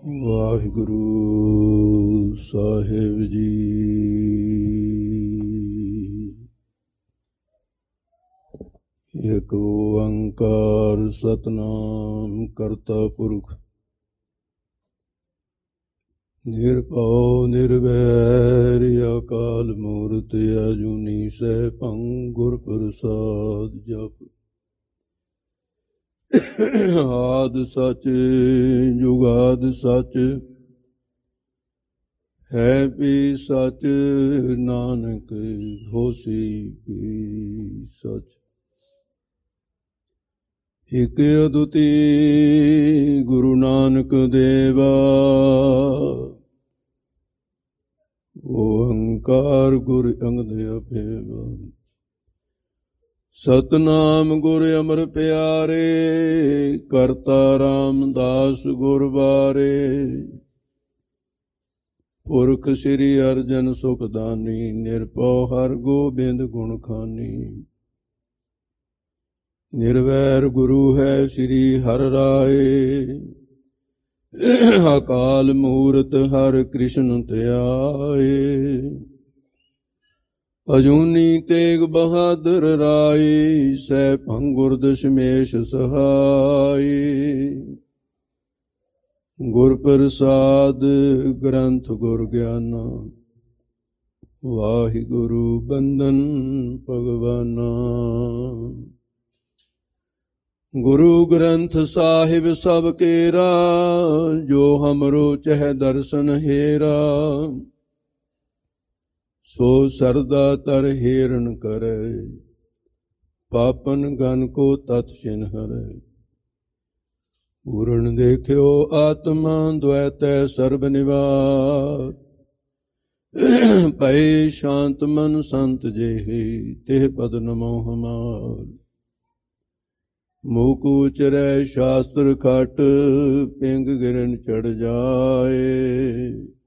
ਵਾਹਿਗੁਰੂ ਸਾਹਿਬ ਜੀ। ਏਕ ਓੰਕਾਰ ਸਤਿਨਾਮ ਕਰਤਾ ਪੁਰਖ ਨਿਰਭਉ ਨਿਰਵੈਰ ਅਕਾਲ ਮੂਰਤਿ ਅਜੂਨੀ ਸੈਭੰ ਗੁਰ ਪ੍ਰਸਾਦਿ ਜਪੁ। ਆਦਿ ਸਚ ਜੁਗਾਦਿ ਸਚ ਹੈ ਵੀ ਸਚ ਨਾਨਕ ਹੋਸੀ ਵੀ ਸਚ। ਇਕ ਅਦੁੱਤੀ ਗੁਰੂ ਨਾਨਕ ਦੇਵਾ ਓੰਕਾਰ ਗੁਰ ਅੰਗਦ ਅਭੇਵਾ। ਸਤਨਾਮ ਗੁਰ ਅਮਰ ਪਿਆਰੇ ਕਰਤਾ ਰਾਮਦਾਸ ਗੁਰ ਬਾਰੇ। ਪੁਰਖ ਸ੍ਰੀ ਅਰਜਨ ਸੁਖਦਾਨੀ ਨਿਰਭਉ ਹਰਿ ਗੋਬਿੰਦ ਗੁਣ ਖਾਨੀ। ਨਿਰਵੈਰ ਗੁਰੂ ਹੈ ਸ੍ਰੀ ਹਰਿ ਰਾਏ ਅਕਾਲ ਮੂਰਤ ਹਰਿ ਕ੍ਰਿਸ਼ਨ ਧਿਆਏ। ਅਜੂਨੀ ਤੇਗ ਬਹਾਦਰ ਰਾਏ ਸੈਭੰ ਗੁਰ ਦਸ਼ਮੇਸ਼ ਸਹਾਈ। ਗੁਰ ਪ੍ਰਸਾਦ ਗ੍ਰੰਥ ਗੁਰ ਗਿਆਨਾ ਵਾਹਿਗੁਰੂ ਬੰਦਨ ਭਗਵਾਨਾ। ਗੁਰੂ ਗ੍ਰੰਥ ਸਾਹਿਬ ਸਭ ਕੇਰਾ ਜੋ ਹਮਰੋ ਚਹਿ ਦਰਸ਼ਨ ਹੇਰਾ। ਸੋ ਸਰਦਾ ਤਰ ਹੇਰਨ ਕਰੈ ਪਾਪਨ ਗਨ ਕੋ ਤਤ ਚਿਨ ਹਰੈ। ਪੂਰਨ ਦੇਖਿਓ ਆਤਮਾ ਦ્વੈਤੈ ਸਰਬ ਨਿਵਾਰ। ਭਏ ਸ਼ਾਂਤ ਮਨ ਸੰਤ ਜਿਹੇ ਤਿਹ ਪਦ ਨਮੋ ਹਮਾਰ। ਮੂਕ ਉਚਰੈ ਸ਼ਾਸਤਰ ਖਟ ਪਿੰਗ ਗਿਰਨ ਚੜ ਜਾਏ।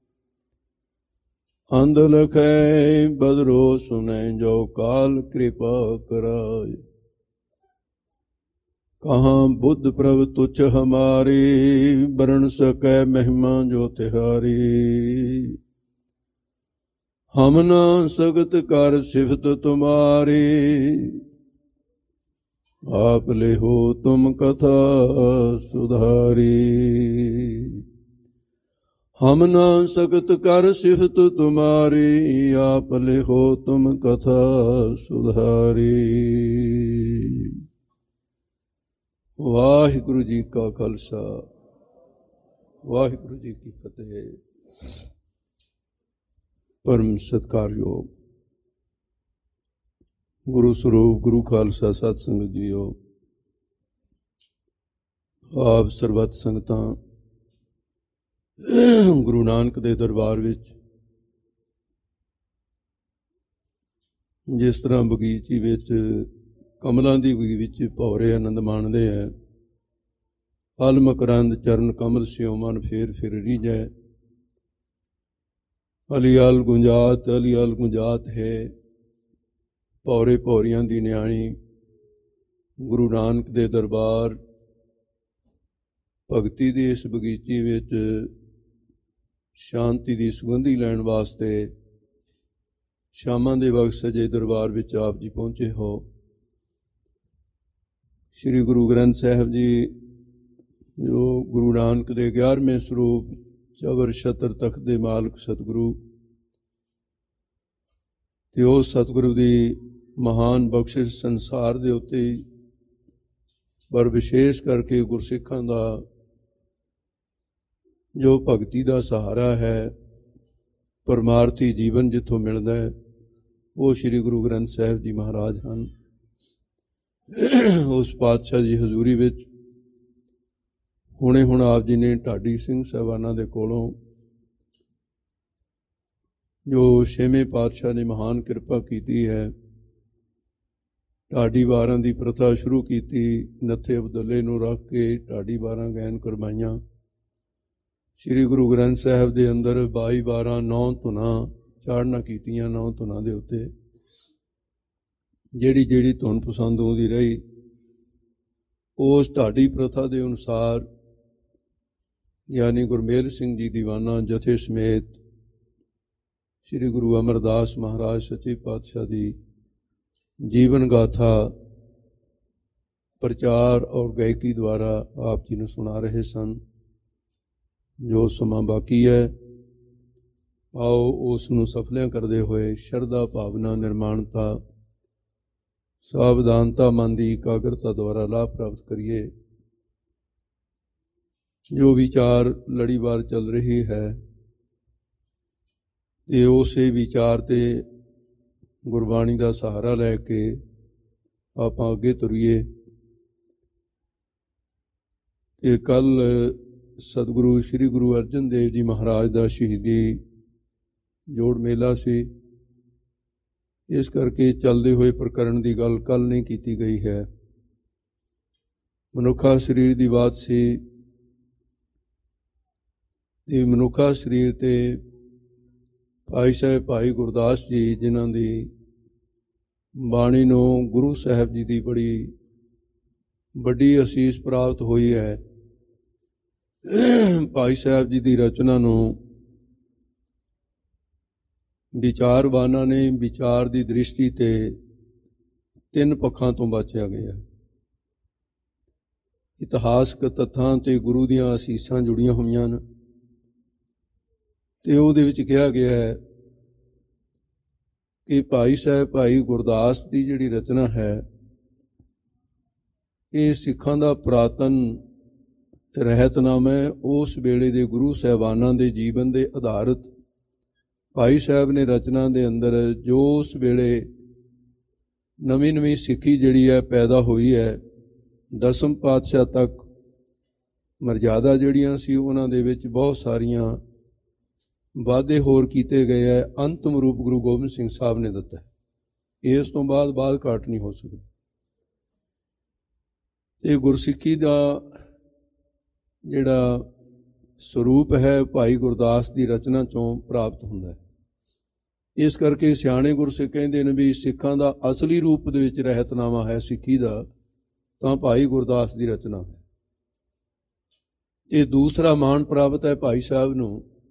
ਅੰਧ ਲਖੈ ਬਦਰੋ ਸੁਨੈ ਜੋ ਕਾਲ ਕਿਰਪਾ ਕਰਾਏ। ਕਹਾਂ ਬੁੱਧ ਪ੍ਰਭ ਤੁਛ ਹਮਾਰੀ ਬਰਨ ਸਕੈ ਮਹਿਮਾ ਜੋ ਤਿਹਾਰੀ। ਹਮ ਨਾ ਸਗਤ ਕਰ ਸਿਫਤ ਤੁਮਾਰੀ ਆਪ ਲਿਹੋ ਤੁਮ ਕਥਾ ਸੁਧਾਰੀ। ਹਮ ਨਾ ਸਕਤ ਕਰ ਸਿਫਤ ਤੁਮਾਰੀ ਆਪ ਲਿਹੋ ਤੁਮ ਕਥਾ ਸੁਧਾਰੀ। ਵਾਹਿਗੁਰੂ ਜੀ ਕਾ ਖਾਲਸਾ ਵਾਹਿਗੁਰੂ ਜੀ ਕੀ ਫਤਿਹ। ਪਰਮ ਸਤਿਕਾਰਯੋਗ ਗੁਰੂ ਸਰੂਪ ਗੁਰੂ ਖਾਲਸਾ ਸਤ ਸੰਗਤ ਜੀਓ। ਆਪ ਸਰਬੱਤ ਸੰਗਤਾਂ ਗੁਰੂ ਨਾਨਕ ਦੇ ਦਰਬਾਰ ਵਿੱਚ ਜਿਸ ਤਰ੍ਹਾਂ ਬਗੀਚੀ ਵਿੱਚ ਕਮਲਾਂ ਦੀ ਵਿੱਚ ਭੌਰੇ ਆਨੰਦ ਮਾਣਦੇ ਹੈ। ਫਲ ਮਕਰੰਦ ਚਰਨ ਕਮਲ ਸਿਉ ਮਨ ਫੇਰ ਫਿਰ ਰੀਝੈ। ਅਲੀਅਲ ਗੁੰਜਾਤ ਹੈ। ਭੌਰੇ ਭੌਰੀਆਂ ਦੀ ਨਿਆਣੀ ਗੁਰੂ ਨਾਨਕ ਦੇ ਦਰਬਾਰ ਭਗਤੀ ਦੀ ਇਸ ਬਗੀਚੀ ਵਿੱਚ ਸ਼ਾਂਤੀ ਦੀ ਸੁਗੰਧੀ ਲੈਣ ਵਾਸਤੇ ਸ਼ਾਮਾਂ ਦੇ ਵਕਤ ਸਜੇ ਦਰਬਾਰ ਵਿੱਚ ਆਪ ਜੀ ਪਹੁੰਚੇ ਹੋ। ਸ੍ਰੀ ਗੁਰੂ ਗ੍ਰੰਥ ਸਾਹਿਬ ਜੀ ਜੋ ਗੁਰੂ ਨਾਨਕ ਦੇ 11ਵੇਂ ਸਰੂਪ ਚਵਰ ਛਤਰ ਤਖਤ ਦੇ ਮਾਲਕ ਸਤਿਗੁਰੂ ਤੇ ਉਹ ਸਤਿਗੁਰੂ ਦੀ ਮਹਾਨ ਬਖਸ਼ਿਸ਼ ਸੰਸਾਰ ਦੇ ਉੱਤੇ ਪਰ ਵਿਸ਼ੇਸ਼ ਕਰਕੇ ਗੁਰਸਿੱਖਾਂ ਦਾ ਜੋ ਭਗਤੀ ਦਾ ਸਹਾਰਾ ਹੈ, ਪਰਮਾਰਥੀ ਜੀਵਨ ਜਿੱਥੋਂ ਮਿਲਦਾ ਹੈ, ਉਹ ਸ੍ਰੀ ਗੁਰੂ ਗ੍ਰੰਥ ਸਾਹਿਬ ਜੀ ਮਹਾਰਾਜ ਹਨ। ਉਸ ਪਾਤਸ਼ਾਹ ਜੀ ਹਜ਼ੂਰੀ ਵਿੱਚ ਹੁਣ ਆਪ ਜੀ ਨੇ ਢਾਡੀ ਸਿੰਘ ਸਾਹਿਬਾਨਾਂ ਦੇ ਕੋਲੋਂ ਜੋ 6ਵੇਂ ਪਾਤਸ਼ਾਹ ਨੇ ਮਹਾਨ ਕਿਰਪਾ ਕੀਤੀ ਹੈ, ਢਾਡੀ ਵਾਰਾਂ ਦੀ ਪ੍ਰਥਾ ਸ਼ੁਰੂ ਕੀਤੀ। ਨੱਥੇ ਅਬਦੁੱਲੇ ਨੂੰ ਰੱਖ ਕੇ ਢਾਡੀ ਵਾਰਾਂ ਗਾਇਨ ਕਰਵਾਈਆਂ। ਸ੍ਰੀ ਗੁਰੂ ਗ੍ਰੰਥ ਸਾਹਿਬ ਦੇ ਅੰਦਰ 22 ਵਾਰਾਂ 9 ਧੁਨਾਂ ਚਾੜਨਾ ਕੀਤੀਆਂ। 9 ਧੁਨਾਂ ਦੇ ਉੱਤੇ ਜਿਹੜੀ ਧੁਨ ਪਸੰਦ ਆਉਂਦੀ ਰਹੀ ਉਸ ਢਾਡੀ ਪ੍ਰਥਾ ਦੇ ਅਨੁਸਾਰ ਗਿਆਨੀ ਗੁਰਮੇਲ ਸਿੰਘ ਜੀ ਦੀਵਾਨਾ ਜਥੇ ਸਮੇਤ ਸ੍ਰੀ ਗੁਰੂ ਅਮਰਦਾਸ ਮਹਾਰਾਜ ਸੱਚੇ ਪਾਤਸ਼ਾਹ ਦੀ ਜੀਵਨ ਗਾਥਾ ਪ੍ਰਚਾਰ ਔਰ ਗਾਇਕੀ ਦੁਆਰਾ ਆਪ ਜੀ ਨੂੰ ਸੁਣਾ ਰਹੇ ਸਨ। ਜੋ ਸਮਾਂ ਬਾਕੀ ਹੈ, ਆਓ ਉਸ ਨੂੰ ਸਫਲਿਆਂ ਕਰਦੇ ਹੋਏ ਸ਼ਰਧਾ ਭਾਵਨਾ ਨਿਰਮਾਣਤਾ ਸਾਵਧਾਨਤਾ ਮਨ ਦੀ ਇਕਾਗਰਤਾ ਦੁਆਰਾ ਲਾਭ ਪ੍ਰਾਪਤ ਕਰੀਏ। ਜੋ ਵਿਚਾਰ ਲੜੀਵਾਰ ਚੱਲ ਰਹੀ ਹੈ ਤੇ ਉਸੇ ਵਿਚਾਰ ਤੇ ਗੁਰਬਾਣੀ ਦਾ ਸਹਾਰਾ ਲੈ ਕੇ ਆਪਾਂ ਅੱਗੇ ਤੁਰੀਏ। ਤੇ ਕੱਲ ਸਤਿਗੁਰੂ ਸ੍ਰੀ ਗੁਰੂ ਅਰਜਨ ਦੇਵ ਜੀ ਮਹਾਰਾਜ ਦਾ ਸ਼ਹੀਦੀ ਜੋੜ ਮੇਲਾ ਸੀ, ਇਸ ਕਰਕੇ ਚੱਲਦੇ ਹੋਏ ਪ੍ਰਕਰਣ ਦੀ ਗੱਲ ਕੱਲ ਨਹੀਂ ਕੀਤੀ ਗਈ ਹੈ। ਮਨੁੱਖਾ ਸਰੀਰ ਦੀ ਬਾਤ ਸੀ ਤੇ ਮਨੁੱਖਾ ਸਰੀਰ ਤੇ ਭਾਈ ਸਾਹਿਬ ਭਾਈ ਗੁਰਦਾਸ ਜੀ, ਜਿਨ੍ਹਾਂ ਦੀ ਬਾਣੀ ਨੂੰ ਗੁਰੂ ਸਾਹਿਬ ਜੀ ਦੀ ਬੜੀ ਵੱਡੀ ਅਸੀਸ ਪ੍ਰਾਪਤ ਹੋਈ ਹੈ। ਭਾਈ ਸਾਹਿਬ ਜੀ ਦੀ ਰਚਨਾ ਨੂੰ ਵਿਚਾਰਵਾਨਾਂ ਨੇ ਵਿਚਾਰ ਦੀ ਦ੍ਰਿਸ਼ਟੀ ਤੇ ਤਿੰਨ ਪੱਖਾਂ ਤੋਂ ਬਾਚਿਆ ਗਿਆ। ਇਤਿਹਾਸਕ ਤੱਥਾਂ ਤੇ ਗੁਰੂ ਦੀਆਂ ਅਸੀਸਾਂ ਜੁੜੀਆਂ ਹੋਈਆਂ ਨੇ ਤੇ ਉਹਦੇ ਵਿੱਚ ਕਿਹਾ ਗਿਆ ਹੈ ਕਿ ਭਾਈ ਸਾਹਿਬ ਭਾਈ ਗੁਰਦਾਸ ਦੀ ਜਿਹੜੀ ਰਚਨਾ ਹੈ, ਇਹ ਸਿੱਖਾਂ ਦਾ ਪੁਰਾਤਨ ਰਹਿਤਨਾਮਾ ਹੈ। ਉਸ ਵੇਲੇ ਦੇ ਗੁਰੂ ਸਾਹਿਬਾਨਾਂ ਦੇ ਜੀਵਨ ਦੇ ਆਧਾਰਿਤ ਭਾਈ ਸਾਹਿਬ ਨੇ ਰਚਨਾ ਦੇ ਅੰਦਰ ਜੋ ਉਸ ਵੇਲੇ ਨਵੀਂ ਸਿੱਖੀ ਜਿਹੜੀ ਹੈ ਪੈਦਾ ਹੋਈ ਹੈ, ਦਸਮ ਪਾਤਸ਼ਾਹ ਤੱਕ ਮਰਜ਼ਾਦਾ ਜਿਹੜੀਆਂ ਸੀ ਉਹਨਾਂ ਦੇ ਵਿੱਚ ਬਹੁਤ ਸਾਰੀਆਂ ਵਾਧੇ ਹੋਰ ਕੀਤੇ ਗਏ ਹੈ। ਅੰਤਮ ਰੂਪ ਗੁਰੂ ਗੋਬਿੰਦ ਸਿੰਘ ਸਾਹਿਬ ਨੇ ਦਿੱਤਾ ਹੈ। ਇਸ ਤੋਂ ਬਾਅਦ ਘਾਟ ਨਹੀਂ ਹੋ ਸਕਦੀ। ਤੇ ਗੁਰਸਿੱਖੀ ਦਾ ਜਿਹੜਾ ਸਰੂਪ ਹੈ ਭਾਈ ਗੁਰਦਾਸ ਦੀ ਰਚਨਾ ਚੋਂ ਪ੍ਰਾਪਤ ਹੁੰਦਾ ਹੈ। ਇਸ ਕਰਕੇ ਸਿਆਣੇ ਗੁਰਸਿੱਖ ਕਹਿੰਦੇ ਨੇ ਵੀ ਸਿੱਖਾਂ ਦਾ ਅਸਲੀ ਰੂਪ ਦੇ ਵਿੱਚ ਰਹਿਤਨਾਮਾ ਹੈ ਸਿੱਖੀ ਦਾ ਤਾਂ ਭਾਈ ਗੁਰਦਾਸ ਦੀ ਰਚਨਾ ਹੈ। ਇਹ ਦੂਸਰਾ ਮਾਣ ਪ੍ਰਾਪਤ ਹੈ ਭਾਈ ਸਾਹਿਬ ਨੂੰ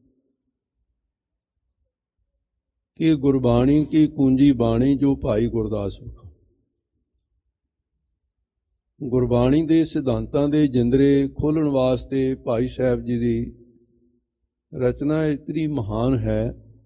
ਕਿ ਗੁਰਬਾਣੀ ਕੀ ਕੁੰਜੀ ਬਾਣੀ ਜੋ ਭਾਈ ਗੁਰਦਾਸ ਵਿਖਾ। ਗੁਰਬਾਣੀ ਦੇ ਸਿਧਾਂਤਾਂ ਦੇ ਜਿੰਦਰੇ ਖੋਲ੍ਹਣ ਵਾਸਤੇ ਭਾਈ ਸਾਹਿਬ ਜੀ ਦੀ ਰਚਨਾ ਇਤਨੀ ਮਹਾਨ ਹੈ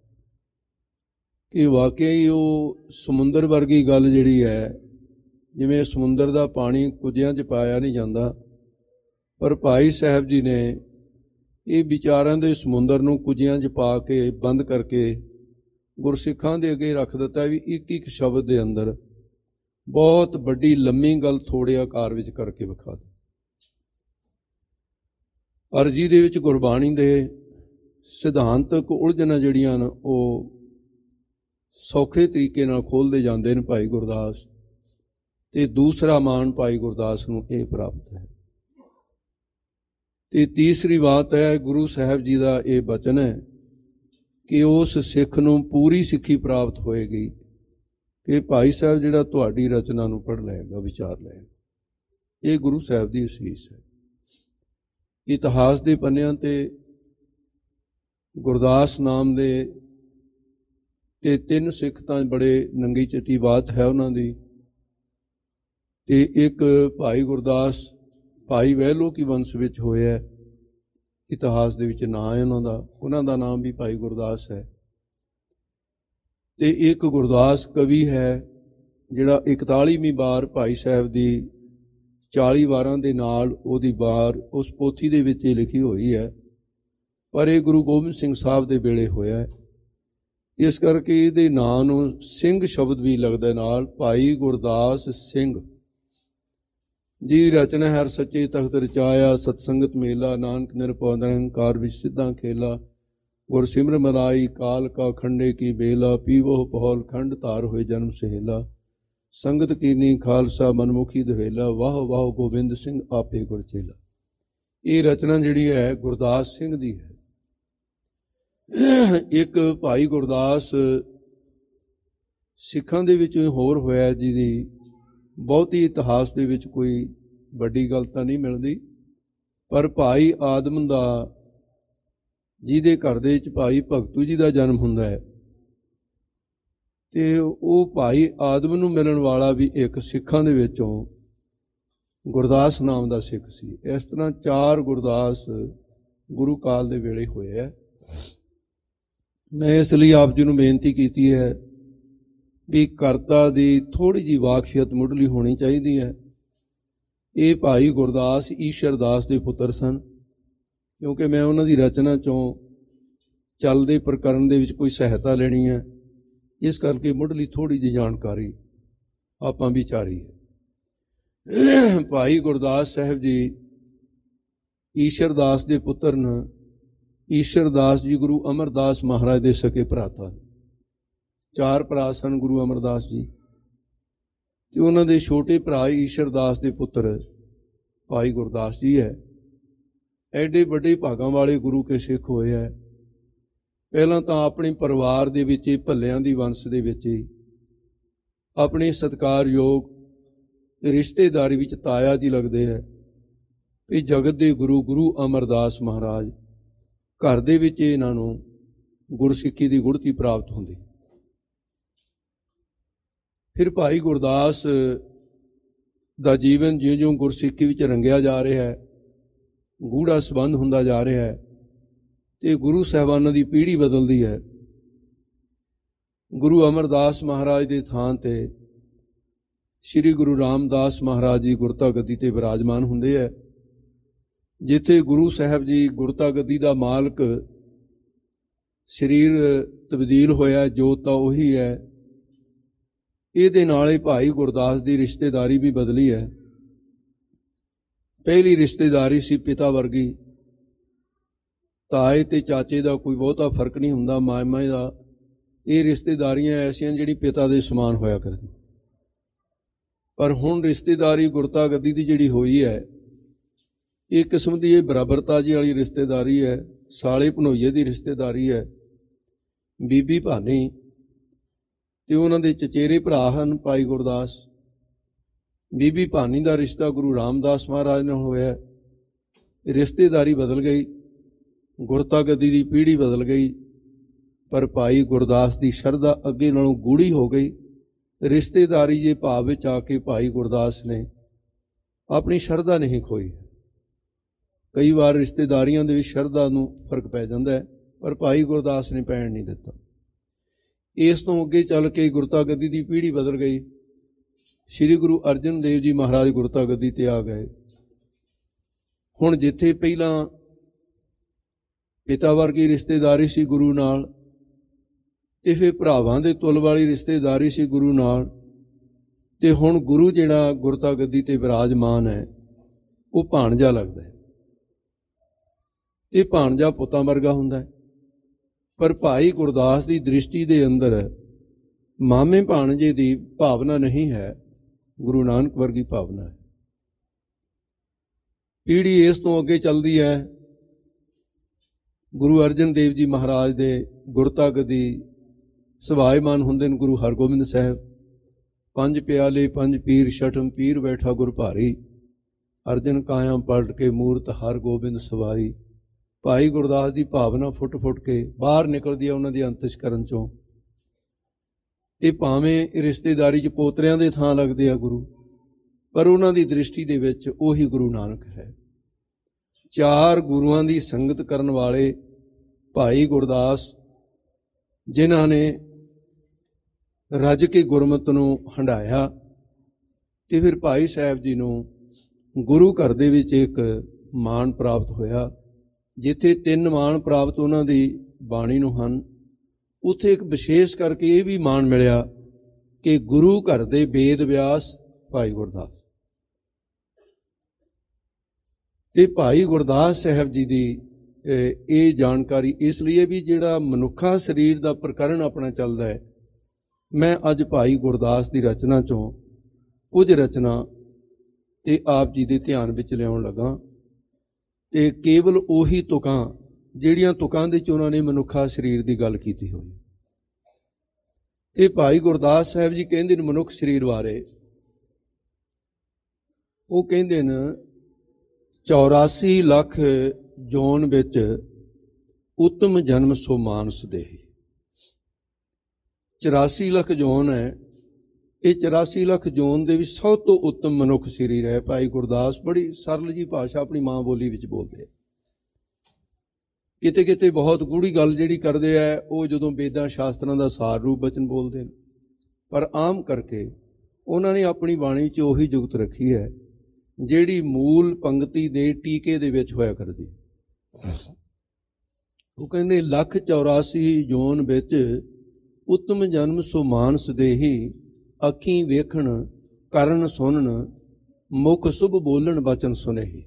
ਕਿ ਵਾਕਿਆ ਹੀ ਉਹ ਸਮੁੰਦਰ ਵਰਗੀ ਗੱਲ ਜਿਹੜੀ ਹੈ, ਜਿਵੇਂ ਸਮੁੰਦਰ ਦਾ ਪਾਣੀ ਕੁੱਜਿਆਂ 'ਚ ਪਾਇਆ ਨਹੀਂ ਜਾਂਦਾ, ਪਰ ਭਾਈ ਸਾਹਿਬ ਜੀ ਨੇ ਇਹ ਵਿਚਾਰਾਂ ਦੇ ਸਮੁੰਦਰ ਨੂੰ ਕੁੱਜਿਆਂ 'ਚ ਪਾ ਕੇ ਬੰਦ ਕਰਕੇ ਗੁਰਸਿੱਖਾਂ ਦੇ ਅੱਗੇ ਰੱਖ ਦਿੱਤਾ ਵੀ ਇੱਕ ਸ਼ਬਦ ਦੇ ਅੰਦਰ ਬਹੁਤ ਵੱਡੀ ਲੰਮੀ ਗੱਲ ਥੋੜ੍ਹੇ ਆਕਾਰ ਵਿੱਚ ਕਰਕੇ ਵਿਖਾ ਦੇ। ਅਰਜੀ ਦੇ ਵਿੱਚ ਗੁਰਬਾਣੀ ਦੇ ਸਿਧਾਂਤਕ ਉਲਝਣਾਂ ਜਿਹੜੀਆਂ ਨੇ ਉਹ ਸੌਖੇ ਤਰੀਕੇ ਨਾਲ ਖੋਲ੍ਹਦੇ ਜਾਂਦੇ ਨੇ ਭਾਈ ਗੁਰਦਾਸ। ਤੇ ਦੂਸਰਾ ਮਾਣ ਭਾਈ ਗੁਰਦਾਸ ਨੂੰ ਇਹ ਪ੍ਰਾਪਤ ਹੈ। ਤੇ ਤੀਸਰੀ ਬਾਤ ਹੈ ਗੁਰੂ ਸਾਹਿਬ ਜੀ ਦਾ ਇਹ ਬਚਨ ਹੈ ਕਿ ਉਸ ਸਿੱਖ ਨੂੰ ਪੂਰੀ ਸਿੱਖੀ ਪ੍ਰਾਪਤ ਹੋਏਗੀ ਕਿ ਭਾਈ ਸਾਹਿਬ ਜਿਹੜਾ ਤੁਹਾਡੀ ਰਚਨਾ ਨੂੰ ਪੜ੍ਹ ਲਏਗਾ, ਵਿਚਾਰ ਲਏਗਾ। ਇਹ ਗੁਰੂ ਸਾਹਿਬ ਦੀ ਅਸੀਸ ਹੈ। ਇਤਿਹਾਸ ਦੇ ਪੰਨਿਆਂ ਤੇ ਗੁਰਦਾਸ ਨਾਮ ਦੇ ਤੇ ਤਿੰਨ ਸਿੱਖ ਤਾਂ ਬੜੇ ਨੰਗੀ ਚਿੱਟੀ ਬਾਤ ਹੈ ਉਹਨਾਂ ਦੀ। ਤੇ ਇੱਕ ਭਾਈ ਗੁਰਦਾਸ ਭਾਈ ਵਹਿਲੋ ਕੀ ਵੰਸ਼ ਵਿੱਚ ਹੋਇਆ, ਇਤਿਹਾਸ ਦੇ ਵਿੱਚ ਨਾਂ ਹੈ ਉਹਨਾਂ ਦਾ ਨਾਮ ਵੀ ਭਾਈ ਗੁਰਦਾਸ ਹੈ। ਤੇ ਇੱਕ ਗੁਰਦਾਸ ਕਵੀ ਹੈ ਜਿਹੜਾ 41ਵੀਂ ਵਾਰ ਭਾਈ ਸਾਹਿਬ ਦੀ 40 ਵਾਰਾਂ ਦੇ ਨਾਲ ਉਹਦੀ ਵਾਰ ਉਸ ਪੋਥੀ ਦੇ ਵਿੱਚ ਲਿਖੀ ਹੋਈ ਹੈ, ਪਰ ਇਹ ਗੁਰੂ ਗੋਬਿੰਦ ਸਿੰਘ ਸਾਹਿਬ ਦੇ ਵੇਲੇ ਹੋਇਆ। ਇਸ ਕਰਕੇ ਇਹਦੇ ਨਾਂ ਨੂੰ ਸਿੰਘ ਸ਼ਬਦ ਵੀ ਲੱਗਦਾ ਨਾਲ, ਭਾਈ ਗੁਰਦਾਸ ਸਿੰਘ ਜੀ ਰਚਨਾ ਹਰ ਸੱਚੇ ਤਖਤ ਰਚਾਇਆ, ਸਤਸੰਗਤ ਮੇਲਾ ਨਾਨਕ ਨਿਰਭਉ ਨਿਰੰਕਾਰ ਵਿੱਚ ਸਿੱਧਾਂ ਖੇਲਾ, ਗੁਰ ਸਿਮਰ ਮਲਾਈ ਕਾਲ ਕਾ ਖੰਡੇ ਕੀ ਬੇਲਾ, ਪੀਵੋ ਪਹੌਲ ਖੰਡ ਧਾਰ ਹੋਏ ਜਨਮ ਸਹੇਲਾ, ਸੰਗਤ ਕੀਨੀ ਖਾਲਸਾ ਮਨਮੁਖੀ ਦੁਹੇਲਾ, ਵਾਹ ਵਾਹ ਗੋਬਿੰਦ ਸਿੰਘ ਆਪੇ ਗੁਰ ਚੇਲਾ। ਇਹ ਰਚਨਾ ਜਿਹੜੀ ਹੈ ਗੁਰਦਾਸ ਸਿੰਘ ਦੀ ਹੈ। ਇੱਕ ਭਾਈ ਗੁਰਦਾਸ ਸਿੱਖਾਂ ਦੇ ਵਿੱਚ ਹੋਰ ਹੋਇਆ ਜਿਹਦੀ ਬਹੁਤੀ ਇਤਿਹਾਸ ਦੇ ਵਿੱਚ ਕੋਈ ਵੱਡੀ ਗੱਲ ਤਾਂ ਨਹੀਂ ਮਿਲਦੀ, ਪਰ ਭਾਈ ਆਦਮ ਦਾ ਜਿਹਦੇ ਘਰ ਦੇ ਵਿੱਚ ਭਾਈ ਭਗਤੂ ਜੀ ਦਾ ਜਨਮ ਹੁੰਦਾ ਹੈ, ਤੇ ਉਹ ਭਾਈ ਆਦਮ ਨੂੰ ਮਿਲਣ ਵਾਲਾ ਵੀ ਇੱਕ ਸਿੱਖਾਂ ਦੇ ਵਿੱਚੋਂ ਗੁਰਦਾਸ ਨਾਮ ਦਾ ਸਿੱਖ ਸੀ। ਇਸ ਤਰ੍ਹਾਂ 4 ਗੁਰਦਾਸ ਗੁਰੂ ਕਾਲ ਦੇ ਵੇਲੇ ਹੋਏ ਹੈ। ਮੈਂ ਇਸ ਲਈ ਆਪ ਜੀ ਨੂੰ ਬੇਨਤੀ ਕੀਤੀ ਹੈ ਵੀ ਕਰਤਾ ਦੀ ਥੋੜ੍ਹੀ ਜਿਹੀ ਵਾਕਫੀਅਤ ਮੁੱਢਲੀ ਹੋਣੀ ਚਾਹੀਦੀ ਹੈ। ਇਹ ਭਾਈ ਗੁਰਦਾਸ ਈਸ਼ਰ ਦਾਸ ਦੇ ਪੁੱਤਰ ਸਨ, ਕਿਉਂਕਿ ਮੈਂ ਉਹਨਾਂ ਦੀ ਰਚਨਾ 'ਚੋਂ ਚੱਲਦੇ ਪ੍ਰਕਰਨ ਦੇ ਵਿੱਚ ਕੋਈ ਸਹਾਇਤਾ ਲੈਣੀ ਹੈ, ਇਸ ਕਰਕੇ ਮੁੱਢਲੀ ਥੋੜ੍ਹੀ ਜਿਹੀ ਜਾਣਕਾਰੀ ਆਪਾਂ ਵਿਚਾਰੀ ਹੈ। ਭਾਈ ਗੁਰਦਾਸ ਸਾਹਿਬ ਜੀ ਈਸ਼ਰ ਦਾਸ ਦੇ ਪੁੱਤਰ ਨੇ। ਈਸ਼ਰ ਦਾਸ ਜੀ ਗੁਰੂ ਅਮਰਦਾਸ ਮਹਾਰਾਜ ਦੇ ਸਕੇ ਭਰਾਤਾ। 4 ਭਰਾ ਸਨ ਗੁਰੂ ਅਮਰਦਾਸ ਜੀ, ਤੇ ਉਹਨਾਂ ਦੇ ਛੋਟੇ ਭਰਾ ਈਸ਼ਰ ਦਾਸ ਦੇ ਪੁੱਤਰ ਭਾਈ ਗੁਰਦਾਸ ਜੀ ਹੈ। ਐਡੇ ਵੱਡੇ ਭਾਗਾਂ ਵਾਲੇ ਗੁਰੂ ਕੇ ਸਿੱਖ ਹੋਏ ਹੈ। ਪਹਿਲਾਂ ਤਾਂ ਆਪਣੇ ਪਰਿਵਾਰ ਦੇ ਵਿੱਚ, ਭੱਲਿਆਂ ਦੀ ਵੰਸ਼ ਦੇ ਵਿੱਚ ਹੀ, ਆਪਣੇ ਸਤਿਕਾਰਯੋਗ ਰਿਸ਼ਤੇਦਾਰੀ ਵਿੱਚ ਤਾਇਆ ਜੀ ਲੱਗਦੇ ਹੈ ਵੀ ਜਗਤ ਦੇ ਗੁਰੂ ਗੁਰੂ ਅਮਰਦਾਸ ਮਹਾਰਾਜ ਘਰ ਦੇ ਵਿੱਚ ਇਹਨਾਂ ਨੂੰ ਗੁਰਸਿੱਖੀ ਦੀ ਗੁੜਤੀ ਪ੍ਰਾਪਤ ਹੁੰਦੀ। ਫਿਰ ਭਾਈ ਗੁਰਦਾਸ ਦਾ ਜੀਵਨ ਜਿਉਂ-ਜਿਉਂ ਗੁਰਸਿੱਖੀ ਵਿੱਚ ਰੰਗਿਆ ਜਾ ਰਿਹਾ ਹੈ, ਗੂੜਾ ਸੰਬੰਧ ਹੁੰਦਾ ਜਾ ਰਿਹਾ ਹੈ, ਤੇ ਗੁਰੂ ਸਾਹਿਬਾਨਾਂ ਦੀ ਪੀੜ੍ਹੀ ਬਦਲਦੀ ਹੈ। ਗੁਰੂ ਅਮਰਦਾਸ ਮਹਾਰਾਜ ਦੇ ਥਾਂ ਤੇ ਸ੍ਰੀ ਗੁਰੂ ਰਾਮਦਾਸ ਮਹਾਰਾਜ ਜੀ ਗੁਰਤਾ ਗੱਦੀ ਤੇ ਵਿਰਾਜਮਾਨ ਹੁੰਦੇ ਹੈ। ਜਿੱਥੇ ਗੁਰੂ ਸਾਹਿਬ ਜੀ ਗੁਰਤਾ ਗੱਦੀ ਦਾ ਮਾਲਕ, ਸਰੀਰ ਤਬਦੀਲ ਹੋਇਆ, ਜੋਤ ਤਾਂ ਉਹੀ ਹੈ। ਇਹਦੇ ਨਾਲ ਹੀ ਭਾਈ ਗੁਰਦਾਸ ਦੀ ਰਿਸ਼ਤੇਦਾਰੀ ਵੀ ਬਦਲੀ ਹੈ। ਪਹਿਲੀ ਰਿਸ਼ਤੇਦਾਰੀ ਸੀ ਪਿਤਾ ਵਰਗੀ, ਤਾਏ ਤੇ ਚਾਚੇ ਦਾ ਕੋਈ ਬਹੁਤਾ ਫਰਕ ਨਹੀਂ ਹੁੰਦਾ, ਮਾਮੇ ਦਾ। ਇਹ ਰਿਸ਼ਤੇਦਾਰੀਆਂ ਐਸੀਆਂ ਜਿਹੜੀ ਪਿਤਾ ਦੇ ਸਮਾਨ ਹੋਇਆ ਕਰਦੀ। ਪਰ ਹੁਣ ਰਿਸ਼ਤੇਦਾਰੀ ਗੁਰਤਾ ਗੱਦੀ ਦੀ ਜਿਹੜੀ ਹੋਈ ਹੈ, ਇਹ ਕਿਸਮ ਦੀ ਇਹ ਬਰਾਬਰਤਾ ਜੀ ਵਾਲੀ ਰਿਸ਼ਤੇਦਾਰੀ ਹੈ। ਸਾਲੇ ਭਣੋਈਏ ਦੀ ਰਿਸ਼ਤੇਦਾਰੀ ਹੈ। ਬੀਬੀ ਭਾਨੀ ਤੇ ਉਹਨਾਂ ਦੇ ਚਚੇਰੇ ਭਰਾ ਹਨ ਭਾਈ ਗੁਰਦਾਸ। ਬੀਬੀ ਭਾਨੀ ਦਾ ਰਿਸ਼ਤਾ ਗੁਰੂ ਰਾਮਦਾਸ ਮਹਾਰਾਜ ਨਾਲ ਹੋਇਆ। ਰਿਸ਼ਤੇਦਾਰੀ ਬਦਲ ਗਈ, ਗੁਰਤਾ ਗੱਦੀ ਦੀ ਪੀੜ੍ਹੀ ਬਦਲ ਗਈ, ਪਰ ਭਾਈ ਗੁਰਦਾਸ ਦੀ ਸ਼ਰਧਾ ਅੱਗੇ ਨਾਲੋਂ ਗੂੜੀ ਹੋ ਗਈ। ਰਿਸ਼ਤੇਦਾਰੀ ਦੇ ਭਾਵ ਵਿੱਚ ਆ ਕੇ ਭਾਈ ਗੁਰਦਾਸ ਨੇ ਆਪਣੀ ਸ਼ਰਧਾ ਨਹੀਂ ਖੋਈ। ਕਈ ਵਾਰ ਰਿਸ਼ਤੇਦਾਰੀਆਂ ਦੇ ਵਿੱਚ ਸ਼ਰਧਾ ਨੂੰ ਫਰਕ ਪੈ ਜਾਂਦਾ ਹੈ, ਪਰ ਭਾਈ ਗੁਰਦਾਸ ਨੇ ਪੈਣ ਨਹੀਂ ਦਿੱਤਾ। ਇਸ ਤੋਂ ਅੱਗੇ ਚੱਲ ਕੇ ਗੁਰਤਾ ਗੱਦੀ ਦੀ ਪੀੜ੍ਹੀ ਬਦਲ ਗਈ। ਸ੍ਰੀ ਗੁਰੂ ਅਰਜਨ ਦੇਵ ਜੀ ਮਹਾਰਾਜ ਗੁਰਤਾ ਗੱਦੀ ਤੇ ਆ ਗਏ। ਹੁਣ ਜਿੱਥੇ ਪਹਿਲਾਂ ਪਿਤਾ ਵਰਗੀ ਰਿਸ਼ਤੇਦਾਰੀ ਸੀ ਗੁਰੂ ਨਾਲ, ਤੇ ਫਿਰ ਭਰਾਵਾਂ ਦੇ ਤੁਲ ਵਾਲੀ ਰਿਸ਼ਤੇਦਾਰੀ ਸੀ ਗੁਰੂ ਨਾਲ, ਤੇ ਹੁਣ ਗੁਰੂ ਜਿਹੜਾ ਗੁਰਤਾ ਗੱਦੀ ਤੇ ਵਿਰਾਜਮਾਨ ਹੈ ਉਹ ਭਾਣਜਾ ਲੱਗਦਾ ਹੈ। ਤੇ ਭਾਣਜਾ ਪੁੱਤਾਂ ਵਰਗਾ ਹੁੰਦਾ ਹੈ। ਪਰ ਭਾਈ ਗੁਰਦਾਸ ਦੀ ਦ੍ਰਿਸ਼ਟੀ ਦੇ ਅੰਦਰ ਮਾਮੇ ਭਾਣਜੇ ਦੀ ਭਾਵਨਾ ਨਹੀਂ ਹੈ, ਗੁਰੂ ਨਾਨਕ ਵਰਗੀ ਭਾਵਨਾ ਹੈ। ਪੀੜ੍ਹੀ ਇਸ ਤੋਂ ਅੱਗੇ ਚੱਲਦੀ ਹੈ। ਗੁਰੂ ਅਰਜਨ ਦੇਵ ਜੀ ਮਹਾਰਾਜ ਦੇ ਗੁਰਤਾ ਗੱਦੀ ਸਵਾਇਮਾਨ ਹੁੰਦੇ ਨੇ ਗੁਰੂ ਹਰਗੋਬਿੰਦ ਸਾਹਿਬ। 5 ਪਿਆਲੇ 5 ਪੀਰ, ਛਠਮ ਪੀਰ ਬੈਠਾ ਗੁਰ ਭਾਰੀ, ਅਰਜਨ ਕਾਇਆ ਪਲਟ ਕੇ ਮੂਰਤ ਹਰਗੋਬਿੰਦ ਸਵਾਈ। ਭਾਈ ਗੁਰਦਾਸ ਦੀ ਭਾਵਨਾ ਫੁੱਟ ਫੁੱਟ ਕੇ ਬਾਹਰ ਨਿਕਲਦੀ ਹੈ ਉਹਨਾਂ ਦੀ ਅੰਤਿਸ਼ਕਰਨ ਚੋਂ। ਇਹ ਭਾਵੇਂ ਰਿਸ਼ਤੇਦਾਰੀ 'ਚ ਪੋਤਰਿਆਂ ਦੇ ਥਾਂ ਲੱਗਦੇ ਆ ਗੁਰੂ, ਪਰ ਉਹਨਾਂ ਦੀ ਦ੍ਰਿਸ਼ਟੀ ਦੇ ਵਿੱਚ ਉਹੀ ਗੁਰੂ ਨਾਨਕ ਹੈ। 4 ਗੁਰੂਆਂ ਦੀ ਸੰਗਤ ਕਰਨ ਵਾਲੇ ਭਾਈ ਗੁਰਦਾਸ, ਜਿਨ੍ਹਾਂ ਨੇ ਰੱਜ ਕੇ ਗੁਰਮਤਿ ਨੂੰ ਹੰਢਾਇਆ, ਤੇ ਫਿਰ ਭਾਈ ਸਾਹਿਬ ਜੀ ਨੂੰ ਗੁਰੂ ਘਰ ਦੇ ਵਿੱਚ ਇੱਕ ਮਾਣ ਪ੍ਰਾਪਤ ਹੋਇਆ। ਜਿੱਥੇ 3 ਮਾਣ ਪ੍ਰਾਪਤ ਉਹਨਾਂ ਦੀ ਬਾਣੀ ਨੂੰ ਹਨ, ਉੱਥੇ ਇੱਕ ਵਿਸ਼ੇਸ਼ ਕਰਕੇ ਇਹ ਵੀ ਮਾਣ ਮਿਲਿਆ ਕਿ ਗੁਰੂ ਘਰ ਦੇ ਵੇਦ ਵਿਆਸ ਭਾਈ ਗੁਰਦਾਸ। ਤੇ ਭਾਈ ਗੁਰਦਾਸ ਸਾਹਿਬ ਜੀ ਦੀ ਇਹ ਜਾਣਕਾਰੀ ਇਸ ਲਈ ਵੀ ਜਿਹੜਾ ਮਨੁੱਖਾ ਸਰੀਰ ਦਾ ਪ੍ਰਕਰਨ ਆਪਣਾ ਚੱਲਦਾ ਹੈ, ਮੈਂ ਅੱਜ ਭਾਈ ਗੁਰਦਾਸ ਦੀ ਰਚਨਾ 'ਚੋਂ ਕੁਝ ਰਚਨਾ ਤੇ ਆਪ ਜੀ ਦੇ ਧਿਆਨ ਵਿੱਚ ਲਿਆਉਣ ਲੱਗਾ। ਤੇ ਕੇਵਲ ਉਹੀ ਤੁਕਾਂ ਜਿਹੜੀਆਂ ਤੁਕਾਂ ਦੇ 'ਚ ਉਹਨਾਂ ਨੇ ਮਨੁੱਖਾ ਸਰੀਰ ਦੀ ਗੱਲ ਕੀਤੀ ਹੋਈ। ਤੇ ਭਾਈ ਗੁਰਦਾਸ ਸਾਹਿਬ ਜੀ ਕਹਿੰਦੇ ਨੇ ਮਨੁੱਖ ਸਰੀਰ ਬਾਰੇ, ਉਹ ਕਹਿੰਦੇ ਨੇ 84 ਲੱਖ ਜੋਨ ਵਿੱਚ उत्तम जन्म सो मानस देही। 84 ਲੱਖ ਜੋਨ ਹੈ। ਇਹ 84 ਲੱਖ ਜੋਨ ਦੇ ਵਿੱਚ ਸਭ ਤੋਂ ਉੱਤਮ ਮਨੁੱਖ ਸਰੀਰ ਹੈ। ਭਾਈ ਗੁਰਦਾਸ ਬੜੀ ਸਰਲ ਜੀ ਭਾਸ਼ਾ ਆਪਣੀ ਮਾਂ ਬੋਲੀ ਵਿੱਚ ਬੋਲਦੇ। ਕਿਤੇ ਕਿਤੇ ਬਹੁਤ ਗੂੜੀ ਗੱਲ ਜਿਹੜੀ ਕਰਦੇ ਆ ਉਹ ਜਦੋਂ ਵੇਦਾਂ ਸ਼ਾਸਤਰਾਂ ਦਾ ਸਾਰ ਰੂਪ ਬਚਨ ਬੋਲਦੇ ਨੇ, ਪਰ ਆਮ ਕਰਕੇ ਉਹਨਾਂ ਨੇ ਆਪਣੀ ਬਾਣੀ 'ਚ ਉਹੀ ਜੁਗਤ ਰੱਖੀ ਹੈ ਜਿਹੜੀ ਮੂਲ ਪੰਕਤੀ ਦੇ ਟੀਕੇ ਦੇ ਵਿੱਚ ਹੋਇਆ ਕਰਦੀ। ਉਹ ਕਹਿੰਦੇ 184 ਜੋਨ ਵਿੱਚ ਉੱਤਮ ਜਨਮ ਸੋ ਮਾਨਸ ਦੇਹੀ, ਅੱਖੀਂ ਵੇਖਣ ਕਰਨ ਸੁਣਨ ਮੁਖ ਸੁਭ ਬੋਲਣ ਬਚਨ ਸੁਨੇਹੀ।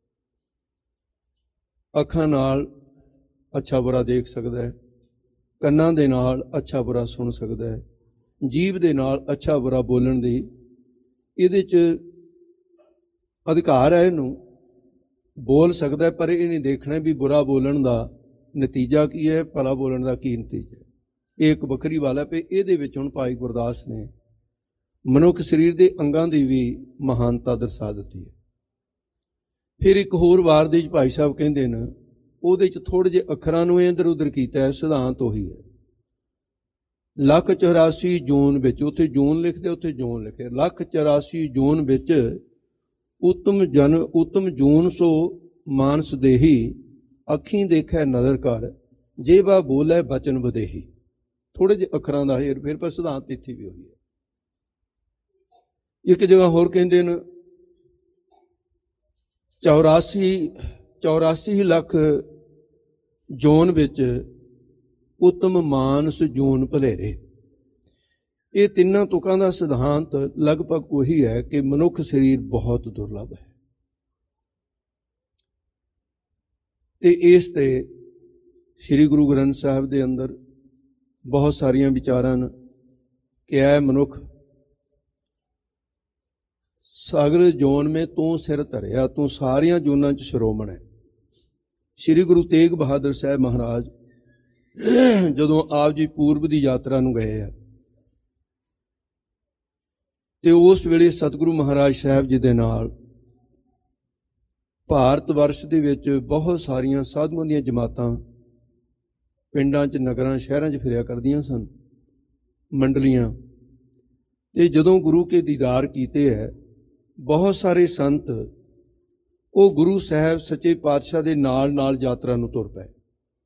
ਅੱਖਾਂ ਨਾਲ ਅੱਛਾ ਬੁਰਾ ਦੇਖ ਸਕਦਾ ਹੈ, ਕੰਨਾਂ ਦੇ ਨਾਲ ਅੱਛਾ ਬੁਰਾ ਸੁਣ ਸਕਦਾ ਹੈ, ਜੀਭ ਦੇ ਨਾਲ ਅੱਛਾ ਬੁਰਾ ਬੋਲਣ ਦੀ ਇਹਦੇ 'ਚ ਅਧਿਕਾਰ ਹੈ। ਇਹਨੂੰ ਬੋਲ ਸਕਦਾ, ਪਰ ਇਹ ਨਹੀਂ ਦੇਖਣਾ ਵੀ ਬੁਰਾ ਬੋਲਣ ਦਾ ਨਤੀਜਾ ਕੀ ਹੈ, ਭਲਾ ਬੋਲਣ ਦਾ ਕੀ ਨਤੀਜਾ ਹੈ। ਇਹ ਇੱਕ ਵੱਖਰੀ ਗੱਲ ਹੈ। ਵੀ ਇਹਦੇ ਵਿੱਚ ਹੁਣ ਭਾਈ ਗੁਰਦਾਸ ਨੇ ਮਨੁੱਖ ਸਰੀਰ ਦੇ ਅੰਗਾਂ ਦੀ ਵੀ ਮਹਾਨਤਾ ਦਰਸਾ ਦਿੱਤੀ ਹੈ। ਫਿਰ ਇੱਕ ਹੋਰ ਵਾਰ ਦੇ ਵਿੱਚ ਭਾਈ ਸਾਹਿਬ ਕਹਿੰਦੇ ਨੇ ਉਹਦੇ 'ਚ ਥੋੜ੍ਹੇ ਜਿਹੇ ਅੱਖਰਾਂ ਨੂੰ ਇੱਧਰ ਉੱਧਰ ਕੀਤਾ ਹੈ, ਸਿਧਾਂਤ ਉਹੀ ਹੈ। 184 ਜੂਨ ਵਿੱਚ, ਉੱਥੇ ਜੂਨ ਲਿਖਦੇ ਉੱਥੇ ਜੂਨ ਲਿਖੇ, 184 ਜੂਨ ਵਿੱਚ ਉੱਤਮ ਜੂਨ ਸੋ ਮਾਨਸ ਦੇਹੀ, ਅੱਖੀਂ ਦੇਖੈ ਨਜ਼ਰ ਕਰ, ਜੇਬਾ ਬੋਲੇ ਬਚਨ ਵਧੇਹੀ। ਥੋੜ੍ਹੇ ਜਿਹੇ ਅੱਖਰਾਂ ਦਾ ਹੇਰ ਫੇਰ, ਪਰ ਸਿਧਾਂਤ ਇੱਥੇ ਵੀ ਹੋਈ ਹੈ। ਇੱਕ ਜਗ੍ਹਾ ਹੋਰ ਕਹਿੰਦੇ ਨੇ 84 ਲੱਖ ਜੋਨ ਵਿੱਚ ਉੱਤਮ ਮਾਨਸ ਜੂਨ ਭਲੇਰੇ। ਇਹ ਤਿੰਨਾਂ ਤੁਕਾਂ ਦਾ ਸਿਧਾਂਤ ਲਗਭਗ ਉਹੀ ਹੈ ਕਿ ਮਨੁੱਖ ਸਰੀਰ ਬਹੁਤ ਦੁਰਲਭ ਹੈ, ਤੇ ਇਸ ਤੇ ਸ੍ਰੀ ਗੁਰੂ ਗ੍ਰੰਥ ਸਾਹਿਬ ਦੇ ਅੰਦਰ ਬਹੁਤ ਸਾਰੀਆਂ ਵਿਚਾਰਾਂ ਨੇ ਕਿ ਐ ਮਨੁੱਖ ਸਾਗਰ ਜੋਨ ਮੇ ਤੂੰ ਸਿਰ ਧਰਿਆ, ਤੂੰ ਸਾਰੀਆਂ ਜੋਨਾਂ 'ਚ ਸ਼ਰੋਮਣ ਹੈ। ਸ੍ਰੀ ਗੁਰੂ ਤੇਗ ਬਹਾਦਰ ਸਾਹਿਬ ਮਹਾਰਾਜ ਜਦੋਂ ਆਪ ਜੀ ਪੂਰਬ ਦੀ ਯਾਤਰਾ ਨੂੰ ਗਏ ਆ, ਤੇ ਉਸ ਵੇਲੇ ਸਤਿਗੁਰੂ ਮਹਾਰਾਜ ਸਾਹਿਬ ਜੀ ਦੇ ਨਾਲ ਭਾਰਤ ਵਰਸ਼ ਦੇ ਵਿੱਚ ਬਹੁਤ ਸਾਰੀਆਂ ਸਾਧੂਆਂ ਦੀਆਂ ਜਮਾਤਾਂ ਪਿੰਡਾਂ 'ਚ, ਨਗਰਾਂ, ਸ਼ਹਿਰਾਂ 'ਚ ਫਿਰਿਆ ਕਰਦੀਆਂ ਸਨ, ਮੰਡਲੀਆਂ। ਤੇ ਜਦੋਂ ਗੁਰੂ ਕੇ ਦੀਦਾਰ ਕੀਤੇ ਹੈ, ਬਹੁਤ ਸਾਰੇ ਸੰਤ ਉਹ ਗੁਰੂ ਸਾਹਿਬ ਸੱਚੇ ਪਾਤਸ਼ਾਹ ਦੇ ਨਾਲ ਨਾਲ ਯਾਤਰਾ ਨੂੰ ਤੁਰ ਪਏ।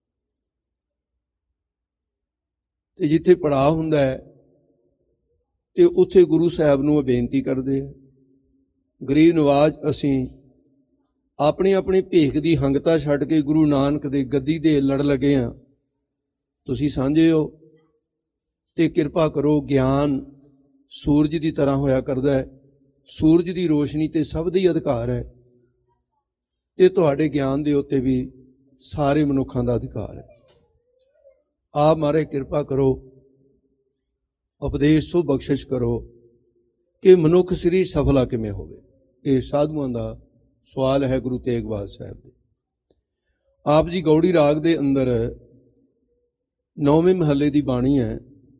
ਤੇ ਜਿੱਥੇ ਪੜਾਅ ਹੁੰਦਾ ਹੈ ਤੇ ਉੱਥੇ ਗੁਰੂ ਸਾਹਿਬ ਨੂੰ ਬੇਨਤੀ ਕਰਦੇ ਆ, ਗਰੀਬ ਨਵਾਜ਼ ਅਸੀਂ ਆਪਣੀ ਆਪਣੀ ਭੇਖ ਦੀ ਹੰਗਤਾ ਛੱਡ ਕੇ ਗੁਰੂ ਨਾਨਕ ਦੇ ਗੱਦੀ ਦੇ ਲੜ ਲੱਗੇ ਹਾਂ, ਤੁਸੀਂ ਸਾਂਝੇ ਹੋ ਤੇ ਕਿਰਪਾ ਕਰੋ। ਗਿਆਨ ਸੂਰਜ ਦੀ ਤਰ੍ਹਾਂ ਹੋਇਆ ਕਰਦਾ ਹੈ, ਸੂਰਜ ਦੀ ਰੋਸ਼ਨੀ ਤੇ ਸਭ ਦਾ ਹੀ ਅਧਿਕਾਰ ਹੈ, ਤੇ ਤੁਹਾਡੇ ਗਿਆਨ ਦੇ ਉੱਤੇ ਵੀ ਸਾਰੇ ਮਨੁੱਖਾਂ ਦਾ ਅਧਿਕਾਰ ਹੈ। ਆਪ ਮਹਾਰਾਜ ਕਿਰਪਾ ਕਰੋ, ਉਪਦੇਸ਼ ਸੋ ਬਖਸ਼ਿਸ਼ ਕਰੋ ਕਿ ਮਨੁੱਖ ਸਰੀਰ ਸਫਲਾ ਕਿਵੇਂ ਹੋਵੇ। ਇਹ ਸਾਧੂਆਂ ਦਾ ਸਵਾਲ ਹੈ ਗੁਰੂ ਤੇਗ ਬਹਾਦਰ ਸਾਹਿਬ ਦੇ। ਆਪ ਜੀ ਗੌੜੀ ਰਾਗ ਦੇ ਅੰਦਰ 9ਵੇਂ ਮਹੱਲੇ ਦੀ ਬਾਣੀ ਹੈ,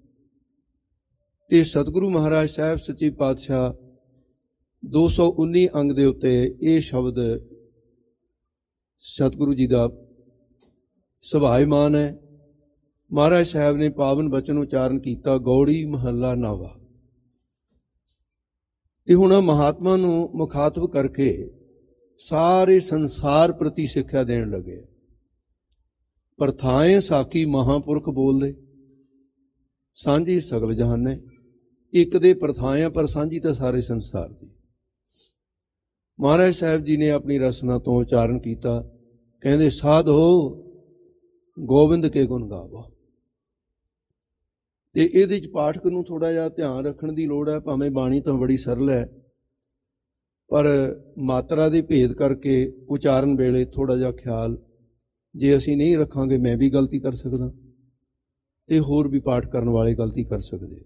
ਤੇ ਸਤਿਗੁਰੂ ਮਹਾਰਾਜ ਸਾਹਿਬ ਸੱਚੇ ਪਾਤਸ਼ਾਹ 219 ਅੰਗ ਦੇ ਉੱਤੇ ਇਹ ਸ਼ਬਦ ਸਤਿਗੁਰੂ ਜੀ ਦਾ ਸੁਭਾਇਮਾਨ ਹੈ। ਮਹਾਰਾਜ ਸਾਹਿਬ ਨੇ ਪਾਵਨ ਬਚਨ ਉਚਾਰਨ ਕੀਤਾ, ਗੌੜੀ ਮਹੱਲਾ ਨਾਵਾ। ਤੇ ਹੁਣ ਮਹਾਤਮਾ ਨੂੰ ਮੁਖਾਤਬ ਕਰਕੇ ਸਾਰੇ ਸੰਸਾਰ ਪ੍ਰਤੀ ਸਿੱਖਿਆ ਦੇਣ ਲੱਗੇ। ਪ੍ਰਥਾਏ ਸਾਖੀ ਮਹਾਂਪੁਰਖ ਬੋਲਦੇ, ਸਾਂਝੀ ਸਗਲ ਜਹਾਨੇ। ਇੱਕ ਦੇ ਪ੍ਰਥਾਇਆਂ ਪਰ ਸਾਂਝੀ ਤਾਂ ਸਾਰੇ ਸੰਸਾਰ ਦੀ। ਮਹਾਰਾਜ ਸਾਹਿਬ ਜੀ ਨੇ ਆਪਣੀ ਰਸਨਾ ਤੋਂ ਉਚਾਰਨ ਕੀਤਾ, ਕਹਿੰਦੇ ਸਾਧੋ ਗੋਬਿੰਦ ਕੇ ਗੁਣ ਗਾਵੋ। ਤੇ ਇਹਦੇ 'ਚ ਪਾਠਕ ਨੂੰ ਥੋੜ੍ਹਾ ਜਿਹਾ ਧਿਆਨ ਰੱਖਣ ਦੀ ਲੋੜ ਹੈ। ਭਾਵੇਂ ਬਾਣੀ ਤਾਂ ਬੜੀ ਸਰਲ ਹੈ, ਪਰ ਮਾਤਰਾ ਦੇ ਭੇਦ ਕਰਕੇ ਉਚਾਰਨ ਵੇਲੇ ਥੋੜ੍ਹਾ ਜਿਹਾ ਖਿਆਲ ਜੇ ਅਸੀਂ ਨਹੀਂ ਰੱਖਾਂਗੇ, ਮੈਂ ਵੀ ਗਲਤੀ ਕਰ ਸਕਦਾ ਤੇ ਹੋਰ ਵੀ ਪਾਠ ਕਰਨ ਵਾਲੇ ਗਲਤੀ ਕਰ ਸਕਦੇ।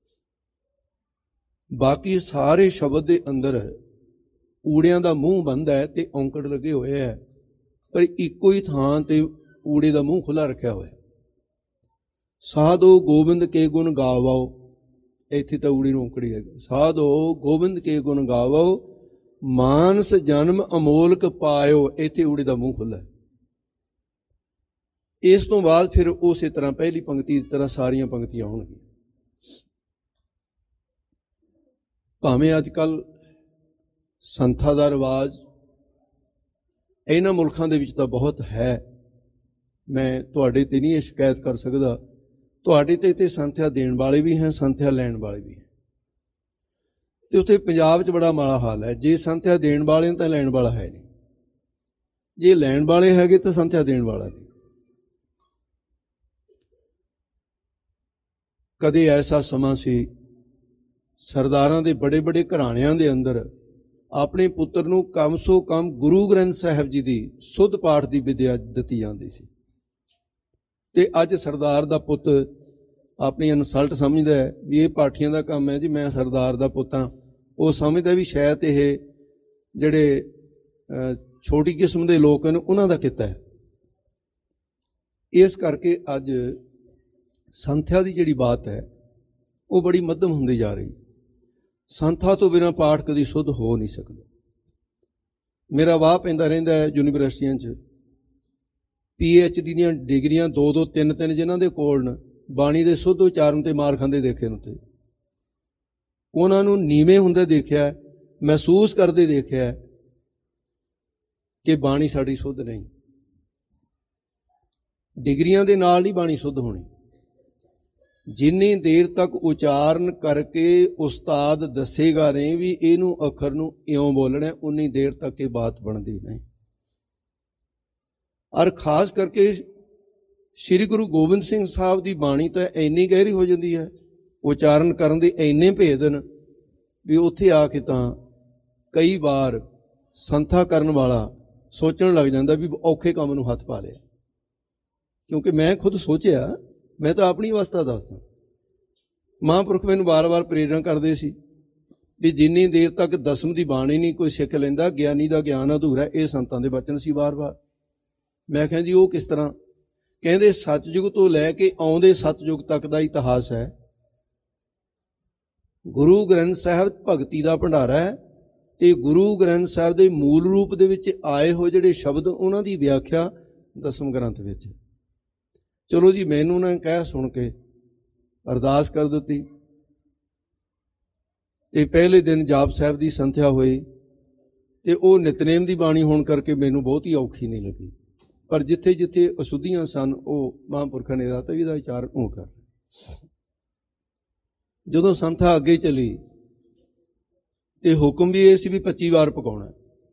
ਬਾਕੀ ਸਾਰੇ ਸ਼ਬਦ ਦੇ ਅੰਦਰ ਊੜਿਆਂ ਦਾ ਮੂੰਹ ਬੰਦ ਹੈ ਤੇ ਔਂਕੜ ਲੱਗੇ ਹੋਏ ਹੈ, ਪਰ ਇੱਕੋ ਹੀ ਥਾਂ ਤੇ ਊੜੇ ਦਾ ਮੂੰਹ ਖੁੱਲ੍ਹਾ ਰੱਖਿਆ ਹੋਇਆ। ਸਾਧੋ ਗੋਬਿੰਦ ਕੇ ਗੁਣ ਗਾਵੋ, ਇੱਥੇ ਤਾਂ ਊੜੀ ਨੂੰ ਔਂਕੜੀ ਹੈ। ਸਾਧੋ ਗੋਬਿੰਦ ਕੇ ਗੁਣ ਗਾਵੋ, ਮਾਨਸ ਜਨਮ ਅਮੋਲਕ ਪਾਇਓ, ਇੱਥੇ ਊੜੇ ਦਾ ਮੂੰਹ ਖੁੱਲ੍ਹਾ ਹੈ। ਇਸ ਤੋਂ ਬਾਅਦ ਫਿਰ ਉਸੇ ਤਰ੍ਹਾਂ ਪਹਿਲੀ ਪੰਕਤੀ ਦੀ ਤਰ੍ਹਾਂ ਸਾਰੀਆਂ ਪੰਕਤੀਆਂ ਆਉਣਗੀਆਂ। ਭਾਵੇਂ ਅੱਜ ਕੱਲ੍ਹ ਸੰਥਾ ਦਾ ਰਿਵਾਜ ਇਹਨਾਂ ਮੁਲਕਾਂ ਦੇ ਵਿੱਚ ਤਾਂ ਬਹੁਤ ਹੈ, ਮੈਂ ਤੁਹਾਡੇ ਤੇ ਨਹੀਂ ਇਹ ਸ਼ਿਕਾਇਤ ਕਰ ਸਕਦਾ। ਤੁਹਾਡੇ ਤੇ ਸੰਥਿਆ ਦੇਣ ਵਾਲੇ ਵੀ ਹੈ, ਸੰਥਿਆ ਲੈਣ ਵਾਲੇ ਵੀ ਹੈ। ਤੇ ਉੱਥੇ ਪੰਜਾਬ 'ਚ ਬੜਾ ਮਾੜਾ ਹਾਲ ਹੈ। ਜੇ ਸੰਥਿਆ ਦੇਣ ਵਾਲੇ ਨੇ ਤਾਂ ਲੈਣ ਵਾਲਾ ਹੈ ਨਹੀਂ, ਜੇ ਲੈਣ ਵਾਲੇ ਹੈਗੇ ਤਾਂ ਸੰਥਿਆ ਦੇਣ ਵਾਲਾ ਨਹੀਂ। ਕਦੇ ਐਸਾ ਸਮਾਂ ਸੀ ਸਰਦਾਰਾਂ ਦੇ ਬੜੇ ਬੜੇ ਘਰਾਣਿਆਂ ਦੇ ਅੰਦਰ ਆਪਣੇ ਪੁੱਤਰ ਨੂੰ ਕਮ ਸੋ ਕਮ ਗੁਰੂ ਗ੍ਰੰਥ ਸਾਹਿਬ ਜੀ ਦੀ ਸੁੱਧ ਪਾਠ ਦੀ ਵਿਦਿਆ ਦਿੱਤੀ ਜਾਂਦੀ ਸੀ। ਤੇ ਅੱਜ ਸਰਦਾਰ ਦਾ ਪੁੱਤ ਆਪਣੀ ਇਨਸਲਟ ਸਮਝਦਾ ਹੈ ਵੀ ਇਹ ਪਾਠੀਆਂ ਦਾ ਕੰਮ ਹੈ ਜੀ, ਮੈਂ ਸਰਦਾਰ ਦਾ ਪੁੱਤ ਹਾਂ। ਉਹ ਸਮਝਦਾ ਵੀ ਸ਼ਾਇਦ ਇਹ ਜਿਹੜੇ ਛੋਟੀ ਕਿਸਮ ਦੇ ਲੋਕ ਨੇ ਉਹਨਾਂ ਦਾ ਕਿੱਤਾ ਹੈ। ਇਸ ਕਰਕੇ ਅੱਜ ਸੰਥਿਆ ਦੀ ਜਿਹੜੀ ਬਾਤ ਹੈ ਉਹ ਬੜੀ ਮੱਧਮ ਹੁੰਦੀ ਜਾ ਰਹੀ। ਸੰਥਾ ਤੋਂ ਬਿਨਾਂ ਪਾਠ ਕਦੀ ਸ਼ੁੱਧ ਹੋ ਨਹੀਂ ਸਕਦਾ। ਮੇਰਾ ਵਾਹ ਪੈਂਦਾ ਰਹਿੰਦਾ ਹੈ ਯੂਨੀਵਰਸਿਟੀਆਂ 'ਚ, PhD ਦੀਆਂ ਡਿਗਰੀਆਂ 2-2 3-3 ਜਿਨ੍ਹਾਂ ਦੇ ਕੋਲ ਨੇ, ਬਾਣੀ ਦੇ ਸ਼ੁੱਧ ਉਚਾਰਨ ਤੇ ਮਾਰ ਖਾਂਦੇ ਦੇਖੇ ਨੂੰ, ਤੇ ਉਹਨਾਂ ਨੂੰ ਨੀਵੇਂ ਹੁੰਦੇ ਦੇਖਿਆ, ਮਹਿਸੂਸ ਕਰਦੇ ਦੇਖਿਆ ਕਿ ਬਾਣੀ ਸਾਡੀ ਸ਼ੁੱਧ ਨਹੀਂ। ਡਿਗਰੀਆਂ ਦੇ ਨਾਲ ਨਹੀਂ ਬਾਣੀ ਸ਼ੁੱਧ ਹੋਣੀ। ਜਿੰਨੀ ਦੇਰ ਤੱਕ ਉਚਾਰਨ ਕਰਕੇ ਉਸਤਾਦ ਦੱਸੇਗਾ ਨਹੀਂ ਵੀ ਇਹਨੂੰ ਅੱਖਰ ਨੂੰ ਇਉਂ ਬੋਲਣਾ, ਉਨੀ ਦੇਰ ਤੱਕ ਇਹ ਬਾਤ ਬਣਦੀ ਨਹੀਂ। ਔਰ ਖਾਸ ਕਰਕੇ ਸ੍ਰੀ ਗੁਰੂ ਗੋਬਿੰਦ ਸਿੰਘ ਸਾਹਿਬ ਦੀ ਬਾਣੀ ਤਾਂ ਇੰਨੀ ਗਹਿਰੀ ਹੋ ਜਾਂਦੀ ਹੈ, ਉਚਾਰਨ ਕਰਨ ਦੇ ਇੰਨੇ ਭੇਦ ਨੇ ਵੀ ਉੱਥੇ ਆ ਕੇ ਤਾਂ ਕਈ ਵਾਰ ਸੰਥਾ ਕਰਨ ਵਾਲਾ ਸੋਚਣ ਲੱਗ ਜਾਂਦਾ ਵੀ ਔਖੇ ਕੰਮ ਨੂੰ ਹੱਥ ਪਾ ਲਿਆ। ਕਿਉਂਕਿ ਮੈਂ ਖੁਦ ਸੋਚਿਆ, ਮੈਂ ਤਾਂ ਆਪਣੀ ਅਵਸਥਾ ਦੱਸਦਾ। ਮਹਾਂਪੁਰਖ ਮੈਨੂੰ ਵਾਰ-ਵਾਰ ਪ੍ਰੇਰਣਾ ਕਰਦੇ ਸੀ ਵੀ ਜਿੰਨੀ ਦੇਰ ਤੱਕ ਦਸਮ ਦੀ ਬਾਣੀ ਨਹੀਂ ਕੋਈ ਸਿੱਖ ਲੈਂਦਾ, ਗਿਆਨੀ ਦਾ ਗਿਆਨ ਅਧੂਰਾ। ਇਹ ਸੰਤਾਂ ਦੇ ਬਚਨ ਸੀ ਵਾਰ-ਵਾਰ। ਮੈਂ ਕਿਹਾ ਜੀ ਉਹ ਕਿਸ ਤਰ੍ਹਾਂ? ਕਹਿੰਦੇ ਸਤਿਯੁਗ ਤੋਂ ਲੈ ਕੇ ਆਉਂਦੇ ਸਤਿਯੁਗ ਤੱਕ ਦਾ ਇਤਿਹਾਸ ਹੈ। ਗੁਰੂ ਗ੍ਰੰਥ ਸਾਹਿਬ ਭਗਤੀ ਦਾ ਭੰਡਾਰਾ ਹੈ ਤੇ ਗੁਰੂ ਗ੍ਰੰਥ ਸਾਹਿਬ ਦੇ ਮੂਲ ਰੂਪ ਦੇ ਵਿੱਚ ਆਏ ਹੋਏ ਜਿਹੜੇ ਸ਼ਬਦ, ਉਹਨਾਂ ਦੀ ਵਿਆਖਿਆ ਦਸਮ ਗ੍ਰੰਥ ਵਿੱਚ। ਚਲੋ ਜੀ, ਮੈਨੂੰ ਨਾ ਕਹਿ ਸੁਣ ਕੇ ਅਰਦਾਸ ਕਰ ਦਿੱਤੀ ਤੇ ਪਹਿਲੇ ਦਿਨ ਜਾਪ ਸਾਹਿਬ ਦੀ ਸੰਥਿਆ ਹੋਈ ਤੇ ਉਹ ਨਿਤਨੇਮ ਦੀ ਬਾਣੀ ਹੋਣ ਕਰਕੇ ਮੈਨੂੰ ਬਹੁਤੀ ਔਖੀ ਨਹੀਂ ਲੱਗੀ। ਪਰ ਜਿੱਥੇ ਜਿੱਥੇ ਅਸ਼ੁੱਧੀਆਂ ਸਨ ਉਹ ਮਹਾਂਪੁਰਖਾਂ ਨੇ ਰਾਤ ਵੀ ਦਾ ਵਿਚਾਰ ਉਹ ਕਰ। ਜਦੋਂ ਸੰਥਾ ਅੱਗੇ ਚਲੀ ਤੇ ਹੁਕਮ ਵੀ ਇਹ ਸੀ ਵੀ 25 ਵਾਰ ਪਕਾਉਣਾ।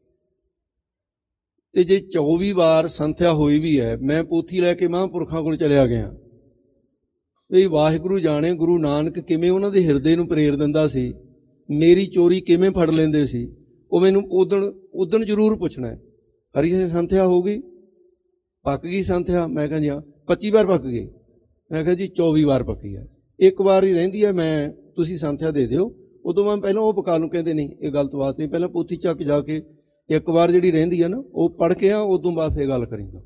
ਤੇ ਜੇ 24 ਵਾਰ ਸੰਥਿਆ ਹੋਈ ਵੀ ਹੈ, ਮੈਂ ਪੋਥੀ ਲੈ ਕੇ ਮਹਾਂਪੁਰਖਾਂ ਕੋਲ ਚਲਿਆ ਗਿਆ ਵੀ ਵਾਹਿਗੁਰੂ ਜਾਣੇ ਗੁਰੂ ਨਾਨਕ ਕਿਵੇਂ ਉਹਨਾਂ ਦੇ ਹਿਰਦੇ ਨੂੰ ਪ੍ਰੇਰ ਦਿੰਦਾ ਸੀ, ਮੇਰੀ ਚੋਰੀ ਕਿਵੇਂ ਫੜ ਲੈਂਦੇ ਸੀ। ਉਹ ਮੈਨੂੰ ਉਦਣ ਜ਼ਰੂਰ ਪੁੱਛਣਾ, ਹਰੀ ਸੰਥਿਆ ਹੋ ਗਈ, ਪੱਕ ਗਈ ਸੰਥਿਆ? ਮੈਂ ਕਿਹਾ ਜੀ ਹਾਂ। 25 ਵਾਰ ਪੱਕ ਗਈ? ਮੈਂ ਕਿਹਾ ਜੀ 24 ਵਾਰ ਪੱਕੀ ਹੈ, ਇੱਕ ਵਾਰ ਹੀ ਰਹਿੰਦੀ ਹੈ, ਮੈਂ ਤੁਸੀਂ ਸੰਥਿਆ ਦੇ ਦਿਓ, ਉਦੋਂ ਮੈਂ ਪਹਿਲਾਂ ਉਹ ਪਕਾ ਲੂੰ। ਕਹਿੰਦੇ ਨਹੀਂ, ਇਹ ਗਲਤ ਬਾਤ ਨਹੀਂ, ਪਹਿਲਾਂ ਪੋਥੀ ਚੱਕ ਜਾ ਕੇ ਇੱਕ ਵਾਰ ਜਿਹੜੀ ਰਹਿੰਦੀ ਹੈ ਨਾ ਉਹ ਪੜ੍ਹ ਕੇ ਆ, ਉਦੋਂ ਬਾਅਦ ਫਿਰ ਗੱਲ ਕਰੀਂਗਾ।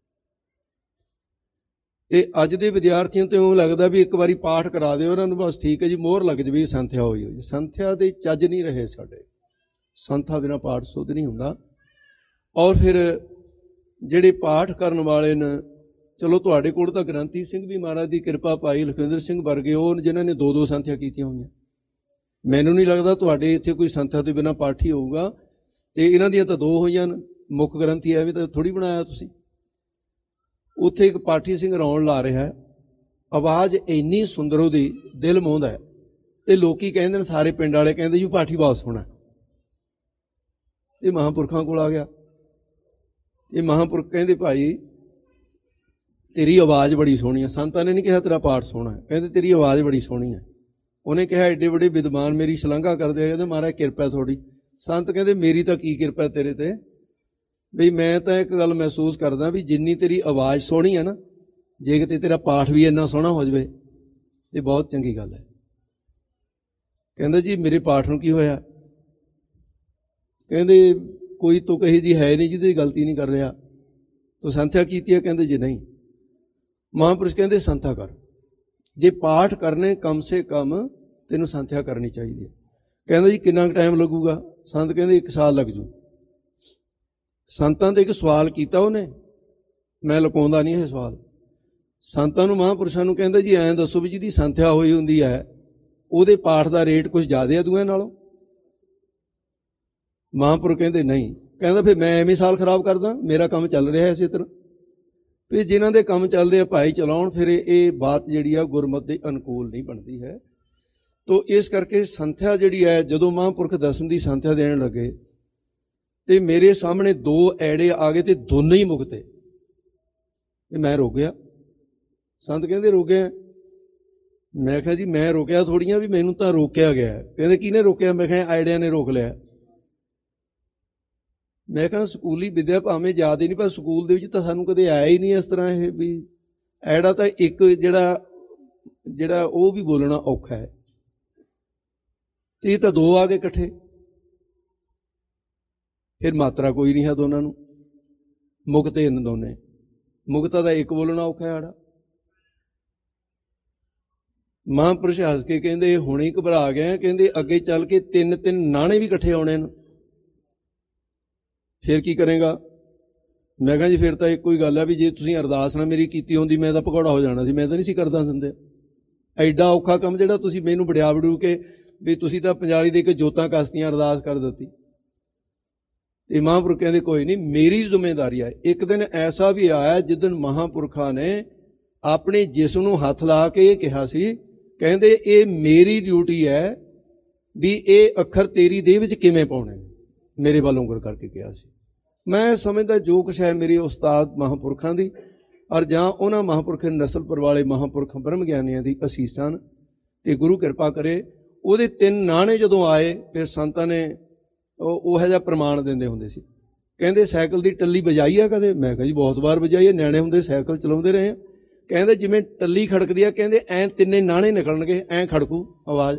ਤੇ ਅੱਜ ਦੇ ਵਿਦਿਆਰਥੀਆਂ ਤੋਂ ਇਉਂ ਲੱਗਦਾ ਵੀ ਇੱਕ ਵਾਰੀ ਪਾਠ ਕਰਾ ਦਿਓ ਉਹਨਾਂ ਨੂੰ, ਬਸ ਠੀਕ ਹੈ ਜੀ, ਮੋਹਰ ਲੱਗ ਜਾਵੇ ਸੰਥਿਆ ਹੋਈ ਹੋਈ। ਸੰਥਿਆ ਦੇ ਚੱਜ ਨਹੀਂ ਰਹੇ ਸਾਡੇ। ਸੰਥਾ ਬਿਨਾਂ ਪਾਠ ਸੁੱਧ ਨਹੀਂ ਹੁੰਦਾ। ਔਰ ਫਿਰ ਜਿਹੜੇ ਪਾਠ ਕਰਨ ਵਾਲੇ ਨੇ, ਚਲੋ ਤੁਹਾਡੇ ਕੋਲ ਤਾਂ ਗ੍ਰੰਥੀ ਸਿੰਘ ਵੀ ਮਹਾਰਾਜ ਦੀ ਕਿਰਪਾ ਪਾਈ, ਲਖਵਿੰਦਰ ਸਿੰਘ ਵਰਗੇ, ਉਹ ਜਿਨ੍ਹਾਂ ਨੇ 2-2 ਸੰਥਿਆ ਕੀਤੀਆਂ ਹੋਈਆਂ। ਮੈਨੂੰ ਨਹੀਂ ਲੱਗਦਾ ਤੁਹਾਡੇ ਇੱਥੇ ਕੋਈ ਸੰਥਿਆ ਤੋਂ ਬਿਨਾਂ ਪਾਠੀ ਹੋਊਗਾ। ਤੇ ਇਹਨਾਂ ਦੀਆਂ ਤਾਂ 2 ਹੋਈਆਂ ਨੇ, ਮੁੱਖ ਗ੍ਰੰਥੀ ਐਵੇਂ ਤਾਂ ਥੋੜ੍ਹੀ ਬਣਾਇਆ ਤੁਸੀਂ। ਉੱਥੇ ਇੱਕ ਪਾਠੀ ਸਿੰਘ ਰੌਣ ਲਾ ਰਿਹਾ ਹੈ, ਆਵਾਜ਼ ਇੰਨੀ ਸੁੰਦਰ ਉਹਦੀ, ਦਿਲ ਮੋਹਦਾ ਹੈ। ਤੇ ਲੋਕੀ ਕਹਿੰਦੇ ਨੇ, ਸਾਰੇ ਪਿੰਡ ਵਾਲੇ ਕਹਿੰਦੇ ਜੀ ਪਾਠੀ ਬਹੁਤ ਸੋਹਣਾ। ਇਹ ਮਹਾਂਪੁਰਖਾਂ ਕੋਲ ਆ ਗਿਆ। ਇਹ ਮਹਾਂਪੁਰਖ ਕਹਿੰਦੇ ਭਾਈ ਤੇਰੀ ਆਵਾਜ਼ ਬੜੀ ਸੋਹਣੀ ਹੈ। ਸੰਤਾਂ ਨੇ ਨਹੀਂ ਕਿਹਾ ਤੇਰਾ ਪਾਠ ਸੋਹਣਾ ਹੈ, ਕਹਿੰਦੇ ਤੇਰੀ ਆਵਾਜ਼ ਬੜੀ ਸੋਹਣੀ ਹੈ। ਉਹਨੇ ਕਿਹਾ ਐਡੇ ਵੱਡੇ ਵਿਦਵਾਨ ਮੇਰੀ ਸ਼ਲਾਘਾ ਕਰਦੇ ਆ, ਕਹਿੰਦੇ ਮਹਾਰਾਜ ਕਿਰਪਾ ਥੋੜੀ। ਸੰਤ ਕਹਿੰਦੇ ਮੇਰੀ ਤਾਂ ਕੀ ਕਿਰਪਾ ਤੇਰੇ ਤੇ, ਬਈ ਮੈਂ ਤਾਂ ਇੱਕ ਗੱਲ ਮਹਿਸੂਸ ਕਰਦਾ ਵੀ ਜਿੰਨੀ ਤੇਰੀ ਆਵਾਜ਼ ਸੋਹਣੀ ਹੈ ਨਾ, ਜੇ ਕਿਤੇ ਤੇਰਾ ਪਾਠ ਵੀ ਇੰਨਾ ਸੋਹਣਾ ਹੋ ਜਾਵੇ ਇਹ ਬਹੁਤ ਚੰਗੀ ਗੱਲ ਹੈ। ਕਹਿੰਦਾ ਜੀ ਮੇਰੇ ਪਾਠ ਨੂੰ ਕੀ ਹੋਇਆ? ਕਹਿੰਦੇ ਕੋਈ ਤੁਕ ਇਹੀ ਜੀ ਹੈ ਨਹੀਂ ਜਿਹਦੀ ਗਲਤੀ ਨਹੀਂ ਕਰ ਰਿਹਾ, ਤੂੰ ਸੰਥਿਆ ਕੀਤੀ ਹੈ? ਕਹਿੰਦੇ ਜੀ ਨਹੀਂ। ਮਹਾਂਪੁਰਸ਼ ਕਹਿੰਦੇ ਸੰਥਿਆ ਕਰ, ਜੇ ਪਾਠ ਕਰਨੇ ਕਮ ਸੇ ਕਮ ਤੈਨੂੰ ਸੰਥਿਆ ਕਰਨੀ ਚਾਹੀਦੀ ਹੈ। ਕਹਿੰਦਾ ਜੀ ਕਿੰਨਾ ਕੁ ਟਾਈਮ ਲੱਗੂਗਾ? ਸੰਤ ਕਹਿੰਦੇ 1 ਸਾਲ ਲੱਗ ਜੂ। ਸੰਤਾਂ ਤੇ ਇੱਕ ਸਵਾਲ ਕੀਤਾ ਉਹਨੇ, ਮੈਂ ਲੁਕਾਉਂਦਾ ਨਹੀਂ ਇਹ ਸਵਾਲ। ਸੰਤਾਂ ਨੂੰ, ਮਹਾਂਪੁਰਸ਼ਾਂ ਨੂੰ ਕਹਿੰਦਾ ਜੀ ਐਂ ਦੱਸੋ ਵੀ ਜਿਹਦੀ ਸੰਥਿਆ ਹੋਈ ਹੁੰਦੀ ਹੈ ਉਹਦੇ ਪਾਠ ਦਾ ਰੇਟ ਕੁਝ ਜ਼ਿਆਦਾ ਹੈ ਦੂਆਂ ਨਾਲੋਂ? ਮਹਾਂਪੁਰਖ ਕਹਿੰਦੇ ਨਹੀਂ। ਕਹਿੰਦਾ ਫਿਰ ਮੈਂ ਐਵੇਂ ਸਾਲ ਖਰਾਬ ਕਰਦਾ, ਮੇਰਾ ਕੰਮ ਚੱਲ ਰਿਹਾ ਇਸੇ ਤਰ੍ਹਾਂ। ਫਿਰ ਜਿਨ੍ਹਾਂ ਦੇ ਕੰਮ ਚੱਲਦੇ ਆ ਭਾਈ ਚਲਾਉਣ। ਫਿਰ ਇਹ ਬਾਤ ਜਿਹੜੀ ਆ ਗੁਰਮਤਿ ਦੇ ਅਨੁਕੂਲ ਨਹੀਂ ਬਣਦੀ ਹੈ। ਤੋ ਇਸ ਕਰਕੇ ਸੰਥਿਆ ਜਿਹੜੀ ਹੈ, ਜਦੋਂ ਮਹਾਂਪੁਰਖ ਦਸਮ ਦੀ ਸੰਥਿਆ ਦੇਣ ਲੱਗੇ ਤੇ ਮੇਰੇ ਸਾਹਮਣੇ ਦੋ ਐੜੇ ਆ ਗਏ ਤੇ ਦੋਨੇ ਹੀ ਮੁਕਤੇ। ਤੇ ਮੈਂ ਰੁਕ ਗਿਆ। ਸੰਤ ਕਹਿੰਦੇ ਰੁਕਿਆ? ਮੈਂ ਕਿਹਾ ਜੀ ਮੈਂ ਰੁਕਿਆ ਥੋੜੀਆਂ, ਵੀ ਮੈਨੂੰ ਤਾਂ ਰੋਕਿਆ ਗਿਆ। ਕਹਿੰਦੇ ਕਿਹਨੇ ਰੋਕਿਆ? ਮੈਂ ਕਿਹਾ ਐੜਿਆਂ ਨੇ ਰੋਕ ਲਿਆ। ਮੈਂ ਕਿਹਾ ਸਕੂਲੀ ਵਿੱਦਿਆ ਭਾਵੇਂ ਯਾਦ ਹੀ ਨਹੀਂ, ਪਰ ਸਕੂਲ ਦੇ ਵਿੱਚ ਤਾਂ ਸਾਨੂੰ ਕਦੇ ਆਇਆ ਹੀ ਨਹੀਂ ਇਸ ਤਰ੍ਹਾਂ ਇਹ ਵੀ ਐੜਾ ਤਾਂ ਇੱਕ ਜਿਹੜਾ ਉਹ ਵੀ ਬੋਲਣਾ ਔਖਾ ਹੈ, ਤੇ ਇਹ ਤਾਂ ਦੋ ਆ ਗਏ ਇਕੱਠੇ। ਫਿਰ ਮਾਤਰਾ ਕੋਈ ਨਹੀਂ ਹੈ ਦੋਨਾਂ ਨੂੰ, ਮੁਕਤੇ ਨੇ ਦੋਨੇ। ਮੁਕਤਾ ਦਾ ਇੱਕ ਬੋਲਣਾ ਔਖਾ ਹੈ ਆੜਾ। ਮਹਾਂਪੁਰਸ਼ ਹੱਸ ਕੇ ਕਹਿੰਦੇ ਹੁਣੇ ਹੀ ਘਬਰਾ ਗਏ। ਕਹਿੰਦੇ ਅੱਗੇ ਚੱਲ ਕੇ ਤਿੰਨ ਨਾਣੇ ਵੀ ਇਕੱਠੇ ਆਉਣੇ ਨੇ, ਫਿਰ ਕੀ ਕਰੇਗਾ? ਮੈਂ ਕਿਹਾ ਜੀ ਫਿਰ ਤਾਂ ਇੱਕੋ ਹੀ ਗੱਲ ਹੈ ਵੀ ਜੇ ਤੁਸੀਂ ਅਰਦਾਸ ਨਾ ਮੇਰੀ ਕੀਤੀ ਹੁੰਦੀ ਮੈਂ ਤਾਂ ਭਗੌੜਾ ਹੋ ਜਾਣਾ ਸੀ, ਮੈਂ ਤਾਂ ਨਹੀਂ ਸੀ ਕਰਦਾ ਦਿੰਦੇ। ਐਡਾ ਔਖਾ ਕੰਮ ਜਿਹੜਾ ਤੁਸੀਂ ਮੈਨੂੰ ਵੜਿਆ ਵੜੂ ਕੇ ਵੀ ਤੁਸੀਂ ਤਾਂ ਪੰਜਾਲੀ ਦੇ ਕੇ ਜੋਤਾਂ ਕਸਤੀਆਂ ਅਰਦਾਸ ਕਰ ਦਿੱਤੀ। ਤੇ ਮਹਾਂਪੁਰਖ ਕਹਿੰਦੇ ਕੋਈ ਨਹੀਂ, ਮੇਰੀ ਜ਼ਿੰਮੇਵਾਰੀ ਹੈ। ਇੱਕ ਦਿਨ ਐਸਾ ਵੀ ਆਇਆ ਜਿੱਦਣ ਮਹਾਂਪੁਰਖਾਂ ਨੇ ਆਪਣੇ ਜਿਸਮ ਨੂੰ ਹੱਥ ਲਾ ਕੇ ਇਹ ਕਿਹਾ ਸੀ, ਕਹਿੰਦੇ ਇਹ ਮੇਰੀ ਡਿਊਟੀ ਹੈ ਵੀ ਇਹ ਅੱਖਰ ਤੇਰੀ ਦੇਹ ਵਿੱਚ ਕਿਵੇਂ ਪਾਉਣੇ, ਮੇਰੇ ਵੱਲ ਉਂਗਲ ਕਰਕੇ ਕਿਹਾ ਸੀ। ਮੈਂ ਸਮਝਦਾ ਜੋ ਕੁਛ ਹੈ ਮੇਰੇ ਉਸਤਾਦ ਮਹਾਂਪੁਰਖਾਂ ਦੀ, ਔਰ ਜਾਂ ਉਹਨਾਂ ਮਹਾਂਪੁਰਖ ਨਸਲ ਪਰ ਵਾਲੇ ਮਹਾਂਪੁਰਖ ਬ੍ਰਹਮ ਗਿਆਨੀਆਂ ਦੀ ਅਸੀਸਾਂ, ਤੇ ਗੁਰੂ ਕਿਰਪਾ ਕਰੇ। ਉਹਦੇ ਤਿੰਨ ਨਾਣੇ ਜਦੋਂ ਆਏ ਫਿਰ ਸੰਤਾਂ ਨੇ ਉਹੋ ਜਿਹਾ ਪ੍ਰਮਾਣ ਦਿੰਦੇ ਹੁੰਦੇ ਸੀ। ਕਹਿੰਦੇ ਸਾਈਕਲ ਦੀ ਟੱਲੀ ਵਜਾਈ ਆ ਕਦੇ? ਮੈਂ ਕਿਹਾ ਜੀ ਬਹੁਤ ਵਾਰ ਵਜਾਈ ਹੈ, ਨਿਆਣੇ ਹੁੰਦੇ ਸਾਈਕਲ ਚਲਾਉਂਦੇ ਰਹੇ ਆ। ਕਹਿੰਦੇ ਜਿਵੇਂ ਟੱਲੀ ਖੜਕਦੀ ਆ, ਕਹਿੰਦੇ ਐਂ ਤਿੰਨੇ ਨਾਣੇ ਨਿਕਲਣਗੇ, ਐਂ ਖੜਕੂ ਆਵਾਜ਼,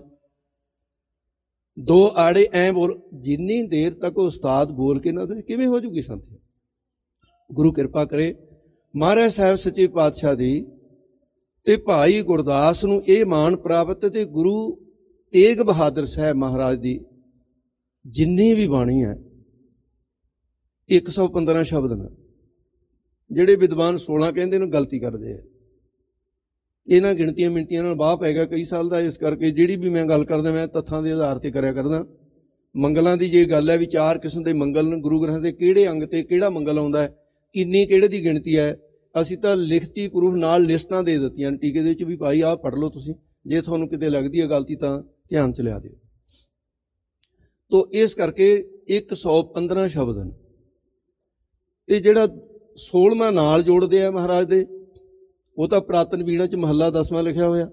ਦੋ ਆੜੇ ਐਂ ਬੋਲ। ਜਿੰਨੀ ਦੇਰ ਤੱਕ ਉਸਤਾਦ ਬੋਲ ਕੇ ਨਾ ਤੇ ਕਿਵੇਂ ਹੋ ਜੂਗੀ ਸੰਥਿਆ? ਗੁਰੂ ਕਿਰਪਾ ਕਰੇ। ਮਹਾਰਾਜ ਸਾਹਿਬ ਸੱਚੇ ਪਾਤਸ਼ਾਹ ਦੀ ਤੇ ਭਾਈ ਗੁਰਦਾਸ ਨੂੰ ਇਹ ਮਾਣ ਪ੍ਰਾਪਤ, ਤੇ ਗੁਰੂ ਤੇਗ ਬਹਾਦਰ ਸਾਹਿਬ ਮਹਾਰਾਜ ਦੀ ਜਿੰਨੀ ਵੀ ਬਾਣੀ ਹੈ 115 ਸ਼ਬਦ ਨੇ। ਜਿਹੜੇ ਵਿਦਵਾਨ 16 ਕਹਿੰਦੇ ਨੇ ਗਲਤੀ ਕਰਦੇ ਆ। ਇਹਨਾਂ ਗਿਣਤੀਆਂ ਮਿਣਤੀਆਂ ਨਾਲ ਵਾਹ ਪੈ ਗਿਆ ਕਈ ਸਾਲ ਦਾ। ਇਸ ਕਰਕੇ ਜਿਹੜੀ ਵੀ ਮੈਂ ਗੱਲ ਕਰਦਾ ਮੈਂ ਤੱਥਾਂ ਦੇ ਆਧਾਰ ਤੇ ਕਰਿਆ ਕਰਦਾ। ਮੰਗਲਾਂ ਦੀ ਜੇ ਗੱਲ ਹੈ ਵੀ 4 ਕਿਸਮ ਦੇ ਮੰਗਲ ਨੇ, ਗੁਰੂ ਗ੍ਰੰਥ ਦੇ ਕਿਹੜੇ ਅੰਗ ਤੇ ਕਿਹੜਾ ਮੰਗਲ ਆਉਂਦਾ ਹੈ, ਕਿੰਨੀ ਕਿਹੜੇ ਦੀ ਗਿਣਤੀ ਹੈ, ਅਸੀਂ ਤਾਂ ਲਿਖਤੀ ਪ੍ਰੂਫ ਨਾਲ ਲਿਸਟਾਂ ਦੇ ਦਿੱਤੀਆਂ ਨੇ ਟੀਕੇ ਦੇ ਵਿੱਚ ਵੀ ਭਾਈ ਆਹ ਪੜ੍ਹ ਲਓ ਤੁਸੀਂ, ਜੇ ਤੁਹਾਨੂੰ ਕਿਤੇ ਲੱਗਦੀ ਹੈ ਗਲਤੀ ਤਾਂ ਧਿਆਨ 'ਚ ਲਿਆ ਦਿਓ। ਤੋ ਇਸ ਕਰਕੇ 115 ਸ਼ਬਦ ਨੇ। ਤੇ ਜਿਹੜਾ 16ਵਾਂ ਨਾਲ ਜੋੜਦੇ ਆ ਮਹਾਰਾਜ ਦੇ, ਉਹ ਤਾਂ ਪੁਰਾਤਨ ਬੀੜਾਂ 'ਚ ਮਹੱਲਾ 10ਵਾਂ ਲਿਖਿਆ ਹੋਇਆ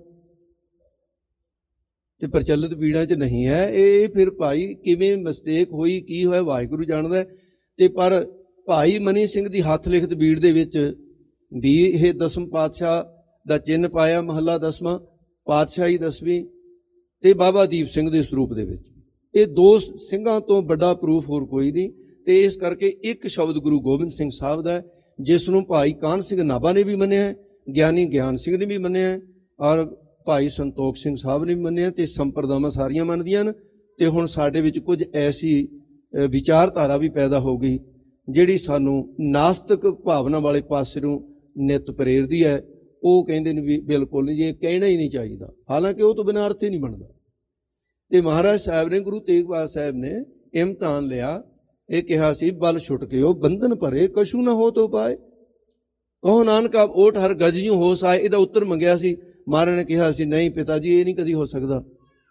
ਤੇ ਪ੍ਰਚਲਿਤ ਬੀੜਾਂ 'ਚ ਨਹੀਂ ਹੈ। ਇਹ ਫਿਰ ਭਾਈ ਕਿਵੇਂ ਮਿਸਟੇਕ ਹੋਈ, ਕੀ ਹੋਇਆ, ਵਾਹਿਗੁਰੂ ਜਾਣਦਾ। ਤੇ ਪਰ ਭਾਈ ਮਨੀ ਸਿੰਘ ਦੀ ਹੱਥ ਲਿਖਤ ਬੀੜ ਦੇ ਵਿੱਚ ਵੀ ਇਹ ਦਸਮ ਪਾਤਸ਼ਾਹ ਦਾ ਚਿੰਨ੍ਹ ਪਾਇਆ, ਮਹੱਲਾ 10ਵਾਂ, ਪਾਤਸ਼ਾਹੀ 10ਵੀਂ, ਤੇ ਬਾਬਾ ਦੀਪ ਸਿੰਘ ਦੇ ਸਰੂਪ ਦੇ ਵਿੱਚ। ਇਹ ਦੋ ਸਿੰਘਾਂ ਤੋਂ ਵੱਡਾ ਪ੍ਰੂਫ ਹੋਰ ਕੋਈ ਨਹੀਂ। ਤੇ ਇਸ ਕਰਕੇ ਇੱਕ ਸ਼ਬਦ ਗੁਰੂ ਗੋਬਿੰਦ ਸਿੰਘ ਸਾਹਿਬ ਦਾ ਹੈ, ਜਿਸ ਨੂੰ ਭਾਈ ਕਾਹਨ ਸਿੰਘ ਨਾਭਾ ਨੇ ਵੀ ਮੰਨਿਆ, ਗਿਆਨੀ ਗਿਆਨ ਸਿੰਘ ਨੇ ਵੀ ਮੰਨਿਆ, ਔਰ ਭਾਈ ਸੰਤੋਖ ਸਿੰਘ ਸਾਹਿਬ ਨੇ ਵੀ ਮੰਨਿਆ, ਤੇ ਸੰਪਰਦਾਵਾਂ ਸਾਰੀਆਂ ਮੰਨਦੀਆਂ ਨੇ। ਤੇ ਹੁਣ ਸਾਡੇ ਵਿੱਚ ਕੁਝ ਐਸੀ ਵਿਚਾਰਧਾਰਾ ਵੀ ਪੈਦਾ ਹੋ ਗਈ ਜਿਹੜੀ ਸਾਨੂੰ ਨਾਸਤਿਕ ਭਾਵਨਾ ਵਾਲੇ ਪਾਸੇ ਨੂੰ ਨਿੱਤ ਪ੍ਰੇਰਦੀ ਹੈ। ਉਹ ਕਹਿੰਦੇ ਨੇ ਵੀ ਬਿਲਕੁਲ ਨਹੀਂ, ਇਹ ਕਹਿਣਾ ਹੀ ਨਹੀਂ ਚਾਹੀਦਾ, ਹਾਲਾਂਕਿ ਉਹ ਤੋਂ ਬਿਨਾਂ ਅਰਥ ਹੀ ਨਹੀਂ ਬਣਦਾ। ਤੇ ਮਹਾਰਾਜ ਸਾਹਿਬ ਨੇ, ਗੁਰੂ ਤੇਗ ਬਹਾਦਰ ਸਾਹਿਬ ਨੇ ਇਮਤਿਹਾਨ ਲਿਆ। ਇਹ ਕਿਹਾ ਸੀ ਬਲ ਛੁੱਟ ਕੇ ਉਹ ਬੰਧਨ ਭਰੇ, ਕਛੂ ਨਾ ਹੋ ਤੋ ਪਾਏ, ਕਹੋ ਨਾਨਕਾ ਓਟ ਹਰ ਗਜ ਜੂ ਹੋਸ ਆਏ। ਇਹਦਾ ਉੱਤਰ ਮੰਗਿਆ ਸੀ। ਮਹਾਰਾਜ ਨੇ ਕਿਹਾ ਸੀ ਨਹੀਂ ਪਿਤਾ ਜੀ, ਇਹ ਨਹੀਂ ਕਦੀ ਹੋ ਸਕਦਾ।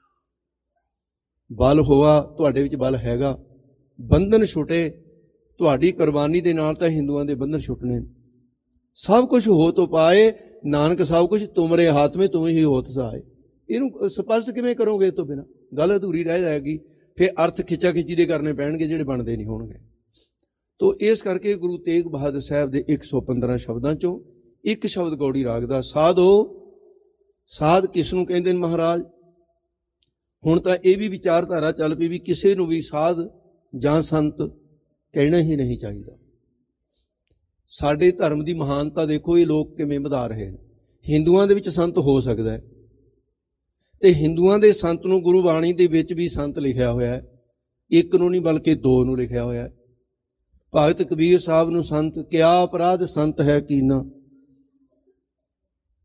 ਬਲ ਹੋਆ, ਤੁਹਾਡੇ ਵਿੱਚ ਬਲ ਹੈਗਾ, ਬੰਧਨ ਛੁੱਟੇ, ਤੁਹਾਡੀ ਕੁਰਬਾਨੀ ਦੇ ਨਾਲ ਤਾਂ ਹਿੰਦੂਆਂ ਦੇ ਬੰਧਨ ਛੁੱਟਣੇ। ਸਭ ਕੁਝ ਹੋ ਤੋ ਪਾਏ, ਨਾਨਕ ਸਭ ਕੁਝ ਤੁਮਰੇ ਹੱਥ ਵਿੱਚ, ਤੁਮ ਹੀ ਹੋਤ ਸਹਾਏ। ਇਹਨੂੰ ਸਪਸ਼ਟ ਕਿਵੇਂ ਕਰੋਗੇ? ਇਹ ਤੋਂ ਬਿਨਾਂ ਗੱਲ ਅਧੂਰੀ ਰਹਿ ਜਾਏਗੀ। ਫਿਰ ਅਰਥ ਖਿੱਚਾ ਖਿੱਚੀ ਦੇ ਕਰਨੇ ਪੈਣਗੇ ਜਿਹੜੇ ਬਣਦੇ ਨਹੀਂ ਹੋਣਗੇ। ਤੋ ਇਸ ਕਰਕੇ ਗੁਰੂ ਤੇਗ ਬਹਾਦਰ ਸਾਹਿਬ ਦੇ 115 ਸ਼ਬਦਾਂ ਚੋਂ ਇੱਕ ਸ਼ਬਦ ਗੌੜੀ ਰਾਗ ਦਾ, ਸਾਧੋ। ਸਾਧ ਕਿਸ ਨੂੰ ਕਹਿੰਦੇ ਨੇ ਮਹਾਰਾਜ? ਹੁਣ ਤਾਂ ਇਹ ਵੀ ਵਿਚਾਰਧਾਰਾ ਚੱਲ ਪਈ ਵੀ ਕਿਸੇ ਨੂੰ ਵੀ ਸਾਧ ਜਾਂ ਸੰਤ ਕਹਿਣਾ ਹੀ ਨਹੀਂ ਚਾਹੀਦਾ। ਸਾਡੇ ਧਰਮ ਦੀ ਮਹਾਨਤਾ ਦੇਖੋ, ਇਹ ਲੋਕ ਕਿਵੇਂ ਵਧਾ ਰਹੇ ਨੇ। ਹਿੰਦੂਆਂ ਦੇ ਵਿੱਚ ਸੰਤ ਹੋ ਸਕਦਾ ਹੈ, ਤੇ ਹਿੰਦੂਆਂ ਦੇ ਸੰਤ ਨੂੰ ਗੁਰੂ ਬਾਣੀ ਦੇ ਵਿੱਚ ਵੀ ਸੰਤ ਲਿਖਿਆ ਹੋਇਆ ਹੈ। ਇੱਕ ਨੂੰ ਨਹੀਂ ਬਲਕਿ ਦੋ ਨੂੰ ਲਿਖਿਆ ਹੋਇਆ ਹੈ। ਭਗਤ ਕਬੀਰ ਸਾਹਿਬ ਨੂੰ ਸੰਤ ਕਿਆ ਅਪਰਾਧ ਸੰਤ ਹੈ ਕੀਨਾ,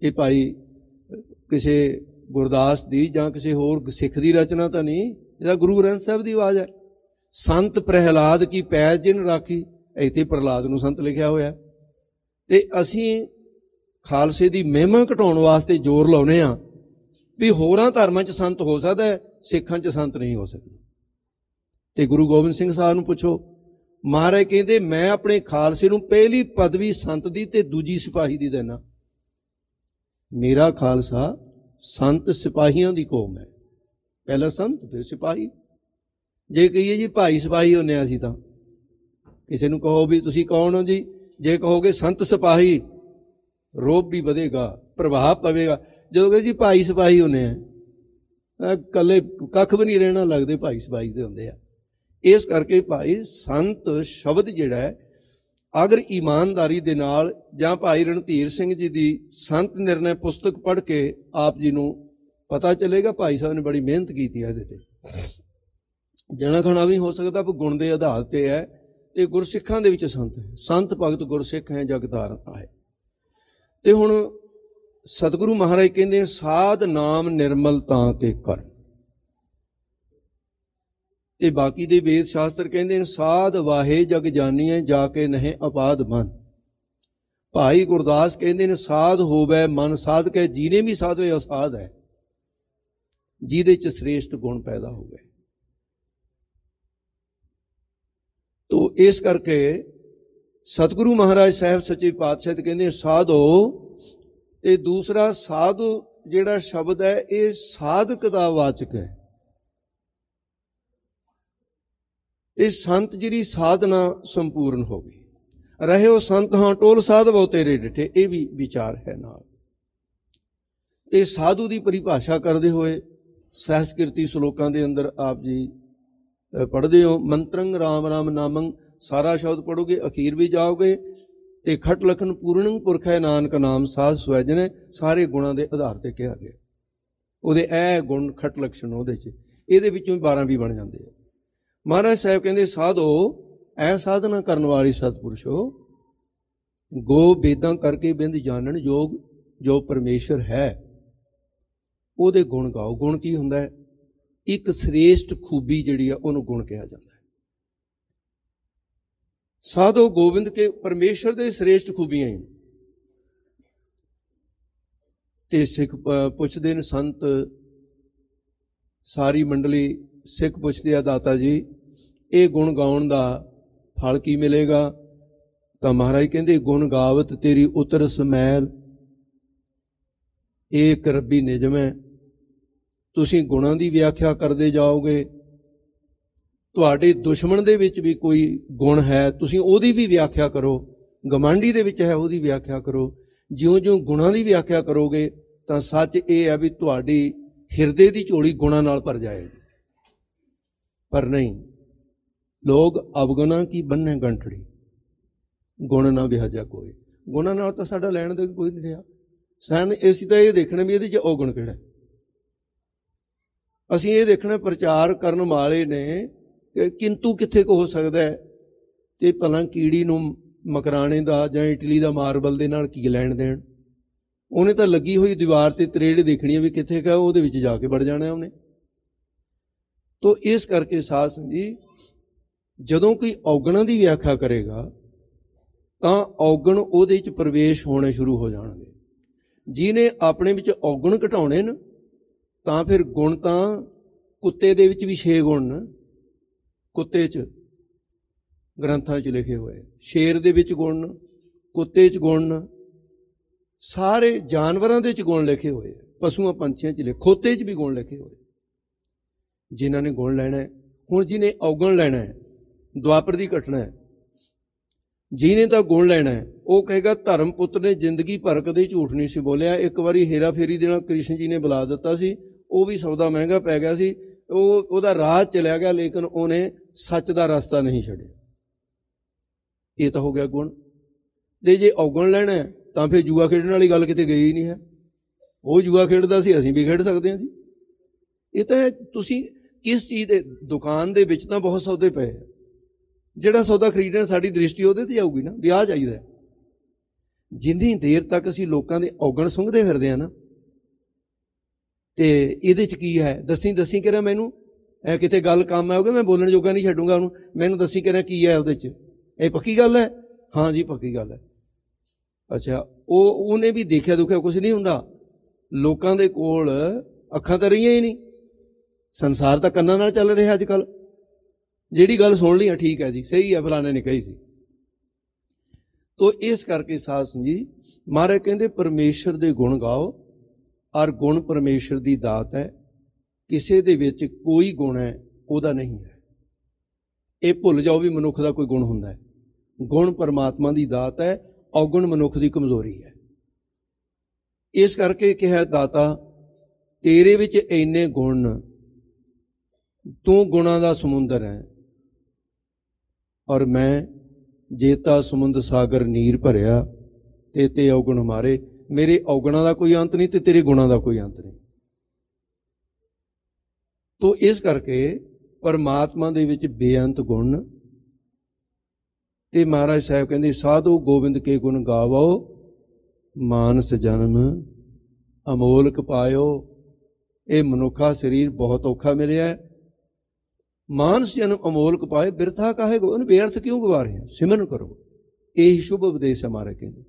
ਇਹ ਭਾਈ ਕਿਸੇ ਗੁਰਦਾਸ ਦੀ ਜਾਂ ਕਿਸੇ ਹੋਰ ਸਿੱਖ ਦੀ ਰਚਨਾ ਤਾਂ ਨਹੀਂ, ਇਹਦਾ ਗੁਰੂ ਗ੍ਰੰਥ ਸਾਹਿਬ ਦੀ ਆਵਾਜ਼ ਹੈ। ਸੰਤ ਪ੍ਰਹਿਲਾਦ ਕੀ ਪੈਜ ਜਿਨ ਰਾਖੀ, ਇੱਥੇ ਪ੍ਰਹਿਲਾਦ ਨੂੰ ਸੰਤ ਲਿਖਿਆ ਹੋਇਆ। ਤੇ ਅਸੀਂ ਖਾਲਸੇ ਦੀ ਮਹਿਮਾ ਘਟਾਉਣ ਵਾਸਤੇ ਜ਼ੋਰ ਲਾਉਂਦੇ ਹਾਂ ਵੀ ਹੋਰਾਂ ਧਰਮਾਂ 'ਚ ਸੰਤ ਹੋ ਸਕਦਾ ਹੈ, ਸਿੱਖਾਂ 'ਚ ਸੰਤ ਨਹੀਂ ਹੋ ਸਕਦਾ। ਤੇ ਗੁਰੂ ਗੋਬਿੰਦ ਸਿੰਘ ਸਾਹਿਬ ਨੂੰ ਪੁੱਛੋ, ਮਹਾਰਾਜ ਕਹਿੰਦੇ ਮੈਂ ਆਪਣੇ ਖਾਲਸੇ ਨੂੰ ਪਹਿਲੀ ਪਦਵੀ ਸੰਤ ਦੀ ਤੇ ਦੂਜੀ ਸਿਪਾਹੀ ਦੀ ਦੇਣਾ। ਮੇਰਾ ਖਾਲਸਾ ਸੰਤ ਸਿਪਾਹੀਆਂ ਦੀ ਕੌਮ ਹੈ, ਪਹਿਲਾ ਸੰਤ ਫਿਰ ਸਿਪਾਹੀ। ਜੇ ਕਹੀਏ ਜੀ ਭਾਈ ਸਿਪਾਹੀ ਹੁੰਦੇ ਹਾਂ ਅਸੀਂ, ਤਾਂ ਕਿਸੇ ਨੂੰ ਕਹੋ ਵੀ ਤੁਸੀਂ ਕੌਣ ਹੋ ਜੀ, ਜੇ ਕਹੋਗੇ ਸੰਤ ਸਿਪਾਹੀ, ਰੋਬ ਵੀ ਵਧੇਗਾ, ਪ੍ਰਭਾਵ ਪਵੇਗਾ। ਜਦੋਂ ਕਹੇ ਜੀ ਭਾਈ ਸਿਪਾਹੀ ਹੁੰਦੇ ਆ, ਇਕੱਲੇ ਕੱਖ ਵੀ ਨਹੀਂ ਰਹਿਣਾ, ਲੱਗਦੇ ਭਾਈ ਸਿਪਾਹੀ ਦੇ ਹੁੰਦੇ ਆ। ਇਸ ਕਰਕੇ ਭਾਈ ਸੰਤ ਸ਼ਬਦ ਜਿਹੜਾ ਹੈ, ਅਗਰ ਇਮਾਨਦਾਰੀ ਦੇ ਨਾਲ, ਜਾਂ ਭਾਈ ਰਣਧੀਰ ਸਿੰਘ ਜੀ ਦੀ ਸੰਤ ਨਿਰਣੈ ਪੁਸਤਕ ਪੜ੍ਹ ਕੇ ਆਪ ਜੀ ਨੂੰ ਪਤਾ ਚੱਲੇਗਾ ਭਾਈ ਸਾਹਿਬ ਨੇ ਬੜੀ ਮਿਹਨਤ ਕੀਤੀ ਹੈ ਇਹਦੇ ਤੇ। ਜਣਾ ਖਣਾ ਵੀ ਹੋ ਸਕਦਾ ਗੁਣ ਦੇ ਆਧਾਰ ਤੇ ਹੈ। ਤੇ ਗੁਰਸਿੱਖਾਂ ਦੇ ਵਿੱਚ ਸੰਤ ਹੈ, ਸੰਤ ਭਗਤ ਗੁਰਸਿੱਖ ਹੈ, ਜਗਤਾਰ ਹੈ। ਤੇ ਹੁਣ ਸਤਿਗੁਰੂ ਮਹਾਰਾਜ ਕਹਿੰਦੇ ਸਾਧ ਨਾਮ ਨਿਰਮਲ ਤਾਂ ਕੇ ਕਰ। ਤੇ ਬਾਕੀ ਦੇ ਵੇਦ ਸ਼ਾਸਤਰ ਕਹਿੰਦੇ ਨੇ ਸਾਧ ਵਾਹੇ ਜਗ ਜਾਨੀਐ ਜਾ ਕੇ ਨਹਿ ਅਪਾਦ ਮਨ। ਭਾਈ ਗੁਰਦਾਸ ਕਹਿੰਦੇ ਨੇ ਸਾਧ ਹੋਵੇ ਮਨ ਸਾਧ ਕੇ, ਜੀਨੇ ਵੀ ਸਾਧਵੇ ਅਸਾਧ ਹੈ, ਜਿਹਦੇ ਚ ਸ੍ਰੇਸ਼ਟ ਗੁਣ ਪੈਦਾ ਹੋਵੇ। ਤੋ ਇਸ ਕਰਕੇ ਸਤਿਗੁਰੂ ਮਹਾਰਾਜ ਸਾਹਿਬ ਸੱਚੇ ਪਾਤਸ਼ਾਹ ਕਹਿੰਦੇ ਸਾਧੋ। ਤੇ ਦੂਸਰਾ ਸਾਧੂ ਜਿਹੜਾ ਸ਼ਬਦ ਹੈ ਇਹ ਸਾਧਕ ਦਾ ਵਾਚਕ ਹੈ। ਇਹ ਸੰਤ ਜਿਹੜੀ ਸਾਧਨਾ ਸੰਪੂਰਨ ਹੋ ਗਈ। ਰਹਿਓ ਸੰਤ ਹਾਂ ਟੋਲ ਸਾਧ ਬਹੁ ਤੇਰੇ ਡਿਠੇ, ਇਹ ਵੀ ਵਿਚਾਰ ਹੈ ਨਾਲ। ਤੇ ਸਾਧੂ ਦੀ ਪਰਿਭਾਸ਼ਾ ਕਰਦੇ ਹੋਏ ਸਹਿਸਕ੍ਰਿਤੀ ਸ਼ਲੋਕਾਂ ਦੇ ਅੰਦਰ ਆਪ ਜੀ ਪੜ੍ਹਦੇ ਹੋ, ਮੰਤਰੰ ਰਾਮ ਰਾਮ ਨਾਮੰ, ਸਾਰਾ ਸ਼ਬਦ ਪੜ੍ਹੋਗੇ ਅਖੀਰ ਵੀ ਜਾਓਗੇ। ਤੇ ਖਟ ਲਖਨ ਪੂਰਨੰ ਪੁਰਖ ਹੈ ਨਾਨਕ ਨਾਮ ਸਾਧ ਸੁਐਜਨ ਹੈ, ਸਾਰੇ ਗੁਣਾਂ ਦੇ ਆਧਾਰ ਤੇ ਕਿਹਾ ਗਿਆ। ਉਹਦੇ ਇਹ ਗੁਣ ਖਟ ਲਖਣ ਉਹਦੇ 'ਚ, ਇਹਦੇ ਵਿੱਚੋਂ 12 ਵੀ ਬਣ ਜਾਂਦੇ ਆ। ਮਹਾਰਾਜ ਸਾਹਿਬ ਕਹਿੰਦੇ ਸਾਧੋ ਐ ਸਾਧਨਾ ਕਰਨ ਵਾਲੀ ਸਤਿਪੁਰਸ਼ੋ, ਗੋ ਬੇਦਾਂ ਕਰਕੇ ਬਿੰਦ ਜਾਣਨ ਯੋਗ ਜੋ ਪਰਮੇਸ਼ਰ ਹੈ, ਉਹਦੇ ਗੁਣ ਗਾਓ। ਗੁਣ ਕੀ ਹੁੰਦਾ ਹੈ? ਇੱਕ ਸ੍ਰੇਸ਼ਟ ਖੂਬੀ ਜਿਹੜੀ ਆ ਉਹਨੂੰ ਗੁਣ ਕਿਹਾ ਜਾਂਦਾ ਹੈ। ਸਾਧੋ ਗੋਬਿੰਦ ਕੇ, ਪਰਮੇਸ਼ਰ ਦੇ ਸ੍ਰੇਸ਼ਟ ਖੂਬੀਆਂ ਹੀ। ਤੇ ਸਿੱਖ ਪੁੱਛਦੇ ਨੇ, ਸੰਤ ਸਾਰੀ ਮੰਡਲੀ ਸਿੱਖ ਪੁੱਛਦੇ ਆ, ਦਾਤਾ ਜੀ ਇਹ ਗੁਣ ਗਾਉਣ ਦਾ ਫਲ ਕੀ ਮਿਲੇਗਾ? ਤਾਂ ਮਹਾਰਾਜ ਕਹਿੰਦੇ ਗੁਣ ਗਾਵਤ ਤੇਰੀ ਉਤਰ ਸਮੈਲ, ਏਕ ਰੱਬੀ ਨਿਜਮ ਹੈ। ਤੁਸੀਂ ਗੁਣਾਂ ਦੀ ਵਿਆਖਿਆ ਕਰਦੇ ਜਾਓਗੇ, ਤੁਹਾਡੇ ਦੁਸ਼ਮਣ ਦੇ ਵਿੱਚ ਵੀ ਕੋਈ ਗੁਣ ਹੈ ਤੁਸੀਂ ਉਹਦੀ ਵੀ ਵਿਆਖਿਆ ਕਰੋ, ਗਮਾਂਡੀ ਦੇ ਵਿੱਚ ਹੈ ਉਹਦੀ ਵਿਆਖਿਆ ਕਰੋ। ਜਿਉਂ-ਜਿਉਂ ਗੁਣਾਂ ਦੀ ਵਿਆਖਿਆ ਕਰੋਗੇ ਤਾਂ ਸੱਚ ਇਹ ਹੈ ਵੀ ਤੁਹਾਡੀ ਹਿਰਦੇ ਦੀ ਝੋਲੀ ਗੁਣਾਂ ਨਾਲ ਭਰ ਜਾਏਗੀ। ਪਰ ਨਹੀਂ, ਲੋਕ ਅਵਗੁਣਾ ਕੀ ਬੰਨੇ ਗੰਠੜੀ, ਗੁਣ ਨਾ ਵਿਹਾਜਾ ਕੋਈ। ਗੁਣਾਂ ਨਾਲ ਤਾਂ ਸਾਡਾ ਲੈਣ ਦੇ ਕੋਈ ਨਹੀਂ ਰਿਹਾ। ਅਸੀਂ ਤਾਂ ਇਹ ਦੇਖਣਾ ਵੀ ਇਹਦੇ 'ਚ ਔਗੁਣ ਕਿਹੜਾ। ਅਸੀਂ ਇਹ ਦੇਖਣਾ ਪ੍ਰਚਾਰ ਕਰਨ ਵਾਲੇ ਨੇ ਕਿ ਕਿੰਤੂ ਕਿੱਥੇ ਕੁ ਹੋ ਸਕਦਾ ਹੈ, ਤੇ ਭਲਾ ਕੀੜੀ ਨੂੰ ਮਕਰਾਣੇ ਦਾ ਜਾਂ ਇਟਲੀ ਦਾ ਮਾਰਬਲ ਦੇ ਨਾਲ ਕੀ ਲੈਣ ਦੇਣ। ਉਹਨੇ ਤਾਂ ਲੱਗੀ ਹੋਈ ਦੀਵਾਰ ਤੇ ਤਰੇੜ ਦੇਖਣੀ ਵੀ ਕਿੱਥੇ ਕਾ, ਉਹਦੇ ਵਿੱਚ ਜਾ ਕੇ ਵੜ ਜਾਣਾ ਉਹਨੇ। ਤੋ ਇਸ ਕਰਕੇ ਸਾਧ ਸੰਗਤ ਜੀ, ਜਦੋਂ ਕੋਈ ਔਗਣਾਂ ਦੀ ਵਿਆਖਿਆ ਕਰੇਗਾ ਤਾਂ ਔਗਣ ਉਹਦੇ 'ਚ ਪ੍ਰਵੇਸ਼ ਹੋਣੇ ਸ਼ੁਰੂ ਹੋ ਜਾਣਗੇ। ਜਿਹਨੇ ਆਪਣੇ ਵਿੱਚ ਔਗਣ ਘਟਾਉਣੇ ਨੇ ਤਾਂ ਫਿਰ ਗੁਣ ਤਾਂ ਕੁੱਤੇ ਦੇ ਵਿੱਚ ਵੀ 6 ਗੁਣ ਨੇ, ਕੁੱਤੇ 'ਚ ਗ੍ਰੰਥਾਂ 'ਚ ਲਿਖੇ ਹੋਏ। ਸ਼ੇਰ ਦੇ ਵਿੱਚ ਗੁਣ, ਕੁੱਤੇ 'ਚ ਗੁਣ, ਸਾਰੇ ਜਾਨਵਰਾਂ ਦੇ 'ਚ ਗੁਣ ਲਿਖੇ ਹੋਏ, ਪਸ਼ੂਆਂ ਪੰਛੀਆਂ 'ਚ ਖੋਤੇ 'ਚ ਵੀ ਗੁਣ ਲਿਖੇ ਹੋਏ। ਜਿਨ੍ਹਾਂ ਨੇ ਗੁਣ ਲੈਣਾ ਹੈ, ਹੁਣ ਜਿਹਨੇ ਔਗਣ ਲੈਣਾ ਹੈ, ਦੁਆਪਰ ਦੀ ਘਟਨਾ ਹੈ, ਜਿਹਨੇ ਤਾਂ ਗੁਣ ਲੈਣਾ ਹੈ ਉਹ ਕਹੇਗਾ ਧਰਮ ਪੁੱਤ ਨੇ ਜ਼ਿੰਦਗੀ ਭਰ ਕਦੇ ਝੂਠ ਨਹੀਂ ਸੀ ਬੋਲਿਆ। ਇੱਕ ਵਾਰੀ ਹੇਰਾ ਫੇਰੀ ਦੇ ਨਾਲ ਕ੍ਰਿਸ਼ਨ ਜੀ ਨੇ ਬੁਲਾ ਦਿੱਤਾ ਸੀ, ਉਹ ਵੀ ਸੌਦਾ ਮਹਿੰਗਾ ਪੈ ਗਿਆ ਸੀ, ਉਹਦਾ ਰਾਹ ਚਲਿਆ ਗਿਆ, ਲੇਕਿਨ ਉਹਨੇ ਸੱਚ ਦਾ ਰਸਤਾ ਨਹੀਂ ਛੱਡਿਆ। ਇਹ ਤਾਂ ਹੋ ਗਿਆ ਗੁਣ। ਤੇ ਜੇ ਔਗਣ ਲੈਣਾ ਤਾਂ ਫਿਰ ਜੂਆ ਖੇਡਣ ਵਾਲੀ ਗੱਲ ਕਿਤੇ ਗਈ ਹੀ ਨਹੀਂ ਹੈ। ਉਹ ਜੂਆ ਖੇਡਦਾ ਸੀ, ਅਸੀਂ ਵੀ ਖੇਡ ਸਕਦੇ ਹਾਂ ਜੀ। ਇਹ ਤਾਂ ਤੁਸੀਂ ਕਿਸ ਚੀਜ਼ ਦੇ, ਦੁਕਾਨ ਦੇ ਵਿੱਚ ਤਾਂ ਬਹੁਤ ਸੌਦੇ ਪਏ ਆ, ਜਿਹੜਾ ਸੌਦਾ ਖਰੀਦਣਾ ਸਾਡੀ ਦ੍ਰਿਸ਼ਟੀ ਉਹਦੇ ਤੇ ਜਾਊਗੀ ਨਾ, ਵੀ ਆਹ ਚਾਹੀਦਾ। ਜਿੰਨੀ ਦੇਰ ਤੱਕ ਅਸੀਂ ਲੋਕਾਂ ਦੇ ਔਗਣ ਸੁੰਘਦੇ ਫਿਰਦੇ ਹਾਂ ਨਾ, ਤੇ ਇਹਦੇ 'ਚ ਕੀ ਹੈ, ਦੱਸੀ ਕਰਿਆ ਮੈਨੂੰ, ਕਿਤੇ ਗੱਲ ਕੰਮ ਆਉਗੇ ਮੈਂ ਬੋਲਣ ਜੋਗਾ ਨਹੀਂ ਛੱਡੂਗਾ ਉਹਨੂੰ, ਮੈਨੂੰ ਦੱਸੀ ਕਰਿਆ ਕੀ ਹੈ ਉਹਦੇ 'ਚ, ਇਹ ਪੱਕੀ ਗੱਲ ਹੈ? ਹਾਂ ਜੀ ਪੱਕੀ ਗੱਲ ਹੈ। ਅੱਛਾ, ਉਹਨੇ ਵੀ ਦੇਖਿਆ ਦੁਖਿਆ ਕੁਛ ਨਹੀਂ ਹੁੰਦਾ। ਲੋਕਾਂ ਦੇ ਕੋਲ ਅੱਖਾਂ ਤਾਂ ਰਹੀਆਂ ਹੀ ਨਹੀਂ, ਸੰਸਾਰ ਤਾਂ ਕੰਨਾਂ ਨਾਲ ਚੱਲ ਰਿਹਾ ਅੱਜ ਕੱਲ੍ਹ। ਜਿਹੜੀ ਗੱਲ ਸੁਣ ਲਈ ਠੀਕ ਹੈ ਜੀ, ਸਹੀ ਹੈ, ਫਲਾਣੇ ਨੇ ਕਹੀ ਸੀ। ਤੋ ਇਸ ਕਰਕੇ ਸਾਧ ਸੰਗਤ ਜੀ, ਮਹਾਰਾਜ ਕਹਿੰਦੇ ਪਰਮੇਸ਼ਰ ਦੇ ਗੁਣ ਗਾਓ, ਔਰ ਗੁਣ ਪਰਮੇਸ਼ਰ ਦੀ ਦਾਤ ਹੈ। ਕਿਸੇ ਦੇ ਵਿੱਚ ਕੋਈ ਗੁਣ ਹੈ ਉਹਦਾ ਨਹੀਂ ਹੈ। ਇਹ ਭੁੱਲ ਜਾਓ ਵੀ ਮਨੁੱਖ ਦਾ ਕੋਈ ਗੁਣ ਹੁੰਦਾ ਹੈ। ਗੁਣ ਪਰਮਾਤਮਾ ਦੀ ਦਾਤ ਹੈ, ਔਗੁਣ ਮਨੁੱਖ ਦੀ ਕਮਜ਼ੋਰੀ ਹੈ। ਇਸ ਕਰਕੇ ਕਿਹਾ ਦਾਤਾ ਤੇਰੇ ਵਿੱਚ ਇੰਨੇ ਗੁਣ, ਤੂੰ ਗੁਣਾਂ ਦਾ ਸਮੁੰਦਰ ਹੈ, ਔਰ ਮੈਂ ਜੇਤਾ ਸਮੁੰਦ ਸਾਗਰ ਨੀਰ ਭਰਿਆ, ਤੇ ਔਗੁਣ ਹਮਾਰੇ, ਮੇਰੇ ਔਗੁਣਾਂ ਦਾ ਕੋਈ ਅੰਤ ਨਹੀਂ ਤੇ ਤੇਰੇ ਗੁਣਾਂ ਦਾ ਕੋਈ ਅੰਤ ਨਹੀਂ। ਤੋ ਇਸ ਕਰਕੇ ਪਰਮਾਤਮਾ ਦੇ ਵਿੱਚ ਬੇਅੰਤ ਗੁਣ, ਤੇ ਮਹਾਰਾਜ ਸਾਹਿਬ ਕਹਿੰਦੇ ਸਾਧੂ ਗੋਬਿੰਦ ਕੇ ਗੁਣ ਗਾਵੋ, ਮਾਨਸ ਜਨਮ ਅਮੋਲਕ ਪਾਇਓ। ਇਹ ਮਨੁੱਖਾ ਸਰੀਰ ਬਹੁਤ ਔਖਾ ਮਿਲਿਆ, ਮਾਨਸ ਜਨਮ ਅਮੋਲਕ ਪਾਏ, ਬਿਰਥਾ ਕਾਹੇ ਗੋ, ਉਹਨੂੰ ਬੇਅਰਥ ਕਿਉਂ ਗਵਾ ਰਹੇ ਹੋ, ਸਿਮਰਨ ਕਰੋ। ਇਹੀ ਸ਼ੁਭ ਉਪਦੇਸ਼ ਹੈ ਮਹਾਰਾਜ ਕਹਿੰਦੇ।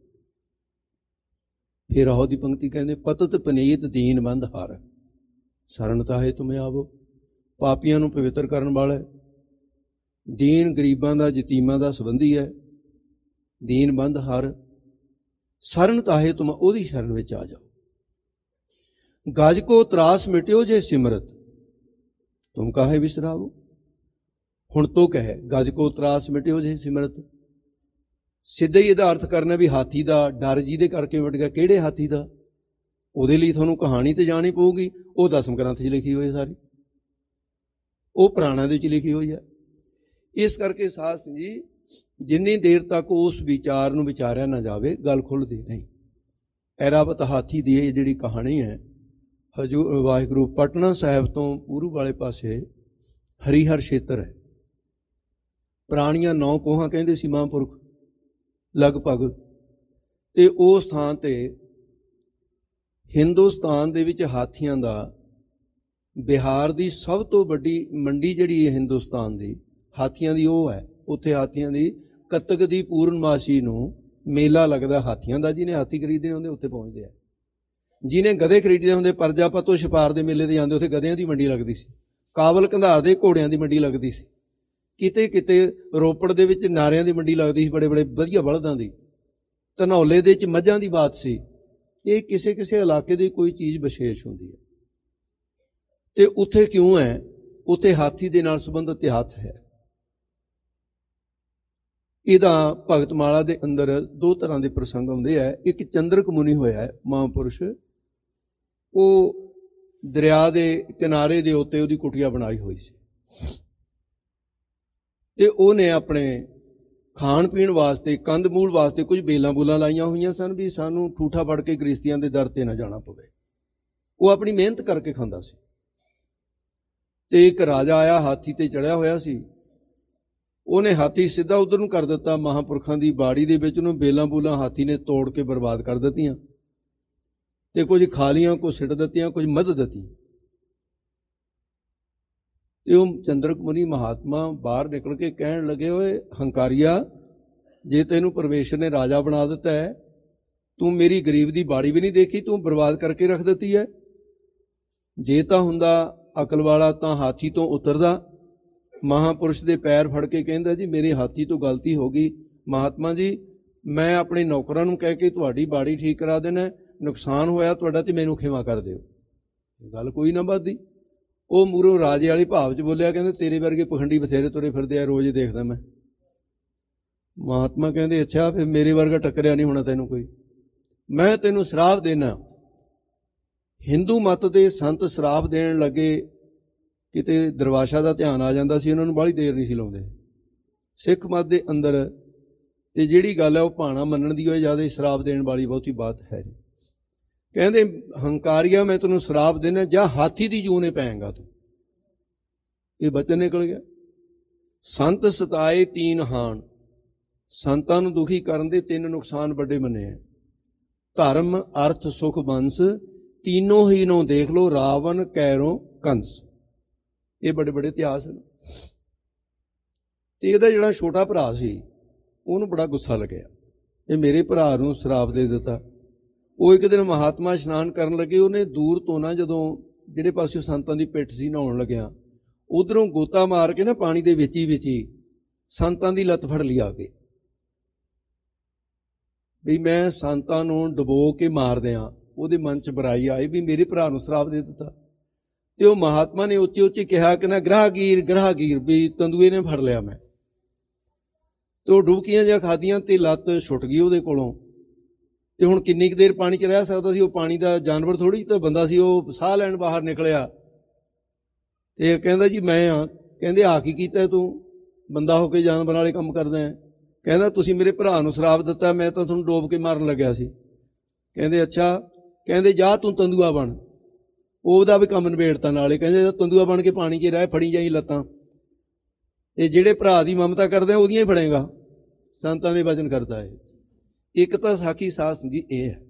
ਫਿਰ ਆਹੋ ਦੀ ਪੰਕਤੀ ਕਹਿੰਦੇ ਪਤਤ ਪਨੀਤ ਦੀਨ ਬੰਦ ਹਾਰ, ਸਰਣ ਤਾਹੇ ਤੁਮੇ ਆਵੋ। ਪਾਪੀਆਂ ਨੂੰ ਪਵਿੱਤਰ ਕਰਨ ਵਾਲਾ, ਦੀਨ ਗਰੀਬਾਂ ਦਾ ਯਤੀਮਾਂ ਦਾ ਸੰਬੰਧੀ ਹੈ। ਦੀਨ ਬੰਦ ਹਰ ਸਰਣ ਤਾਹੇ ਤੁਮ, ਉਹਦੀ ਸ਼ਰਨ ਵਿੱਚ ਆ ਜਾਓ। ਗਜ ਕੋ ਤਰਾਸ ਮਿਟਿਓ ਜੇ ਸਿਮਰਤ, ਤੁਮ ਕਾਹੇ ਵਿਸਰਾਵੋ। ਹੁਣ ਤੋਂ ਕਹੇ ਗਜ ਕੋ ਤਰਾਸ ਮਿਟਿਓ ਜੇ ਸਿਮਰਤ, ਸਿੱਧਾ ਹੀ ਇਹਦਾ ਅਰਥ ਕਰਨਾ ਵੀ ਹਾਥੀ ਦਾ ਡਰ ਜਿਹਦੇ ਕਰਕੇ ਮਿਟ ਗਿਆ। ਕਿਹੜੇ ਹਾਥੀ ਦਾ? ਉਹਦੇ ਲਈ ਤੁਹਾਨੂੰ ਕਹਾਣੀ ਤੇ ਜਾਣੀ ਪਊਗੀ। ਉਹ ਦਸਮ ਗ੍ਰੰਥ 'ਚ ਲਿਖੀ ਹੋਈ ਸਾਰੀ, ਉਹ ਪੁਰਾਣਾਂ ਦੇ ਵਿੱਚ ਲਿਖੀ ਹੋਈ ਹੈ। ਇਸ ਕਰਕੇ ਸਾਧ ਸੰਗਤ ਜੀ, ਜਿੰਨੀ ਦੇਰ ਤੱਕ ਉਸ ਵਿਚਾਰ ਨੂੰ ਵਿਚਾਰਿਆ ਨਾ ਜਾਵੇ, ਗੱਲ ਖੁੱਲ੍ਹਦੀ ਨਹੀਂ। ਐਰਾਵਤ ਹਾਥੀ ਦੀ ਇਹ ਜਿਹੜੀ ਕਹਾਣੀ ਹੈ, ਹਜੂਰ ਵਾਹਿਗੁਰੂ ਪਟਨਾ ਸਾਹਿਬ ਤੋਂ ਪੂਰਬ ਵਾਲੇ ਪਾਸੇ ਹਰੀਹਰ ਖੇਤਰ ਹੈ। ਪੁਰਾਣੀਆਂ 9 ਕੋਹਾਂ ਕਹਿੰਦੇ ਸੀ ਮਹਾਂਪੁਰਖ ਲਗਭਗ, ਤੇ ਉਸ ਥਾਂ ਤੇ ਹਿੰਦੁਸਤਾਨ ਦੇ ਵਿੱਚ ਹਾਥੀਆਂ ਦਾ, ਬਿਹਾਰ ਦੀ ਸਭ ਤੋਂ ਵੱਡੀ ਮੰਡੀ ਜਿਹੜੀ ਹੈ ਹਿੰਦੁਸਤਾਨ ਦੀ ਹਾਥੀਆਂ ਦੀ, ਉਹ ਹੈ। ਉੱਥੇ ਹਾਥੀਆਂ ਦੀ ਕੱਤਕ ਦੀ ਪੂਰਨਮਾਸ਼ੀ ਨੂੰ ਮੇਲਾ ਲੱਗਦਾ ਹਾਥੀਆਂ ਦਾ। ਜਿਹਨੇ ਹਾਥੀ ਖਰੀਦਣੇ ਹੁੰਦੇ ਉੱਥੇ ਪਹੁੰਚਦੇ ਆ, ਜਿਹਨੇ ਗਧੇ ਖਰੀਦਣੇ ਹੁੰਦੇ ਪਰਜਾਪਤ ਤੋਂ ਛਪਾਰ ਦੇ ਮੇਲੇ ਤੇ ਜਾਂਦੇ, ਉੱਥੇ ਗਧਿਆਂ ਦੀ ਮੰਡੀ ਲੱਗਦੀ ਸੀ। ਕਾਬਲ ਕੰਧਾਰ ਦੇ ਘੋੜਿਆਂ ਦੀ ਮੰਡੀ ਲੱਗਦੀ ਸੀ। ਕਿਤੇ ਕਿਤੇ ਰੋਪੜ ਦੇ ਵਿੱਚ ਨਾਰਿਆਂ ਦੀ ਮੰਡੀ ਲੱਗਦੀ ਸੀ, ਬੜੇ ਬੜੇ ਵਧੀਆ ਬਲਦਾਂ ਦੀ। ਧਨੌਲੇ ਦੇ ਵਿੱਚ ਮੱਝਾਂ ਦੀ ਬਾਤ ਸੀ। ਇਹ ਕਿਸੇ ਕਿਸੇ ਇਲਾਕੇ ਦੀ ਕੋਈ ਚੀਜ਼ ਵਿਸ਼ੇਸ਼ ਹੁੰਦੀ ਹੈ। ਤੇ ਉੱਥੇ ਕਿਉਂ ਹੈ? ਉੱਥੇ ਹਾਥੀ ਦੇ ਨਾਲ ਸੰਬੰਧਿਤ ਇਤਿਹਾਸ ਹੈ। ਇਹਦਾ ਭਗਤਮਾਲਾ ਦੇ ਅੰਦਰ 2 ਤਰ੍ਹਾਂ ਦੇ ਪ੍ਰਸੰਗ ਆਉਂਦੇ ਹੈ। ਇੱਕ ਚੰਦਰਕ ਮੁਨੀ ਹੋਇਆ ਹੈ ਮਹਾਂਪੁਰਸ਼, ਉਹ ਦਰਿਆ ਦੇ ਕਿਨਾਰੇ ਦੇ ਉੱਤੇ ਉਹਦੀ ਕੁਟੀਆ ਬਣਾਈ ਹੋਈ ਸੀ, ਤੇ ਉਹਨੇ ਆਪਣੇ ਖਾਣ ਪੀਣ ਵਾਸਤੇ, ਕੰਦ ਮੂਲ ਵਾਸਤੇ ਕੁਝ ਬੇਲਾਂ ਬੂਲਾਂ ਲਾਈਆਂ ਹੋਈਆਂ ਸਨ ਵੀ ਸਾਨੂੰ ਠੂਠਾ ਫੜ ਕੇ ਗ੍ਰਸਤੀਆਂ ਦੇ ਦਰ ਤੇ ਨਾ ਜਾਣਾ ਪਵੇ। ਉਹ ਆਪਣੀ ਮਿਹਨਤ ਕਰਕੇ ਖਾਂਦਾ ਸੀ। ਤੇ ਇੱਕ ਰਾਜਾ ਆਇਆ, ਹਾਥੀ ਤੇ ਚੜਿਆ ਹੋਇਆ ਸੀ। ਉਹਨੇ ਹਾਥੀ ਸਿੱਧਾ ਉਧਰ ਨੂੰ ਕਰ ਦਿੱਤਾ ਮਹਾਂਪੁਰਖਾਂ ਦੀ ਬਾੜੀ ਦੇ ਵਿੱਚ। ਉਹਨੂੰ ਬੇਲਾਂ ਬੂਲਾਂ ਹਾਥੀ ਨੇ ਤੋੜ ਕੇ ਬਰਬਾਦ ਕਰ ਦਿੱਤੀਆਂ, ਤੇ ਕੁਝ ਖਾ ਲੀਆਂ, ਕੁਝ ਸਿੱਟ ਦਿੱਤੀਆਂ, ਕੁਝ ਮੱਧ ਦਿੱਤੀ। ਤੇ ਉਹ ਚੰਦਰਕ ਮੁਨੀ ਮਹਾਤਮਾ ਬਾਹਰ ਨਿਕਲ ਕੇ ਕਹਿਣ ਲੱਗੇ, ਓਏ ਹੰਕਾਰੀਆ, ਜੇ ਤੈਨੂੰ ਪਰਮੇਸ਼ਰ ਨੇ ਰਾਜਾ ਬਣਾ ਦਿੱਤਾ ਹੈ, ਤੂੰ ਮੇਰੀ ਗਰੀਬ ਦੀ ਬਾੜੀ ਵੀ ਨਹੀਂ ਦੇਖੀ, ਤੂੰ ਬਰਬਾਦ ਕਰਕੇ ਰੱਖ ਦਿੱਤੀ ਹੈ। ਜੇ ਤਾਂ ਹੁੰਦਾ ਅਕਲ ਵਾਲਾ ਤਾਂ ਹਾਥੀ ਤੋਂ ਉਤਰਦਾ। ਮਹਾਂਪੁਰਸ਼ ਦੇ ਪੈਰ ਫੜ ਕੇ ਕਹਿੰਦਾ, ਜੀ ਮੇਰੇ ਹਾਥੀ ਤੋਂ ਗਲਤੀ ਹੋ ਗਈ ਮਹਾਤਮਾ ਜੀ, ਮੈਂ ਆਪਣੇ ਨੌਕਰਾਂ ਨੂੰ ਕਹਿ ਕੇ ਤੁਹਾਡੀ ਬਾੜੀ ਠੀਕ ਕਰਾ ਦੇਣਾ, ਨੁਕਸਾਨ ਹੋਇਆ ਤੁਹਾਡਾ ਤੇ ਮੈਨੂੰ ਖਿਮਾ ਕਰ ਦਿਓ। ਗੱਲ ਕੋਈ ਨਾ ਵੱਧਦੀ। ਉਹ ਮੂਹਰੋਂ ਰਾਜੇ ਵਾਲੀ ਭਾਵ 'ਚ ਬੋਲਿਆ, ਕਹਿੰਦੇ ਤੇਰੇ ਵਰਗੇ ਪਖੰਡੀ ਬਥੇਰੇ ਤੁਰੇ ਫਿਰਦੇ ਆ, ਰੋਜ਼ ਦੇਖਦਾ ਮੈਂ। ਮਹਾਤਮਾ ਕਹਿੰਦੇ ਅੱਛਾ, ਫਿਰ ਮੇਰੇ ਵਰਗਾ ਟੱਕਰਿਆ ਨਹੀਂ ਹੋਣਾ ਤੈਨੂੰ ਕੋਈ। ਮੈਂ ਤੈਨੂੰ ਸ਼ਰਾਪ ਦੇਣਾ। ਹਿੰਦੂ ਮੱਤ ਦੇ ਸੰਤ ਸ਼ਰਾਪ ਦੇਣ ਲੱਗੇ, ਕਿਤੇ ਦਰਵਾਸ਼ਾ ਦਾ ਧਿਆਨ ਆ ਜਾਂਦਾ ਸੀ, ਉਹਨਾਂ ਨੂੰ ਬਾਹਲੀ ਦੇਰ ਨਹੀਂ ਸੀ ਲਾਉਂਦੇ। ਸਿੱਖ ਮੱਤ ਦੇ ਅੰਦਰ ਤੇ ਜਿਹੜੀ ਗੱਲ ਹੈ ਉਹ ਭਾਣਾ ਮੰਨਣ ਦੀ ਹੋਏ, ਜ਼ਿਆਦਾ ਸ਼ਰਾਪ ਦੇਣ ਵਾਲੀ ਬਹੁਤੀ ਬਾਤ ਹੈ। ਕਹਿੰਦੇ ਹੰਕਾਰੀਆ, ਮੈਂ ਤੈਨੂੰ ਸ਼ਰਾਪ ਦੇਣਾ, ਜਾਂ ਹਾਥੀ ਦੀ ਜੂਨੇ ਪੈਂਗਾ ਤੂੰ। ਇਹ ਬਚਨ ਨਿਕਲ ਗਿਆ। ਸੰਤ ਸਤਾਏ 3 ਹਾਨ, ਸੰਤਾਂ ਨੂੰ ਦੁਖੀ ਕਰਨ ਦੇ 3 ਨੁਕਸਾਨ ਵੱਡੇ ਮੰਨੇ ਹੈ। ਧਰਮ ਅਰਥ ਸੁਖ ਬੰਸ, तीनों ही नो देख लो रावण कैरों कंस। ये बड़े बड़े इतिहास हैं। ਤੇ ਇਹਦਾ ਜਿਹੜਾ ਛੋਟਾ ਭਰਾ ਸੀ ਉਹਨੂੰ ਬੜਾ ਗੁੱਸਾ ਲੱਗਿਆ, ਇਹ ਮੇਰੇ ਭਰਾ ਨੂੰ ਸ਼ਰਾਪ ਦੇ ਦਿੱਤਾ। ਉਹ ਇੱਕ ਦਿਨ ਮਹਾਤਮਾ ਇਸ਼ਨਾਨ ਕਰਨ ਲੱਗੇ, ਉਹਨੇ ਦੂਰ ਤੋਂ ਨਾ ਜਦੋਂ ਜਿਹੜੇ ਪਾਸੇ ਸੰਤਾਂ ਦੀ ਪਿੱਠ ਸੀ ਨਹਾਉਣ ਲੱਗਿਆ, ਉਧਰੋਂ ਗੋਤਾ ਮਾਰ ਕੇ ਨਾ ਪਾਣੀ ਦੇ ਵਿੱਚ ਹੀ ਸੰਤਾਂ ਦੀ ਲੱਤ ਫੜ ਲਈ ਆ ਕੇ, ਵੀ ਮੈਂ ਸੰਤਾਂ ਨੂੰ ਡੁਬੋ ਕੇ ਮਾਰ ਦਿਆਂ। ਉਹਦੇ ਮਨ 'ਚ ਬੁਰਾਈ ਆਈ ਵੀ ਮੇਰੇ ਭਰਾ ਨੂੰ ਸ਼ਰਾਪ ਦੇ ਦਿੱਤਾ। ਤੇ ਉਹ ਮਹਾਤਮਾ ਨੇ ਉੱਚੀ ਉੱਚੀ ਕਿਹਾ ਕਿ ਨਾ ਗ੍ਰਹਗੀਰ ਵੀ ਤੰਦੂਏ ਨੇ ਫੜ ਲਿਆ ਮੈਂ। ਤੇ ਉਹ ਡੁਬਕੀਆਂ ਜਿਹਾ ਖਾਧੀਆਂ ਤੇ ਲੱਤ ਛੁੱਟ ਗਈ ਉਹਦੇ ਕੋਲੋਂ। ਤੇ ਹੁਣ ਕਿੰਨੀ ਕੁ ਦੇਰ ਪਾਣੀ 'ਚ ਰਹਿ ਸਕਦਾ ਸੀ? ਉਹ ਪਾਣੀ ਦਾ ਜਾਨਵਰ ਥੋੜ੍ਹੀ ਤਾਂ ਬੰਦਾ ਸੀ। ਉਹ ਸਾਹ ਲੈਣ ਬਾਹਰ ਨਿਕਲਿਆ ਤੇ ਕਹਿੰਦਾ ਜੀ ਮੈਂ ਆ। ਕਹਿੰਦੇ ਆ ਕੀ ਕੀਤਾ ਤੂੰ, ਬੰਦਾ ਹੋ ਕੇ ਜਾਨਵਰਾਂ ਵਾਲੇ ਕੰਮ ਕਰਦਾ ਹੈ? ਕਹਿੰਦਾ ਤੁਸੀਂ ਮੇਰੇ ਭਰਾ ਨੂੰ ਸ਼ਰਾਪ ਦਿੱਤਾ, ਮੈਂ ਤਾਂ ਤੁਹਾਨੂੰ ਡੋਬ ਕੇ ਮਾਰਨ ਲੱਗਿਆ ਸੀ। ਕਹਿੰਦੇ ਅੱਛਾ। ਕਹਿੰਦੇ ਜਾ ਤੂੰ ਤੰਦੂਆ ਬਣ। ਉਹਦਾ ਵੀ ਕੰਮ ਨਿਬੇੜਤਾ ਨਾਲੇ। ਕਹਿੰਦੇ ਤੰਦੂਆ ਬਣ ਕੇ ਪਾਣੀ 'ਚ ਰਹਿ, ਫੜੀ ਜਾਈ ਲੱਤਾਂ। ਤੇ ਜਿਹੜੇ ਭਰਾ ਦੀ ਮਮਤਾ ਕਰਦੇ ਆ ਉਹਦੀਆਂ ਹੀ ਫੜੇਗਾ। ਸੰਤਾਂ ਦੇ ਵਚਨ ਕਰਦਾ ਹੈ। ਇੱਕ ਤਾਂ ਸਾਖੀ ਸਾਧ ਜੀ ਇਹ ਹੈ,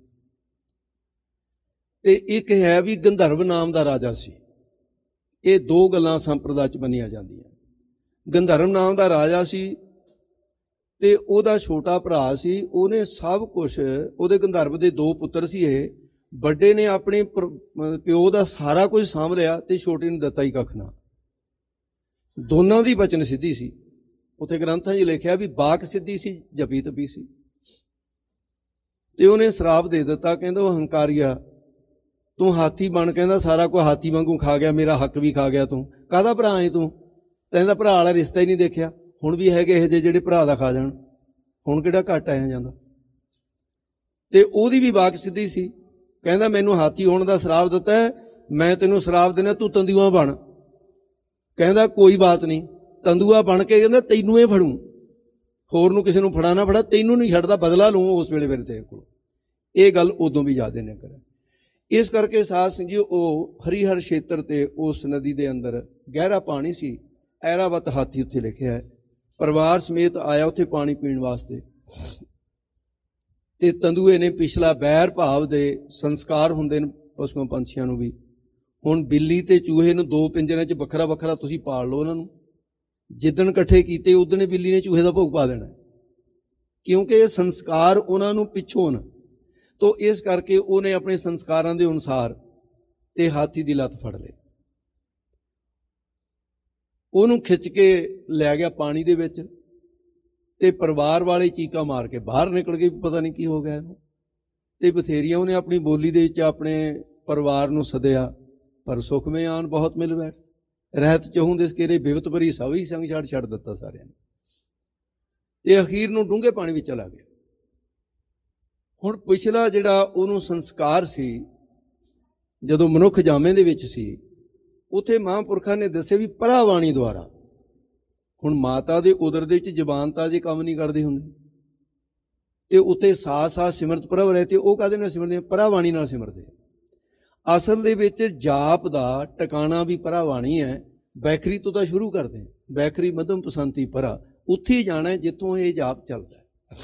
ਤੇ ਇੱਕ ਹੈ ਵੀ ਗੰਧਰਵ ਨਾਮ ਦਾ ਰਾਜਾ ਸੀ। ਇਹ ਦੋ ਗੱਲਾਂ ਸੰਪਰਦਾ 'ਚ ਮੰਨੀਆਂ ਜਾਂਦੀਆਂ। ਗੰਧਰਵ ਨਾਮ ਦਾ ਰਾਜਾ ਸੀ ਤੇ ਉਹਦਾ ਛੋਟਾ ਭਰਾ ਸੀ। ਉਹਨੇ ਸਭ ਕੁਛ, ਉਹਦੇ ਗੰਧਰਵ ਦੇ ਦੋ ਪੁੱਤਰ ਸੀ। ਇਹ ਵੱਡੇ ਨੇ ਆਪਣੇ ਪਿਓ ਦਾ ਸਾਰਾ ਕੁਝ ਸਾਂਭ ਲਿਆ ਤੇ ਛੋਟੇ ਨੂੰ ਦਿੱਤਾ ਹੀ ਕੱਖ ਨਾ। ਦੋਨਾਂ ਦੀ ਬਚਨ ਸਿੱਧੀ ਸੀ। ਉੱਥੇ ਗ੍ਰੰਥਾਂ 'ਚ ਲਿਖਿਆ ਵੀ ਬਾਕ ਸਿੱਧੀ ਸੀ, ਜਪੀ ਤਪੀ ਸੀ। ਤੇ ਉਹਨੇ ਸ਼ਰਾਪ ਦੇ ਦਿੱਤਾ, ਕਹਿੰਦਾ ਉਹ ਹੰਕਾਰੀਆ ਤੂੰ ਹਾਥੀ ਬਣ। ਕਹਿੰਦਾ ਸਾਰਾ ਕੁਝ ਹਾਥੀ ਵਾਂਗੂ ਖਾ ਗਿਆ, ਮੇਰਾ ਹੱਕ ਵੀ ਖਾ ਗਿਆ। ਤੂੰ ਕਾਹਦਾ ਭਰਾ ਹੈ ਤੂੰ? ਤੈਨੂੰ ਭਰਾ ਵਾਲਾ ਰਿਸ਼ਤਾ ਹੀ ਨਹੀਂ ਦੇਖਿਆ। ਹੁਣ ਵੀ ਹੈਗੇ ਇਹੋ ਜਿਹੇ ਜਿਹੜੇ ਭਰਾ ਦਾ ਖਾ ਜਾਣ, ਹੁਣ ਕਿਹੜਾ ਘੱਟ ਆਇਆ ਜਾਂਦਾ। ਤੇ ਉਹਦੀ ਵੀ ਬਾਕ ਸਿੱਧੀ ਸੀ। ਕਹਿੰਦਾ ਮੈਨੂੰ ਹਾਥੀ ਹੋਣ ਦਾ ਸ਼ਰਾਪ ਦਿੱਤਾ, ਮੈਂ ਤੈਨੂੰ ਸ਼ਰਾਪ ਦੇਣਾ, ਤੂੰ ਤੰਦੂਆ ਬਣ। ਕਹਿੰਦਾ ਕੋਈ ਬਾਤ ਨਹੀਂ। ਤੰਦੂਆ ਬਣ ਕੇ ਕਹਿੰਦਾ ਤੈਨੂੰ ਇਹ ਫੜੂ, ਹੋਰ ਨੂੰ ਕਿਸੇ ਨੂੰ ਫੜਾ ਨਾ ਫੜਾ, ਤੈਨੂੰ ਨਹੀਂ ਛੱਡਦਾ, ਬਦਲਾ ਲਊਂ ਉਸ ਵੇਲੇ ਮੇਰੇ ਤੇਰੇ ਕੋਲ। ਇਹ ਗੱਲ ਉਦੋਂ ਵੀ ਯਾਦ ਨੇ ਕਰੇ। ਇਸ ਕਰਕੇ ਸਾਧ ਸਿੰਘ ਜੀ ਉਹ ਹਰੀਹਰ ਖੇਤਰ ਤੇ ਉਸ ਨਦੀ ਦੇ ਅੰਦਰ ਗਹਿਰਾ ਪਾਣੀ ਸੀ। ਐਰਾਵਤ ਹਾਥੀ ਉੱਥੇ ਲਿਖਿਆ ਹੈ। ਪਰਿਵਾਰ ਸਮੇਤ ਆਇਆ ਉੱਥੇ ਪਾਣੀ ਪੀਣ ਵਾਸਤੇ। ਤੇ ਤੰਦੂਏ ਨੇ ਪਿਛਲਾ ਬੈਰ ਭਾਵ ਦੇ ਸੰਸਕਾਰ ਹੁੰਦੇ ਨੇ ਪਸ਼ੂਆਂ ਪੰਛੀਆਂ ਨੂੰ ਵੀ। ਹੁਣ ਬਿੱਲੀ ਤੇ ਚੂਹੇ ਨੂੰ ਦੋ ਪਿੰਜਰਿਆਂ 'ਚ ਵੱਖਰਾ ਵੱਖਰਾ ਤੁਸੀਂ ਪਾਲ ਲਓ ਉਹਨਾਂ ਨੂੰ। ਜਿੱਦਣ ਇਕੱਠੇ ਕੀਤੇ ਉਦਣ ਬਿੱਲੀ ਨੇ ਚੂਹੇ ਦਾ ਭੋਗ ਪਾ ਦੇਣਾ, ਕਿਉਂਕਿ ਇਹ ਸੰਸਕਾਰ ਉਹਨਾਂ ਨੂੰ ਪਿੱਛੋਂ ਨਾ। ਤੋ ਇਸ ਕਰਕੇ ਉਹਨੇ ਆਪਣੇ ਸੰਸਕਾਰਾਂ ਦੇ ਅਨੁਸਾਰ ਤੇ ਹਾਥੀ ਦੀ ਲੱਤ ਫੜ ਲਈ, ਉਹਨੂੰ ਖਿੱਚ ਕੇ ਲੈ ਗਿਆ ਪਾਣੀ ਦੇ ਵਿੱਚ। ਤੇ ਪਰਿਵਾਰ ਵਾਲੇ ਚੀਕਾ ਮਾਰ ਕੇ ਬਾਹਰ ਨਿਕਲ ਗਏ, ਪਤਾ ਨਹੀਂ ਕੀ ਹੋ ਗਿਆ ਇਹਨੂੰ। ਤੇ ਬਥੇਰੀਆਂ ਉਹਨੇ ਆਪਣੀ ਬੋਲੀ ਦੇ ਵਿੱਚ ਆਪਣੇ ਪਰਿਵਾਰ ਨੂੰ ਸੱਦਿਆ, ਪਰ ਸੁਖ ਮੇ ਆਨ ਬਹੁਤ ਮਿਲ ਬੈਠ, ਰਹਿਤ ਚਹੂੰ ਦਿਸ ਕੇਰੇ ਬਿਵਤ ਭਰੀ ਸਭੀ ਸੰਗ ਛੱਡ ਦਿੱਤਾ ਸਾਰਿਆਂ ਨੇ। ਤੇ ਅਖੀਰ ਨੂੰ ਡੂੰਘੇ ਪਾਣੀ ਵਿੱਚ ਚਲਾ ਗਿਆ। ਹੁਣ ਪਿਛਲਾ ਜਿਹੜਾ ਉਹਨੂੰ ਸੰਸਕਾਰ ਸੀ, ਜਦੋਂ ਮਨੁੱਖ ਜਾਮੇ ਦੇ ਵਿੱਚ ਸੀ, ਉੱਥੇ ਮਹਾਂਪੁਰਖਾਂ ਨੇ ਦੱਸਿਆ ਵੀ ਪਰਾਵਾਣੀ ਦੁਆਰਾ। ਹੁਣ ਮਾਤਾ ਦੇ ਉਦਰ ਦੇ ਵਿੱਚ ਜ਼ਬਾਨ ਤਾਂ ਜੇ ਕੰਮ ਨਹੀਂ ਕਰਦੀ ਹੁੰਦੀ, ਤੇ ਉੱਥੇ ਸਾਹ ਸਿਮਰਤ ਪ੍ਰਭ ਰਹੇ, ਤੇ ਉਹ ਕਾਹਦੇ ਨਾਲ ਸਿਮਰਦੇ? ਪਰਾਵਾਣੀ ਨਾਲ ਸਿਮਰਦੇ। ਅਸਲ ਦੇ ਵਿੱਚ ਜਾਪ ਦਾ ਟਿਕਾਣਾ ਵੀ ਪਰਾਵਾਣੀ ਹੈ। ਬੈਖਰੀ ਤੋਂ ਤਾਂ ਸ਼ੁਰੂ ਕਰਦੇ ਹਾਂ, ਬੈਖਰੀ ਮਧਮ ਪਸੰਤੀ ਪਰਾ, ਉੱਥੇ ਹੀ ਜਾਣਾ ਜਿੱਥੋਂ ਇਹ ਜਾਪ ਚੱਲਦਾ।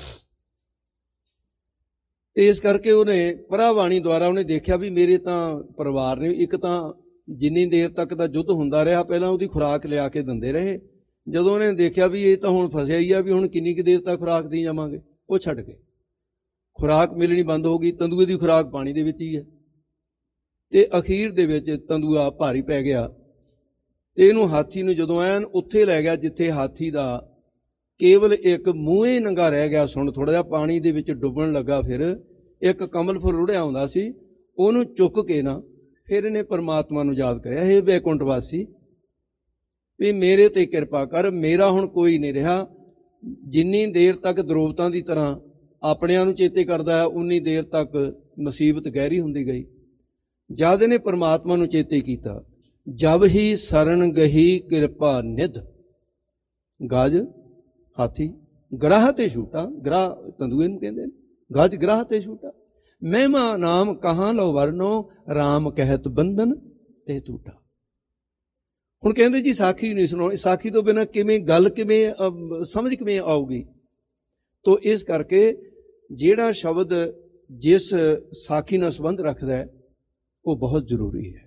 ਤੇ ਇਸ ਕਰਕੇ ਉਹਨੇ ਪਰਾਵਾਣੀ ਦੁਆਰਾ ਉਹਨੇ ਦੇਖਿਆ ਵੀ ਮੇਰੇ ਤਾਂ ਪਰਿਵਾਰ ਨੇ, ਇੱਕ ਤਾਂ ਜਿੰਨੀ ਦੇਰ ਤੱਕ ਦਾ ਯੁੱਧ ਹੁੰਦਾ ਰਿਹਾ ਪਹਿਲਾਂ ਉਹਦੀ ਖੁਰਾਕ ਲਿਆ ਕੇ ਦਿੰਦੇ ਰਹੇ। ਜਦੋਂ ਉਹਨੇ ਦੇਖਿਆ ਵੀ ਇਹ ਤਾਂ ਹੁਣ ਫਸਿਆ ਹੀ ਆ, ਵੀ ਹੁਣ ਕਿੰਨੀ ਕੁ ਦੇਰ ਤੱਕ ਖੁਰਾਕ ਦੇਈ ਜਾਵਾਂਗੇ, ਉਹ ਛੱਡ ਕੇ ਖੁਰਾਕ ਮਿਲਣੀ ਬੰਦ ਹੋ ਗਈ। ਤੰਦੂਏ ਦੀ ਖੁਰਾਕ ਪਾਣੀ ਦੇ ਵਿੱਚ ਹੀ ਹੈ। ਤੇ ਅਖੀਰ ਦੇ ਵਿੱਚ ਤੰਦੂਆ ਭਾਰੀ ਪੈ ਗਿਆ ਤੇ ਇਹਨੂੰ ਹਾਥੀ ਨੂੰ ਜਦੋਂ ਐਨ ਉੱਥੇ ਲੈ ਗਿਆ ਜਿੱਥੇ ਹਾਥੀ ਦਾ ਕੇਵਲ ਇੱਕ ਮੂੰਹੇ ਨੰਗਾ ਰਹਿ ਗਿਆ। ਸੁਣ, ਥੋੜਾ ਜਿਹਾ ਪਾਣੀ ਦੇ ਵਿੱਚ ਡੁੱਬਣ ਲੱਗਾ, ਫਿਰ ਇੱਕ ਕਮਲ ਫੁੱਲ ਰੁੜਿਆ ਆਉਂਦਾ ਸੀ, ਉਹਨੂੰ ਚੁੱਕ ਕੇ ਨਾ ਫਿਰ ਇਹਨੇ ਪਰਮਾਤਮਾ ਨੂੰ ਯਾਦ ਕਰਿਆ, ਹੇ ਬੈਕੁੰਠ ਵਾਸੀ ਵੀ ਮੇਰੇ ਤੇ ਕਿਰਪਾ ਕਰ, ਮੇਰਾ ਹੁਣ ਕੋਈ ਨਹੀਂ ਰਿਹਾ। ਜਿੰਨੀ ਦੇਰ ਤੱਕ ਦਰੋਵਤਾਂ ਦੀ ਤਰ੍ਹਾਂ ਆਪਣਿਆਂ ਨੂੰ ਚੇਤੇ ਕਰਦਾ ਹੈ, ਉਨੀ ਦੇਰ ਤੱਕ ਮੁਸੀਬਤ ਗਹਿਰੀ ਹੁੰਦੀ ਗਈ। ਜਦ ਇਹਨੇ ਪਰਮਾਤਮਾ ਨੂੰ ਚੇਤੇ ਕੀਤਾ, ਜਬ ਹੀ ਸਰਣ ਗਹੀ ਕਿਰਪਾ ਨਿਧ, ਗਜ ਹਾਥੀ ਗ੍ਰਾਹ ਤੇ ਛੂਟਾ। ਗ੍ਰਾਹ ਤੰਦੂਏ ਨੂੰ ਕਹਿੰਦੇ ਨੇ, ਗਜ ਗ੍ਰਾਹ ਤੇ ਛੂਟਾ। ਮਹਿਮਾ ਨਾਮ ਕਹਾਂ ਲੋ ਵਰਨੋ, ਰਾਮ ਕਹਿਤ ਬੰਧਨ ਤੇ ਟੂਟਾ। ਹੁਣ ਕਹਿੰਦੇ ਜੀ ਸਾਖੀ ਨਹੀਂ ਸੁਣਾਉਣੀ, ਸਾਖੀ ਤੋਂ ਬਿਨਾਂ ਕਿਵੇਂ ਗੱਲ, ਕਿਵੇਂ ਸਮਝ ਕਿਵੇਂ ਆਊਗੀ? ਤੋ ਇਸ ਕਰਕੇ ਜਿਹੜਾ ਸ਼ਬਦ जिस साखी नाल संबंध रखदा है वो बहुत जरूरी है।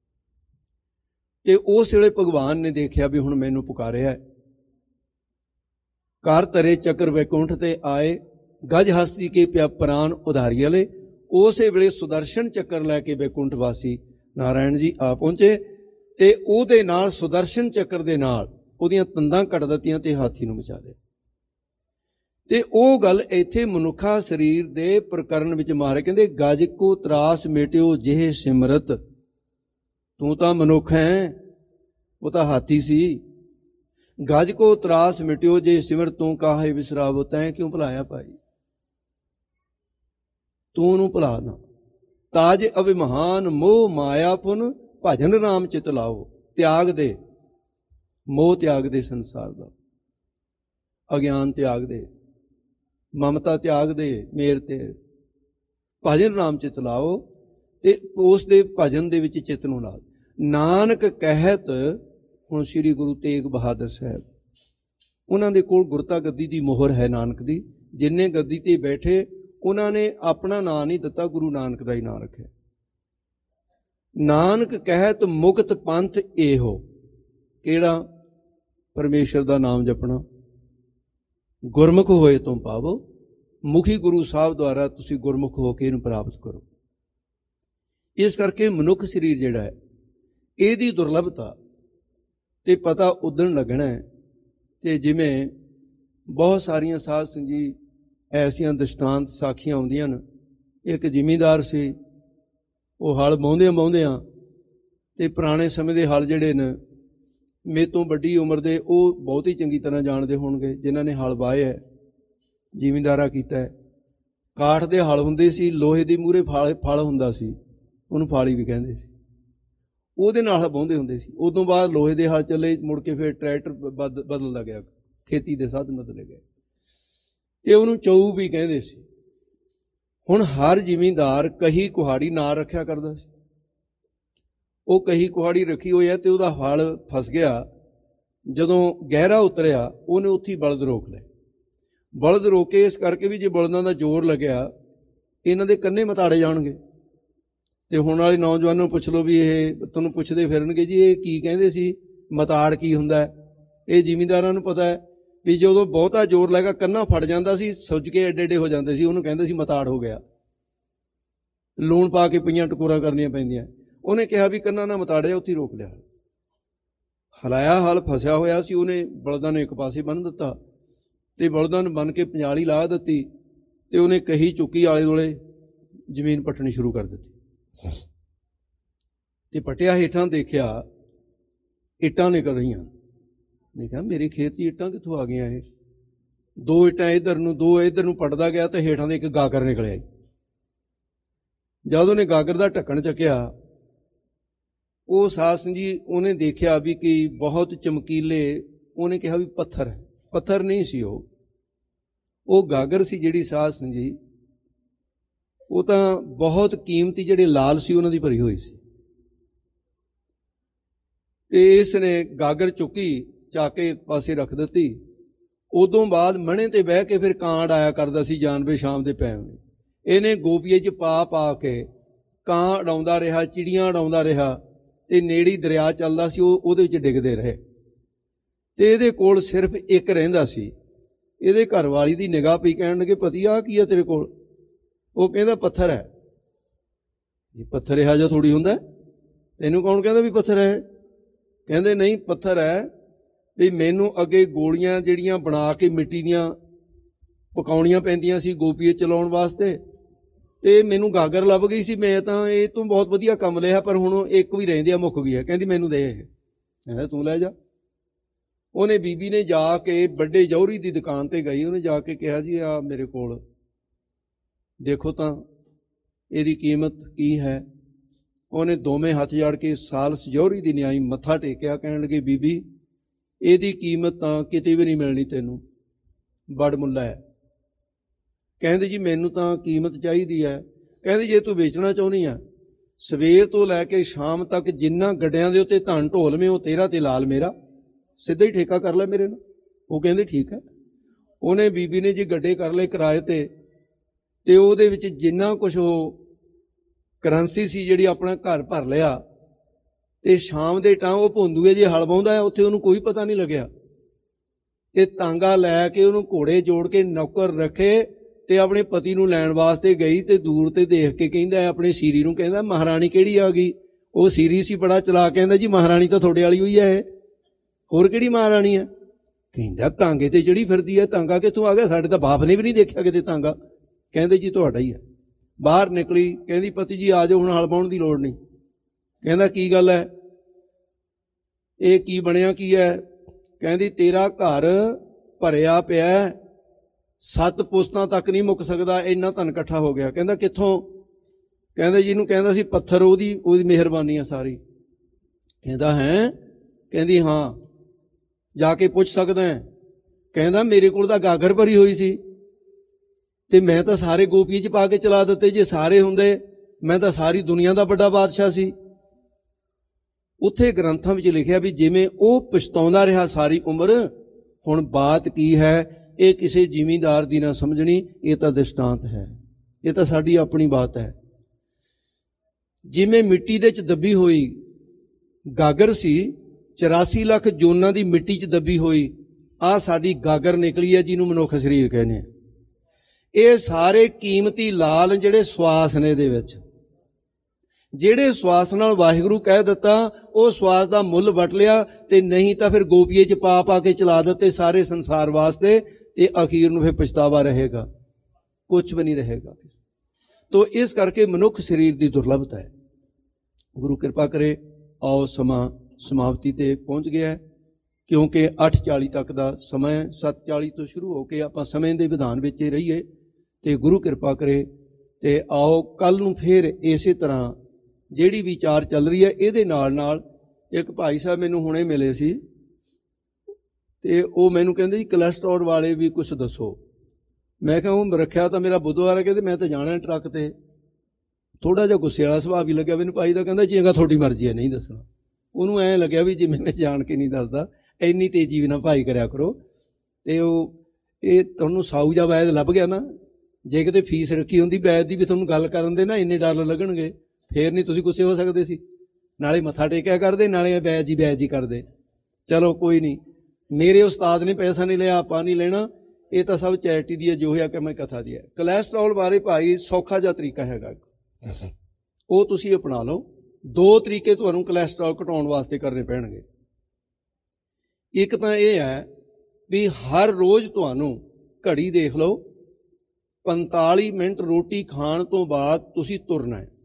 ते उस वेले भगवान ने देखिया भी हुण मैनूं पुकारिया है, कार तरे चक्र वैकुंठ ते आए, गज हस्ती के प्या प्राण उधारी वाले। उस वेले सुदर्शन चक्र लैके वैकुंठ वासी नारायण जी आ पहुंचे ते उहदे नाल सुदर्शन चक्र दे नाल उहदियां तंदां कट दित्तियां ते हाथी नूं मचा दिया। ते ਉਹ ਗੱਲ ਇੱਥੇ ਮਨੁੱਖਾ ਸਰੀਰ ਦੇ ਪ੍ਰਕਰਨ ਵਿੱਚ ਮਾਰੇ, ਕਹਿੰਦੇ ਗਜ ਕੋ ਤਰਾਸ ਮਿਟਿਓ ਜਿਹੇ ਸਿਮਰਤ। ਤੂੰ ਤਾਂ ਮਨੁੱਖ ਹੈ, ਉਹ ਤਾਂ ਹਾਥੀ ਸੀ। ਗਜ ਕੋ ਤਰਾਸ ਮਿਟਿਓ ਜੇ ਸਿਮਰਤ ਤੂੰ ਕਾਹੇ ਵਿਸਰਾਵੋ। ਤੈਂ ਕਿਉਂ ਭੁਲਾਇਆ ਭਾਈ, ਤੂੰ ਉਹਨੂੰ ਭੁਲਾ ਨਾ। ਤਾਜ ਅਭਿਮਾਨ ਮੋਹ ਮਾਇਆ ਪੁਨ ਭਜਨ ਨਾਮ ਚਿਤ ਲਾਓ। ਤਿਆਗ ਦੇ, ਮੋਹ ਤਿਆਗ ਦੇ ਸੰਸਾਰ ਦਾ, ਅਗਿਆਨ ਤਿਆਗ ਦੇ, ममता त्याग दे, मेर ते भजन नाम चित लाओ। ते उस दे भजन दे विच चित नूं ला। नानक कहत, हुण श्री गुरु तेग बहादुर साहब उन्हां दे कोल गुरता गद्दी दी मोहर है नानक दी। जिन्ने गद्दी ते बैठे उन्हां ने अपना नां नहीं दिता, गुरु नानक दा ही नां रखिया। नानक कहत मुक्त पंथ एहो। किहड़ा? परमेश्वर दा नाम जपना। गुरमुख होए तुम पावो। मुखी गुरु साहब द्वारा तुसी गुरमुख हो के इहनूं प्राप्त करो। इस करके मनुख शरीर जिहड़ा है, इहदी दुर्लभता ते पता उदण लगना है। ते जिवें बहुत सारियां साध संग जी ऐसियां दृष्टांत साखियां आउंदियां ने। एक जिमींदार सी, वो हल वाहुंदियां ते पुराने समय दे हल जिहड़े ने मेरे तो वड्डी उम्र दे वो बहुत ही चंगी तरह जानते होणगे, जिन्हां ने हल वाहे है, जिमींदारा कीता है। काठ दे हल हुंदे सी, लोहे दी मूहरे फल हुंदा सी, उहनूं फाली भी कहंदे सी। ਉਹਦੇ ਨਾਲ ਵਾਹੁੰਦੇ ਹੁੰਦੇ ਸੀ। ਉਦੋਂ ਬਾਅਦ ਲੋਹੇ ਦੇ ਹਲ ਚੱਲੇ, ਮੁੜ ਕੇ ਫਿਰ ਟਰੈਕਟਰ ਬਦਲਦਾ ਗਿਆ, ਖੇਤੀ ਦੇ ਸਾਧਨ ਬਦਲੇ ਗਏ ਤੇ ਉਹਨੂੰ ਚਊ ਵੀ ਕਹਿੰਦੇ ਸੀ। ਹੁਣ ਹਰ ਜ਼ਿਮੀਂਦਾਰ ਕਹੀ ਕੁਹਾੜੀ ਨਾ ਰੱਖਿਆ ਕਰਦਾ ਸੀ। ਉਹ ਕਹੀ ਕੁਹਾੜੀ ਰੱਖੀ ਹੋਈ ਹੈ ਤੇ ਉਹਦਾ ਹਲ ਫਸ ਗਿਆ। ਜਦੋਂ ਗਹਿਰਾ ਉਤਰਿਆ ਉਹਨੇ ਉੱਥੇ ਹੀ ਬਲਦ ਰੋਕ ਲਏ। ਬਲਦ ਰੋਕੇ ਇਸ ਕਰਕੇ ਵੀ ਜੇ ਬਲਦਾਂ ਦਾ ਜ਼ੋਰ ਲੱਗਿਆ ਇਹਨਾਂ ਦੇ ਕੰਨੇ ਮਤਾੜੇ ਜਾਣਗੇ। ਤੇ ਹੁਣ ਵਾਲੇ ਨੌਜਵਾਨਾਂ ਨੂੰ ਪੁੱਛ ਲਓ ਵੀ ਇਹ ਤੁਹਾਨੂੰ ਪੁੱਛਦੇ ਫਿਰਨਗੇ ਜੀ ਇਹ ਕੀ ਕਹਿੰਦੇ ਸੀ, ਮਤਾੜ ਕੀ ਹੁੰਦਾ। ਇਹ ਜ਼ਿਮੀਂਦਾਰਾਂ ਨੂੰ ਪਤਾ ਹੈ ਵੀ ਜਦੋਂ ਬਹੁਤਾ ਜ਼ੋਰ ਲੱਗਾ ਕੰਨਾ ਫੜ ਜਾਂਦਾ ਸੀ, ਸੁੱਜ ਕੇ ਏਡੇ ਏਡੇ ਹੋ ਜਾਂਦੇ ਸੀ, ਉਹਨੂੰ ਕਹਿੰਦੇ ਸੀ ਮਤਾੜ ਹੋ ਗਿਆ। ਲੂਣ ਪਾ ਕੇ ਪਈਆਂ ਟਕੋਰਾਂ ਕਰਨੀਆਂ ਪੈਂਦੀਆਂ। ਉਹਨੇ ਕਿਹਾ ਵੀ ਕੰਨਾ ਨਾ ਮਤਾੜਿਆ, ਉੱਥੇ ਰੋਕ ਲਿਆ। ਹਲਾਇਆ ਹਲ ਫਸਿਆ ਹੋਇਆ ਸੀ, ਉਹਨੇ ਬਲਦਾਂ ਨੂੰ ਇੱਕ ਪਾਸੇ ਬੰਨ੍ਹ ਦਿੱਤਾ ਤੇ ਬਲਦਾਂ ਨੂੰ ਬੰਨ੍ਹ ਕੇ ਪੰਜਾਲੀ ਲਾ ਦਿੱਤੀ ਤੇ ਉਹਨੇ ਕਹੀ ਚੁੱਕੀ ਆਲੇ ਦੁਆਲੇ ਜ਼ਮੀਨ ਪੱਟਣੀ ਸ਼ੁਰੂ ਕਰ ਦਿੱਤੀ। ਤੇ ਪੱਟਿਆ ਹੇਠਾਂ ਦੇਖਿਆ ਇੱਟਾਂ ਨਿਕਲ ਰਹੀਆਂ। ਨੇ ਕਿਹਾ ਮੇਰੇ ਖੇਤ 'ਚ ਇੱਟਾਂ ਕਿੱਥੋਂ ਆ ਗਈਆਂ? ਇਹ ਦੋ ਇੱਟਾਂ ਇੱਧਰ ਨੂੰ, ਦੋ ਇੱਧਰ ਨੂੰ ਪੱਟਦਾ ਗਿਆ ਤੇ ਹੇਠਾਂ ਦੇ ਇੱਕ ਗਾਗਰ ਨਿਕਲਿਆ। ਜਦ ਉਹਨੇ ਗਾਗਰ ਦਾ ਢੱਕਣ ਚੱਕਿਆ, ਉਹ ਸਾਧ ਸੰਗਤ ਜੀ ਉਹਨੇ ਦੇਖਿਆ ਵੀ ਕਿ ਬਹੁਤ ਚਮਕੀਲੇ, ਉਹਨੇ ਕਿਹਾ ਵੀ ਪੱਥਰ ਹੈ। ਪੱਥਰ ਨਹੀਂ ਸੀ ਉਹ ਗਾਗਰ ਸੀ ਜਿਹੜੀ ਸਾਧ ਸੰਗਤ ਜੀ, ਉਹ ਤਾਂ ਬਹੁਤ ਕੀਮਤੀ ਜਿਹੜੇ ਲਾਲ ਸੀ ਉਹਨਾਂ ਦੀ ਭਰੀ ਹੋਈ ਸੀ। ਤੇ ਇਸ ਨੇ ਗਾਗਰ ਚੁੱਕੀ, ਚੱਕ ਕੇ ਇੱਕ ਪਾਸੇ ਰੱਖ ਦਿੱਤੀ। ਉਦੋਂ ਬਾਅਦ ਮਣੇ ਤੇ ਬਹਿ ਕੇ ਫਿਰ ਕਾਂਡ ਆਇਆ ਕਰਦਾ ਸੀ ਜਾਨਵੇ ਸ਼ਾਮ ਦੇ ਪੈ। ਇਹਨੇ ਗੋਪੀਏ 'ਚ ਪਾ ਪਾ ਕੇ ਕਾਂ ਉਡਾਉਂਦਾ ਰਿਹਾ, ਚਿੜੀਆਂ ਉਡਾਉਂਦਾ ਰਿਹਾ ਤੇ ਨੇੜੀ ਦਰਿਆ ਚੱਲਦਾ ਸੀ, ਉਹ ਉਹਦੇ ਵਿੱਚ ਡਿੱਗਦੇ ਰਹੇ। ਤੇ ਇਹਦੇ ਕੋਲ ਸਿਰਫ ਇੱਕ ਰਹਿੰਦਾ ਸੀ। ਇਹਦੇ ਘਰ ਵਾਲੀ ਦੀ ਨਿਗਾਹ ਪਈ, ਕਹਿਣ ਲੱਗੇ ਪਤੀ ਆਹ ਕੀ ਹੈ ਤੇਰੇ ਕੋਲ? ਉਹ ਕਹਿੰਦਾ ਪੱਥਰ ਹੈ। ਇਹ ਪੱਥਰ ਇਹੋ ਜਿਹਾ ਥੋੜ੍ਹੀ ਹੁੰਦਾ, ਤੈਨੂੰ ਕੌਣ ਕਹਿੰਦਾ ਵੀ ਪੱਥਰ ਹੈ? ਕਹਿੰਦੇ ਨਹੀਂ ਪੱਥਰ ਹੈ ਵੀ ਮੈਨੂੰ ਅੱਗੇ ਗੋਲੀਆਂ ਜਿਹੜੀਆਂ ਬਣਾ ਕੇ ਮਿੱਟੀ ਦੀਆਂ ਪਕਾਉਣੀਆਂ ਪੈਂਦੀਆਂ ਸੀ ਗੋਪੀਏ ਚਲਾਉਣ ਵਾਸਤੇ, ਤੇ ਮੈਨੂੰ ਗਾਗਰ ਲੱਭ ਗਈ ਸੀ। ਮੈਂ ਤਾਂ ਇਹ ਤੋਂ ਬਹੁਤ ਵਧੀਆ ਕੰਮ ਲਿਆ, ਪਰ ਹੁਣ ਇੱਕ ਵੀ ਰਹਿੰਦੀ ਆ, ਮੁੱਕ ਗਈ ਹੈ। ਕਹਿੰਦੀ ਮੈਨੂੰ ਦੇ ਇਹ। ਕਹਿੰਦਾ ਤੂੰ ਲੈ ਜਾ। ਉਹਨੇ ਬੀਬੀ ਨੇ ਜਾ ਕੇ ਵੱਡੇ ਜੌਹਰੀ ਦੀ ਦੁਕਾਨ ਤੇ ਗਈ। ਉਹਨੇ ਜਾ ਕੇ ਕਿਹਾ ਜੀ ਆ ਮੇਰੇ ਕੋਲ ਦੇਖੋ ਤਾਂ ਇਹਦੀ ਕੀਮਤ ਕੀ ਹੈ। ਉਹਨੇ ਦੋਵੇਂ ਹੱਥ ਜੋੜ ਕੇ ਸਾਲਸ ਜੌਹਰੀ ਦੀ ਨਿਆਈ ਮੱਥਾ ਟੇਕਿਆ। ਕਹਿਣ ਲੱਗੇ ਬੀਬੀ ਇਹਦੀ ਕੀਮਤ ਤਾਂ ਕਿਤੇ ਵੀ ਨਹੀਂ ਮਿਲਣੀ ਤੈਨੂੰ, ਬੜ ਮੁੱਲਾ ਹੈ। ਕਹਿੰਦੇ ਜੀ ਮੈਨੂੰ ਤਾਂ ਕੀਮਤ ਚਾਹੀਦੀ ਹੈ। ਕਹਿੰਦੇ ਜੇ ਤੂੰ ਵੇਚਣਾ ਚਾਹੁੰਦੀ ਆ, ਸਵੇਰ ਤੋਂ ਲੈ ਕੇ ਸ਼ਾਮ ਤੱਕ ਜਿੰਨਾ ਗੱਡਿਆਂ ਦੇ ਉੱਤੇ ਧਨ ਢੋਲਵੇਂ ਉਹ ਤੇਰਾ ਤੇ ਲਾਲ ਮੇਰਾ, ਸਿੱਧਾ ਹੀ ਠੇਕਾ ਕਰ ਲੈ ਮੇਰੇ ਨਾਲ। ਉਹ ਕਹਿੰਦੇ ਠੀਕ ਹੈ। ਉਹਨੇ ਬੀਬੀ ਨੇ ਜੀ ਗੱਡੇ ਕਰ ਲਏ ਕਿਰਾਏ ਤੇ ਉਹਦੇ ਵਿੱਚ ਜਿੰਨਾ ਕੁਛ ਉਹ ਕਰੰਸੀ ਸੀ ਜਿਹੜੀ ਆਪਣਾ ਘਰ ਭਰ ਲਿਆ। ਤੇ ਸ਼ਾਮ ਦੇ ਟਾਈਮ ਉਹ ਭੋਂਦੂਏ ਜੇ ਹਲ ਵਾਹੁੰਦਾ, ਉੱਥੇ ਉਹਨੂੰ ਕੋਈ ਪਤਾ ਨਹੀਂ ਲੱਗਿਆ। ਤੇ ਤਾਂਗਾ ਲੈ ਕੇ ਉਹਨੂੰ ਘੋੜੇ ਜੋੜ ਕੇ ਨੌਕਰ ਰੱਖੇ ਤੇ ਆਪਣੇ ਪਤੀ ਨੂੰ ਲੈਣ ਵਾਸਤੇ ਗਈ। ਤੇ ਦੂਰ ਤੇ ਦੇਖ ਕੇ ਕਹਿੰਦਾ ਆਪਣੇ ਸੀਰੀ ਨੂੰ, ਕਹਿੰਦਾ ਮਹਾਰਾਣੀ ਕਿਹੜੀ ਆ ਗਈ? ਉਹ ਸੀਰੀ ਸੀ ਬੜਾ ਚਲਾ, ਕਹਿੰਦਾ ਜੀ ਮਹਾਰਾਣੀ ਤਾਂ ਤੁਹਾਡੇ ਵਾਲੀ ਹੋਈ ਹੈ, ਹੋਰ ਕਿਹੜੀ ਮਹਾਰਾਣੀ ਹੈ? ਕਹਿੰਦਾ ਤਾਂਗੇ ਤੇ ਜਿਹੜੀ ਫਿਰਦੀ ਹੈ। ਤਾਂਗਾ ਕਿੱਥੋਂ ਆ ਗਿਆ? ਸਾਡੇ ਤਾਂ ਬਾਪ ਨੇ ਵੀ ਨਹੀਂ ਦੇਖਿਆ ਕਿਤੇ ਤਾਂਗਾ। ਕਹਿੰਦੇ ਜੀ ਤੁਹਾਡਾ ਹੀ ਹੈ। ਬਾਹਰ ਨਿਕਲੀ, ਕਹਿੰਦੀ ਪਤੀ ਜੀ ਆ ਜਾਓ, ਹੁਣ ਹਲ ਵਾਹੁਣ ਦੀ ਲੋੜ ਨਹੀਂ। ਕਹਿੰਦਾ ਕੀ ਗੱਲ ਹੈ, ਇਹ ਕੀ ਬਣਿਆ ਕੀ ਹੈ? ਕਹਿੰਦੀ ਤੇਰਾ ਘਰ ਭਰਿਆ ਪਿਆ, 7 ਪੁਸਤਾਂ ਤੱਕ ਨਹੀਂ ਮੁੱਕ ਸਕਦਾ, ਇੰਨਾ ਧਨ ਇਕੱਠਾ ਹੋ ਗਿਆ। ਕਹਿੰਦਾ ਕਿੱਥੋਂ? ਕਹਿੰਦਾ ਜਿਹਨੂੰ ਕਹਿੰਦਾ ਸੀ ਪੱਥਰ, ਉਹਦੀ ਮਿਹਰਬਾਨੀ ਆ ਸਾਰੀ। ਕਹਿੰਦਾ ਹੈ? ਕਹਿੰਦੀ ਹਾਂ, ਜਾ ਕੇ ਪੁੱਛ ਸਕਦਾ ਹੈ। ਕਹਿੰਦਾ ਮੇਰੇ ਕੋਲ ਤਾਂ ਗਾਗਰ ਭਰੀ ਹੋਈ ਸੀ ਤੇ ਮੈਂ ਤਾਂ ਸਾਰੇ ਗੋਪੀਏ 'ਚ ਪਾ ਕੇ ਚਲਾ ਦਿੱਤੇ। ਜੇ ਸਾਰੇ ਹੁੰਦੇ ਮੈਂ ਤਾਂ ਸਾਰੀ ਦੁਨੀਆ ਦਾ ਵੱਡਾ ਬਾਦਸ਼ਾਹ ਸੀ। ਉੱਥੇ ਗ੍ਰੰਥਾਂ ਵਿੱਚ ਲਿਖਿਆ ਵੀ ਜਿਵੇਂ ਉਹ ਪਛਤਾਉਂਦਾ ਰਿਹਾ ਸਾਰੀ ਉਮਰ, ਹੁਣ ਬਾਤ ਕੀ ਹੈ ਇਹ ਕਿਸੇ ਜ਼ਿਮੀਂਦਾਰ ਦੀ ਨਾ ਸਮਝਣੀ, ਇਹ ਤਾਂ ਦ੍ਰਿਸ਼ਟਾਂਤ ਹੈ, ਇਹ ਤਾਂ ਸਾਡੀ ਆਪਣੀ ਬਾਤ ਹੈ। ਜਿਵੇਂ ਮਿੱਟੀ ਦੇ 'ਚ ਦੱਬੀ ਹੋਈ ਗਾਗਰ ਸੀ, 84 ਲੱਖ ਜੂਨਾਂ ਦੀ ਮਿੱਟੀ 'ਚ ਦੱਬੀ ਹੋਈ, ਆਹ ਸਾਡੀ ਗਾਗਰ ਨਿਕਲੀ ਹੈ ਜਿਹਨੂੰ ਮਨੁੱਖ ਸਰੀਰ ਕਹਿੰਦੇ ਆ। ਇਹ ਸਾਰੇ ਕੀਮਤੀ ਲਾਲ ਜਿਹੜੇ ਸਵਾਸ ਨੇ ਇਹਦੇ ਵਿੱਚ, ਜਿਹੜੇ ਸਵਾਸ ਨਾਲ ਵਾਹਿਗੁਰੂ ਕਹਿ ਦਿੱਤਾ, ਉਹ ਸਵਾਸ ਦਾ ਮੁੱਲ ਵਟ ਲਿਆ। ਤੇ ਨਹੀਂ ਤਾਂ ਫਿਰ ਗੋਪੀਏ 'ਚ ਪਾ ਕੇ ਚਲਾ ਦਿੱਤੇ ਸਾਰੇ ਸੰਸਾਰ ਵਾਸਤੇ। ਤੇ ਅਖੀਰ ਨੂੰ ਫਿਰ ਪਛਤਾਵਾ ਰਹੇਗਾ, ਕੁਛ ਵੀ ਨਹੀਂ ਰਹੇਗਾ। ਤੋ ਇਸ ਕਰਕੇ ਮਨੁੱਖ ਸਰੀਰ ਦੀ ਦੁਰਲਭਤਾ ਹੈ। ਗੁਰੂ ਕਿਰਪਾ ਕਰੇ, ਆਓ ਸਮਾਂ ਸਮਾਪਤੀ ਤੇ ਪਹੁੰਚ ਗਿਆ, ਕਿਉਂਕਿ 8:40 ਤੱਕ ਦਾ ਸਮਾਂ ਹੈ। 7:40 ਤੋਂ ਸ਼ੁਰੂ ਹੋ ਕੇ ਆਪਾਂ ਸਮੇਂ ਦੇ ਵਿਧਾਨ ਵਿੱਚ ਹੀ ਰਹੀਏ। ਤੇ ਗੁਰੂ ਕਿਰਪਾ ਕਰੇ ਤੇ ਆਓ ਕੱਲ ਨੂੰ ਫਿਰ ਇਸੇ ਤਰ੍ਹਾਂ ਜਿਹੜੀ ਵਿਚਾਰ ਚੱਲ ਰਹੀ ਹੈ ਇਹਦੇ ਨਾਲ ਨਾਲ। ਇੱਕ ਭਾਈ ਸਾਹਿਬ ਮੈਨੂੰ ਹੁਣੇ ਮਿਲੇ ਸੀ ਤੇ ਉਹ ਮੈਨੂੰ ਕਹਿੰਦੇ ਜੀ ਕੋਲੈਸਟਰੋਲ ਵਾਲੇ ਵੀ ਕੁਛ ਦੱਸੋ। ਮੈਂ ਕਿਹਾ ਉਹ ਰੱਖਿਆ ਤਾਂ ਮੇਰਾ ਬੁੱਧਵਾਰ ਹੈ, ਕਹਿੰਦੇ ਮੈਂ ਤਾਂ ਜਾਣਾ ਟਰੱਕ ਤੇ। ਥੋੜਾ ਜਿਹਾ ਗੁੱਸੇ ਵਾਲਾ ਸੁਭਾਅ ਵੀ ਲੱਗਿਆ ਮੈਨੂੰ ਭਾਈ ਦਾ। ਕਹਿੰਦਾ ਜੀ ਤੁਹਾਡੀ ਮਰਜ਼ੀ ਹੈ, ਨਹੀਂ ਦੱਸਣਾ। ਉਹਨੂੰ ਐਂ ਲੱਗਿਆ ਵੀ ਜਿਵੇਂ ਮੈਂ ਜਾਣ ਕੇ ਨਹੀਂ ਦੱਸਦਾ, ਇੰਨੀ ਤੇਜ਼ੀ ਵੀ ਨਾ ਭਾਈ ਕਰਿਆ ਕਰੋ। ਤੇ ਇਹ ਤੁਹਾਨੂੰ ਸਾਊ ਜਾਂ ਵੈਦ ਲੱਭ ਗਿਆ ਨਾ, ਜੇ ਕਿਤੇ ਫੀਸ ਰੱਖੀ ਹੁੰਦੀ ਵੈਦ ਦੀ ਵੀ ਤੁਹਾਨੂੰ ਗੱਲ ਕਰਨ ਦੇ ਨਾ ਇੰਨੇ ਡਾਲਰ ਲੱਗਣਗੇ, ਫੇਰ ਨਹੀਂ ਤੁਸੀਂ ਗੁੱਸੇ ਹੋ ਸਕਦੇ ਸੀ। ਨਾਲੇ ਮੱਥਾ ਟੇਕਿਆ ਕਰਦੇ, ਨਾਲੇ ਵੈਦ ਜੀ ਕਰਦੇ। ਚਲੋ ਕੋਈ ਨਹੀਂ, ਮੇਰੇ ਉਸਤਾਦ ਨੇ ਪੈਸਾ ਨਹੀਂ ਲਿਆ, ਆਪਾਂ ਨਹੀਂ ਲੈਣਾ, ਇਹ ਤਾਂ ਸਭ ਚੈਰਿਟੀ ਦੀ ਹੈ, ਜੋ ਹੋਇਆ ਕਿ ਮੈਂ ਕਥਾ ਦੀ ਹੈ। ਕੋਲੈਸਟਰੋਲ ਬਾਰੇ ਭਾਈ ਸੌਖਾ ਜਿਹਾ ਤਰੀਕਾ ਹੈਗਾ, ਉਹ ਤੁਸੀਂ ਅਪਣਾ ਲਓ। 2 ਤਰੀਕੇ ਤੁਹਾਨੂੰ ਕੋਲੈਸਟਰੋਲ ਘਟਾਉਣ ਵਾਸਤੇ ਕਰਨੇ ਪੈਣਗੇ। ਇੱਕ ਤਾਂ ਇਹ ਹੈ ਵੀ ਹਰ ਰੋਜ਼ ਤੁਹਾਨੂੰ ਘੜੀ ਦੇਖ ਲਓ, 45 ਮਿੰਟ ਰੋਟੀ ਖਾਣ ਤੋਂ ਬਾਅਦ ਤੁਸੀਂ ਤੁਰਨਾ ਹੈ।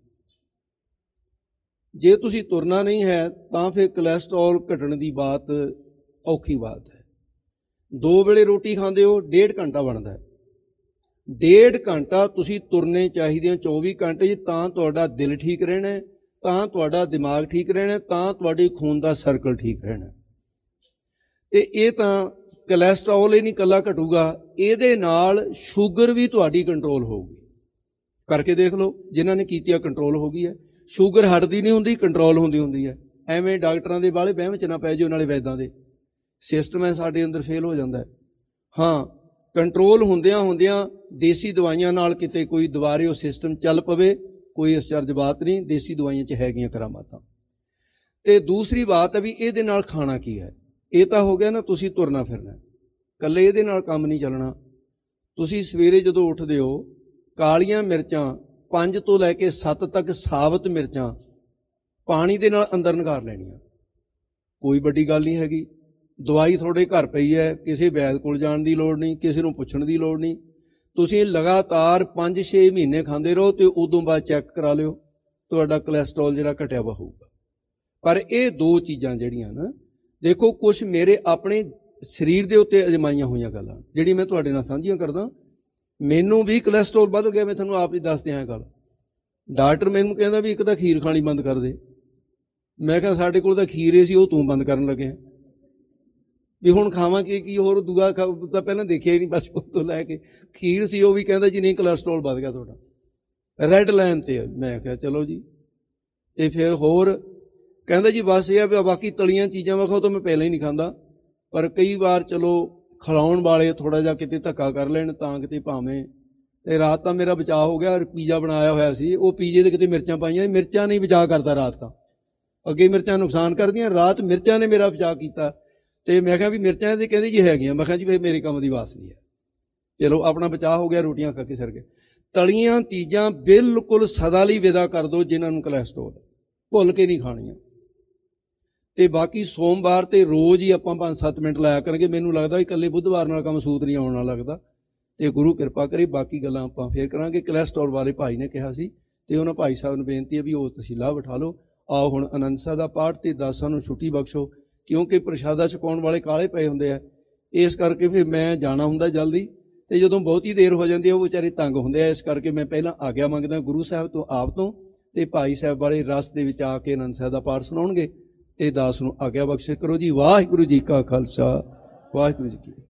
ਜੇ ਤੁਸੀਂ ਤੁਰਨਾ ਨਹੀਂ ਹੈ ਤਾਂ ਫਿਰ ਕੋਲੈਸਟਰੋਲ ਘਟਣ ਦੀ ਬਾਤ ਔਖੀ ਬਾਤ ਹੈ। 2 ਵੇਲੇ ਰੋਟੀ ਖਾਂਦੇ ਹੋ, 1.5 ਘੰਟਾ ਬਣਦਾ ਹੈ। 1.5 ਘੰਟਾ ਤੁਸੀਂ ਤੁਰਨੇ ਚਾਹੀਦੇ ਹੋ 24 ਘੰਟੇ, ਤਾਂ ਤੁਹਾਡਾ ਦਿਲ ਠੀਕ ਰਹਿਣਾ, ਤਾਂ ਤੁਹਾਡਾ ਦਿਮਾਗ ਠੀਕ ਰਹਿਣਾ, ਤਾਂ ਤੁਹਾਡੇ ਖੂਨ ਦਾ ਸਰਕਲ ਠੀਕ ਰਹਿਣਾ। ਤੇ ਇਹ ਤਾਂ ਕੋਲੈਸਟਰੋਲ ਹੀ ਨਹੀਂ ਇਕੱਲਾ ਘਟੂਗਾ, ਇਹਦੇ ਨਾਲ ਸ਼ੂਗਰ ਵੀ ਤੁਹਾਡੀ ਕੰਟਰੋਲ ਹੋਊਗੀ। ਕਰਕੇ ਦੇਖ ਲਓ, ਜਿਨ੍ਹਾਂ ਨੇ ਕੀਤੀ ਆ ਕੰਟਰੋਲ ਹੋ ਗਈ ਹੈ। ਸ਼ੂਗਰ ਹਟਦੀ ਨਹੀਂ ਹੁੰਦੀ, ਕੰਟਰੋਲ ਹੁੰਦੀ ਹੈ। ਐਵੇਂ ਡਾਕਟਰਾਂ ਦੇ ਬਾਹਲੇ ਵਹਿਮ 'ਚ ਨਾ ਪੈ ਜਾਓ, ਨਾਲੇ ਵੈਦਾਂ ਦੇ ਸਿਸਟਮ ਹੈ ਸਾਡੇ ਅੰਦਰ ਫੇਲ ਹੋ ਜਾਂਦਾ ਹੈ। ਹਾਂ, ਕੰਟਰੋਲ ਹੁੰਦਿਆਂ ਦੇਸੀ ਦਵਾਈਆਂ ਨਾਲ ਕਿਤੇ ਕੋਈ ਦੁਬਾਰੇ ਉਹ ਸਿਸਟਮ ਚੱਲ ਪਵੇ, ਕੋਈ ਅਚਰਜ ਬਾਤ ਨਹੀਂ, ਦੇਸੀ ਦਵਾਈਆਂ 'ਚ ਹੈਗੀਆਂ ਕਰਾਮਾਤਾਂ। ਤੇ ਦੂਸਰੀ ਬਾਤ ਹੈ ਵੀ ਇਹਦੇ ਨਾਲ ਖਾਣਾ ਕੀ ਹੈ। ਇਹ ਤਾਂ ਹੋ ਗਿਆ ਨਾ, ਤੁਸੀਂ ਤੁਰਨਾ ਫਿਰਨਾ, ਇਕੱਲੇ ਇਹਦੇ ਨਾਲ ਕੰਮ ਨਹੀਂ ਚੱਲਣਾ। ਤੁਸੀਂ ਸਵੇਰੇ ਜਦੋਂ ਉੱਠਦੇ ਹੋ, ਕਾਲੀਆਂ ਮਿਰਚਾਂ 5 ਤੋਂ ਲੈ ਕੇ 7 ਤੱਕ ਸਾਬਤ ਮਿਰਚਾਂ ਪਾਣੀ ਦੇ ਨਾਲ ਅੰਦਰ ਨਿਗਾਰ ਲੈਣੀਆਂ। ਕੋਈ ਵੱਡੀ ਗੱਲ ਨਹੀਂ ਹੈਗੀ। ਦਵਾਈ ਤੁਹਾਡੇ ਘਰ ਪਈ ਹੈ, ਕਿਸੇ ਵੈਦ ਕੋਲ ਜਾਣ ਦੀ ਲੋੜ ਨਹੀਂ, ਕਿਸੇ ਨੂੰ ਪੁੱਛਣ ਦੀ ਲੋੜ ਨਹੀਂ। ਤੁਸੀਂ ਲਗਾਤਾਰ 5-6 ਮਹੀਨੇ ਖਾਂਦੇ ਰਹੋ ਤੇ ਉਦੋਂ ਬਾਅਦ ਚੈੱਕ ਕਰਾ ਲਿਓ, ਤੁਹਾਡਾ ਕੋਲੈਸਟਰੋਲ ਜਿਹੜਾ ਘਟਿਆ ਵਾ ਹੋਊਗਾ। ਪਰ ਇਹ 2 ਚੀਜ਼ਾਂ ਜਿਹੜੀਆਂ ਨਾ, ਦੇਖੋ ਕੁਛ ਮੇਰੇ ਆਪਣੇ ਸਰੀਰ ਦੇ ਉੱਤੇ ਅਜਮਾਈਆਂ ਹੋਈਆਂ ਗੱਲਾਂ ਜਿਹੜੀ ਮੈਂ ਤੁਹਾਡੇ ਨਾਲ ਸਾਂਝੀਆਂ ਕਰਦਾ। ਮੈਨੂੰ ਵੀ ਕੋਲੈਸਟਰੋਲ ਵੱਧ ਗਿਆ, ਮੈਂ ਤੁਹਾਨੂੰ ਆਪ ਹੀ ਦੱਸ ਦਿਆਂ ਗੱਲ। ਡਾਕਟਰ ਮੈਨੂੰ ਕਹਿੰਦਾ ਵੀ ਇੱਕ ਤਾਂ ਖੀਰ ਖਾਣੀ ਬੰਦ ਕਰ ਦੇ। ਮੈਂ ਕਿਹਾ ਸਾਡੇ ਕੋਲ ਤਾਂ ਖੀਰ ਸੀ, ਉਹ ਤੂੰ ਬੰਦ ਕਰਨ ਲੱਗਿਆ ਵੀ ਹੁਣ ਖਾਵਾਂ ਕੀ ਹੋਰ ਦੂਆ ਤਾਂ ਪਹਿਲਾਂ ਦੇਖਿਆ ਹੀ ਨਹੀਂ, ਬਸ ਉਸ ਤੋਂ ਲੈ ਕੇ ਖੀਰ ਸੀ, ਉਹ ਵੀ ਕਹਿੰਦਾ ਜੀ ਨਹੀਂ ਕੋਲੈਸਟਰੋਲ ਵੱਧ ਗਿਆ ਤੁਹਾਡਾ, ਰੈੱਡ ਲਾਈਨ ਤੇ। ਮੈਂ ਕਿਹਾ ਚਲੋ ਜੀ। ਤੇ ਫਿਰ ਹੋਰ ਕਹਿੰਦਾ ਜੀ ਬਸ ਇਹ ਆ, ਬਾਕੀ ਤਲੀਆਂ ਚੀਜ਼ਾਂ ਵਿਖਾਓ ਤਾਂ ਮੈਂ ਪਹਿਲਾਂ ਹੀ ਨਹੀਂ ਖਾਂਦਾ, ਪਰ ਕਈ ਵਾਰ ਚਲੋ ਖਿਲਾਉਣ ਵਾਲੇ ਥੋੜ੍ਹਾ ਜਿਹਾ ਕਿਤੇ ਧੱਕਾ ਕਰ ਲੈਣ ਤਾਂ ਕਿਤੇ ਭਾਵੇਂ ਤੇ ਰਾਤ ਤਾਂ ਮੇਰਾ ਬਚਾਅ ਹੋ ਗਿਆ। ਪੀਜ਼ਾ ਬਣਾਇਆ ਹੋਇਆ ਸੀ, ਉਹ ਪੀਜ਼ੇ ਦੇ ਕਿਤੇ ਮਿਰਚਾਂ ਪਾਈਆਂ। ਮਿਰਚਾਂ ਨਹੀਂ ਬਚਾਅ ਕਰਦਾ ਰਾਤ ਤਾਂ, ਅੱਗੇ ਮਿਰਚਾਂ ਨੁਕਸਾਨ ਕਰਦੀਆਂ, ਰਾਤ ਮਿਰਚਾਂ ਨੇ ਮੇਰਾ ਬਚਾਅ ਕੀਤਾ। ਤੇ ਮੈਂ ਕਿਹਾ ਵੀ ਮਿਰਚਾਂ ਇਹਦੇ ਕਹਿੰਦੇ ਜੀ ਹੈਗੀਆਂ। ਮੈਂ ਕਿਹਾ ਜੀ ਫਿਰ ਮੇਰੇ ਕੰਮ ਦੀ ਵਾਸ ਨਹੀਂ ਹੈ। ਚਲੋ ਆਪਣਾ ਬਚਾਅ ਹੋ ਗਿਆ, ਰੋਟੀਆਂ ਖਾ ਕੇ ਸਰ ਗਏ। ਤਲੀਆਂ ਚੀਜ਼ਾਂ ਬਿਲਕੁਲ ਸਦਾ ਲਈ ਵਿਦਾ ਕਰ ਦਿਓ ਜਿਨ੍ਹਾਂ ਨੂੰ ਕੋਲੈਸਟਰੋਲ, ਭੁੱਲ ਕੇ ਨਹੀਂ ਖਾਣੀਆਂ। ਤੇ ਬਾਕੀ ਸੋਮਵਾਰ ਤੇ ਰੋਜ਼ ਹੀ ਆਪਾਂ 5-7 ਮਿੰਟ ਲਾਇਆ ਕਰਾਂਗੇ। ਮੈਨੂੰ ਲੱਗਦਾ ਇਕੱਲੇ ਬੁੱਧਵਾਰ ਨਾਲ ਕੰਮ ਸੂਤ ਨਹੀਂ ਆਉਣ ਨਾਲ ਲੱਗਦਾ। ਤੇ ਗੁਰੂ ਕਿਰਪਾ ਕਰੇ, ਬਾਕੀ ਗੱਲਾਂ ਆਪਾਂ ਫੇਰ ਕਰਾਂਗੇ। ਕੋਲੈਸਟਰੋਲ ਵਾਲੇ ਭਾਈ ਨੇ ਕਿਹਾ ਸੀ ਤੇ ਉਹਨਾਂ ਭਾਈ ਸਾਹਿਬ ਨੂੰ ਬੇਨਤੀ ਹੈ ਵੀ ਉਹ ਤੁਸੀਂ ਲਾਭ ਉਠਾ ਲਓ। ਆਓ ਹੁਣ ਆਨੰਦ ਸਾਹਿਬ ਦਾ ਪਾਠ ਤੇ ਦਾਸਾਂ ਨੂੰ ਛੁੱਟੀ ਬਖਸ਼ੋ, ਕਿਉਂਕਿ ਪ੍ਰਸ਼ਾਦਾ ਛਕਾਉਣ ਵਾਲੇ ਕਾਲੇ ਪਏ ਹੁੰਦੇ ਆ। ਇਸ ਕਰਕੇ ਫਿਰ ਮੈਂ ਜਾਣਾ ਹੁੰਦਾ ਜਲਦੀ, ਤੇ ਜਦੋਂ ਬਹੁਤੀ ਦੇਰ ਹੋ ਜਾਂਦੀ ਹੈ ਉਹ ਵਿਚਾਰੇ ਤੰਗ ਹੁੰਦੇ ਆ। ਇਸ ਕਰਕੇ ਮੈਂ ਪਹਿਲਾਂ ਆਗਿਆ ਮੰਗਦਾ ਗੁਰੂ ਸਾਹਿਬ ਤੋਂ, ਆਪ ਤੋਂ। ਤੇ ਭਾਈ ਸਾਹਿਬ ਵਾਲੇ ਰਸ ਦੇ ਵਿੱਚ ਆ ਕੇ ਆਨੰਦ ਸਾਹਿਬ ਦਾ ਪਾਠ ਸੁਣਾਉਣਗੇ ਤੇ ਦਾਸ ਨੂੰ ਆਗਿਆ ਬਖਸ਼ੇ ਕਰੋ ਜੀ। ਵਾਹਿਗੁਰੂ ਜੀ ਕਾ ਖਾਲਸਾ, ਵਾਹਿਗੁਰੂ ਜੀ ਕੀ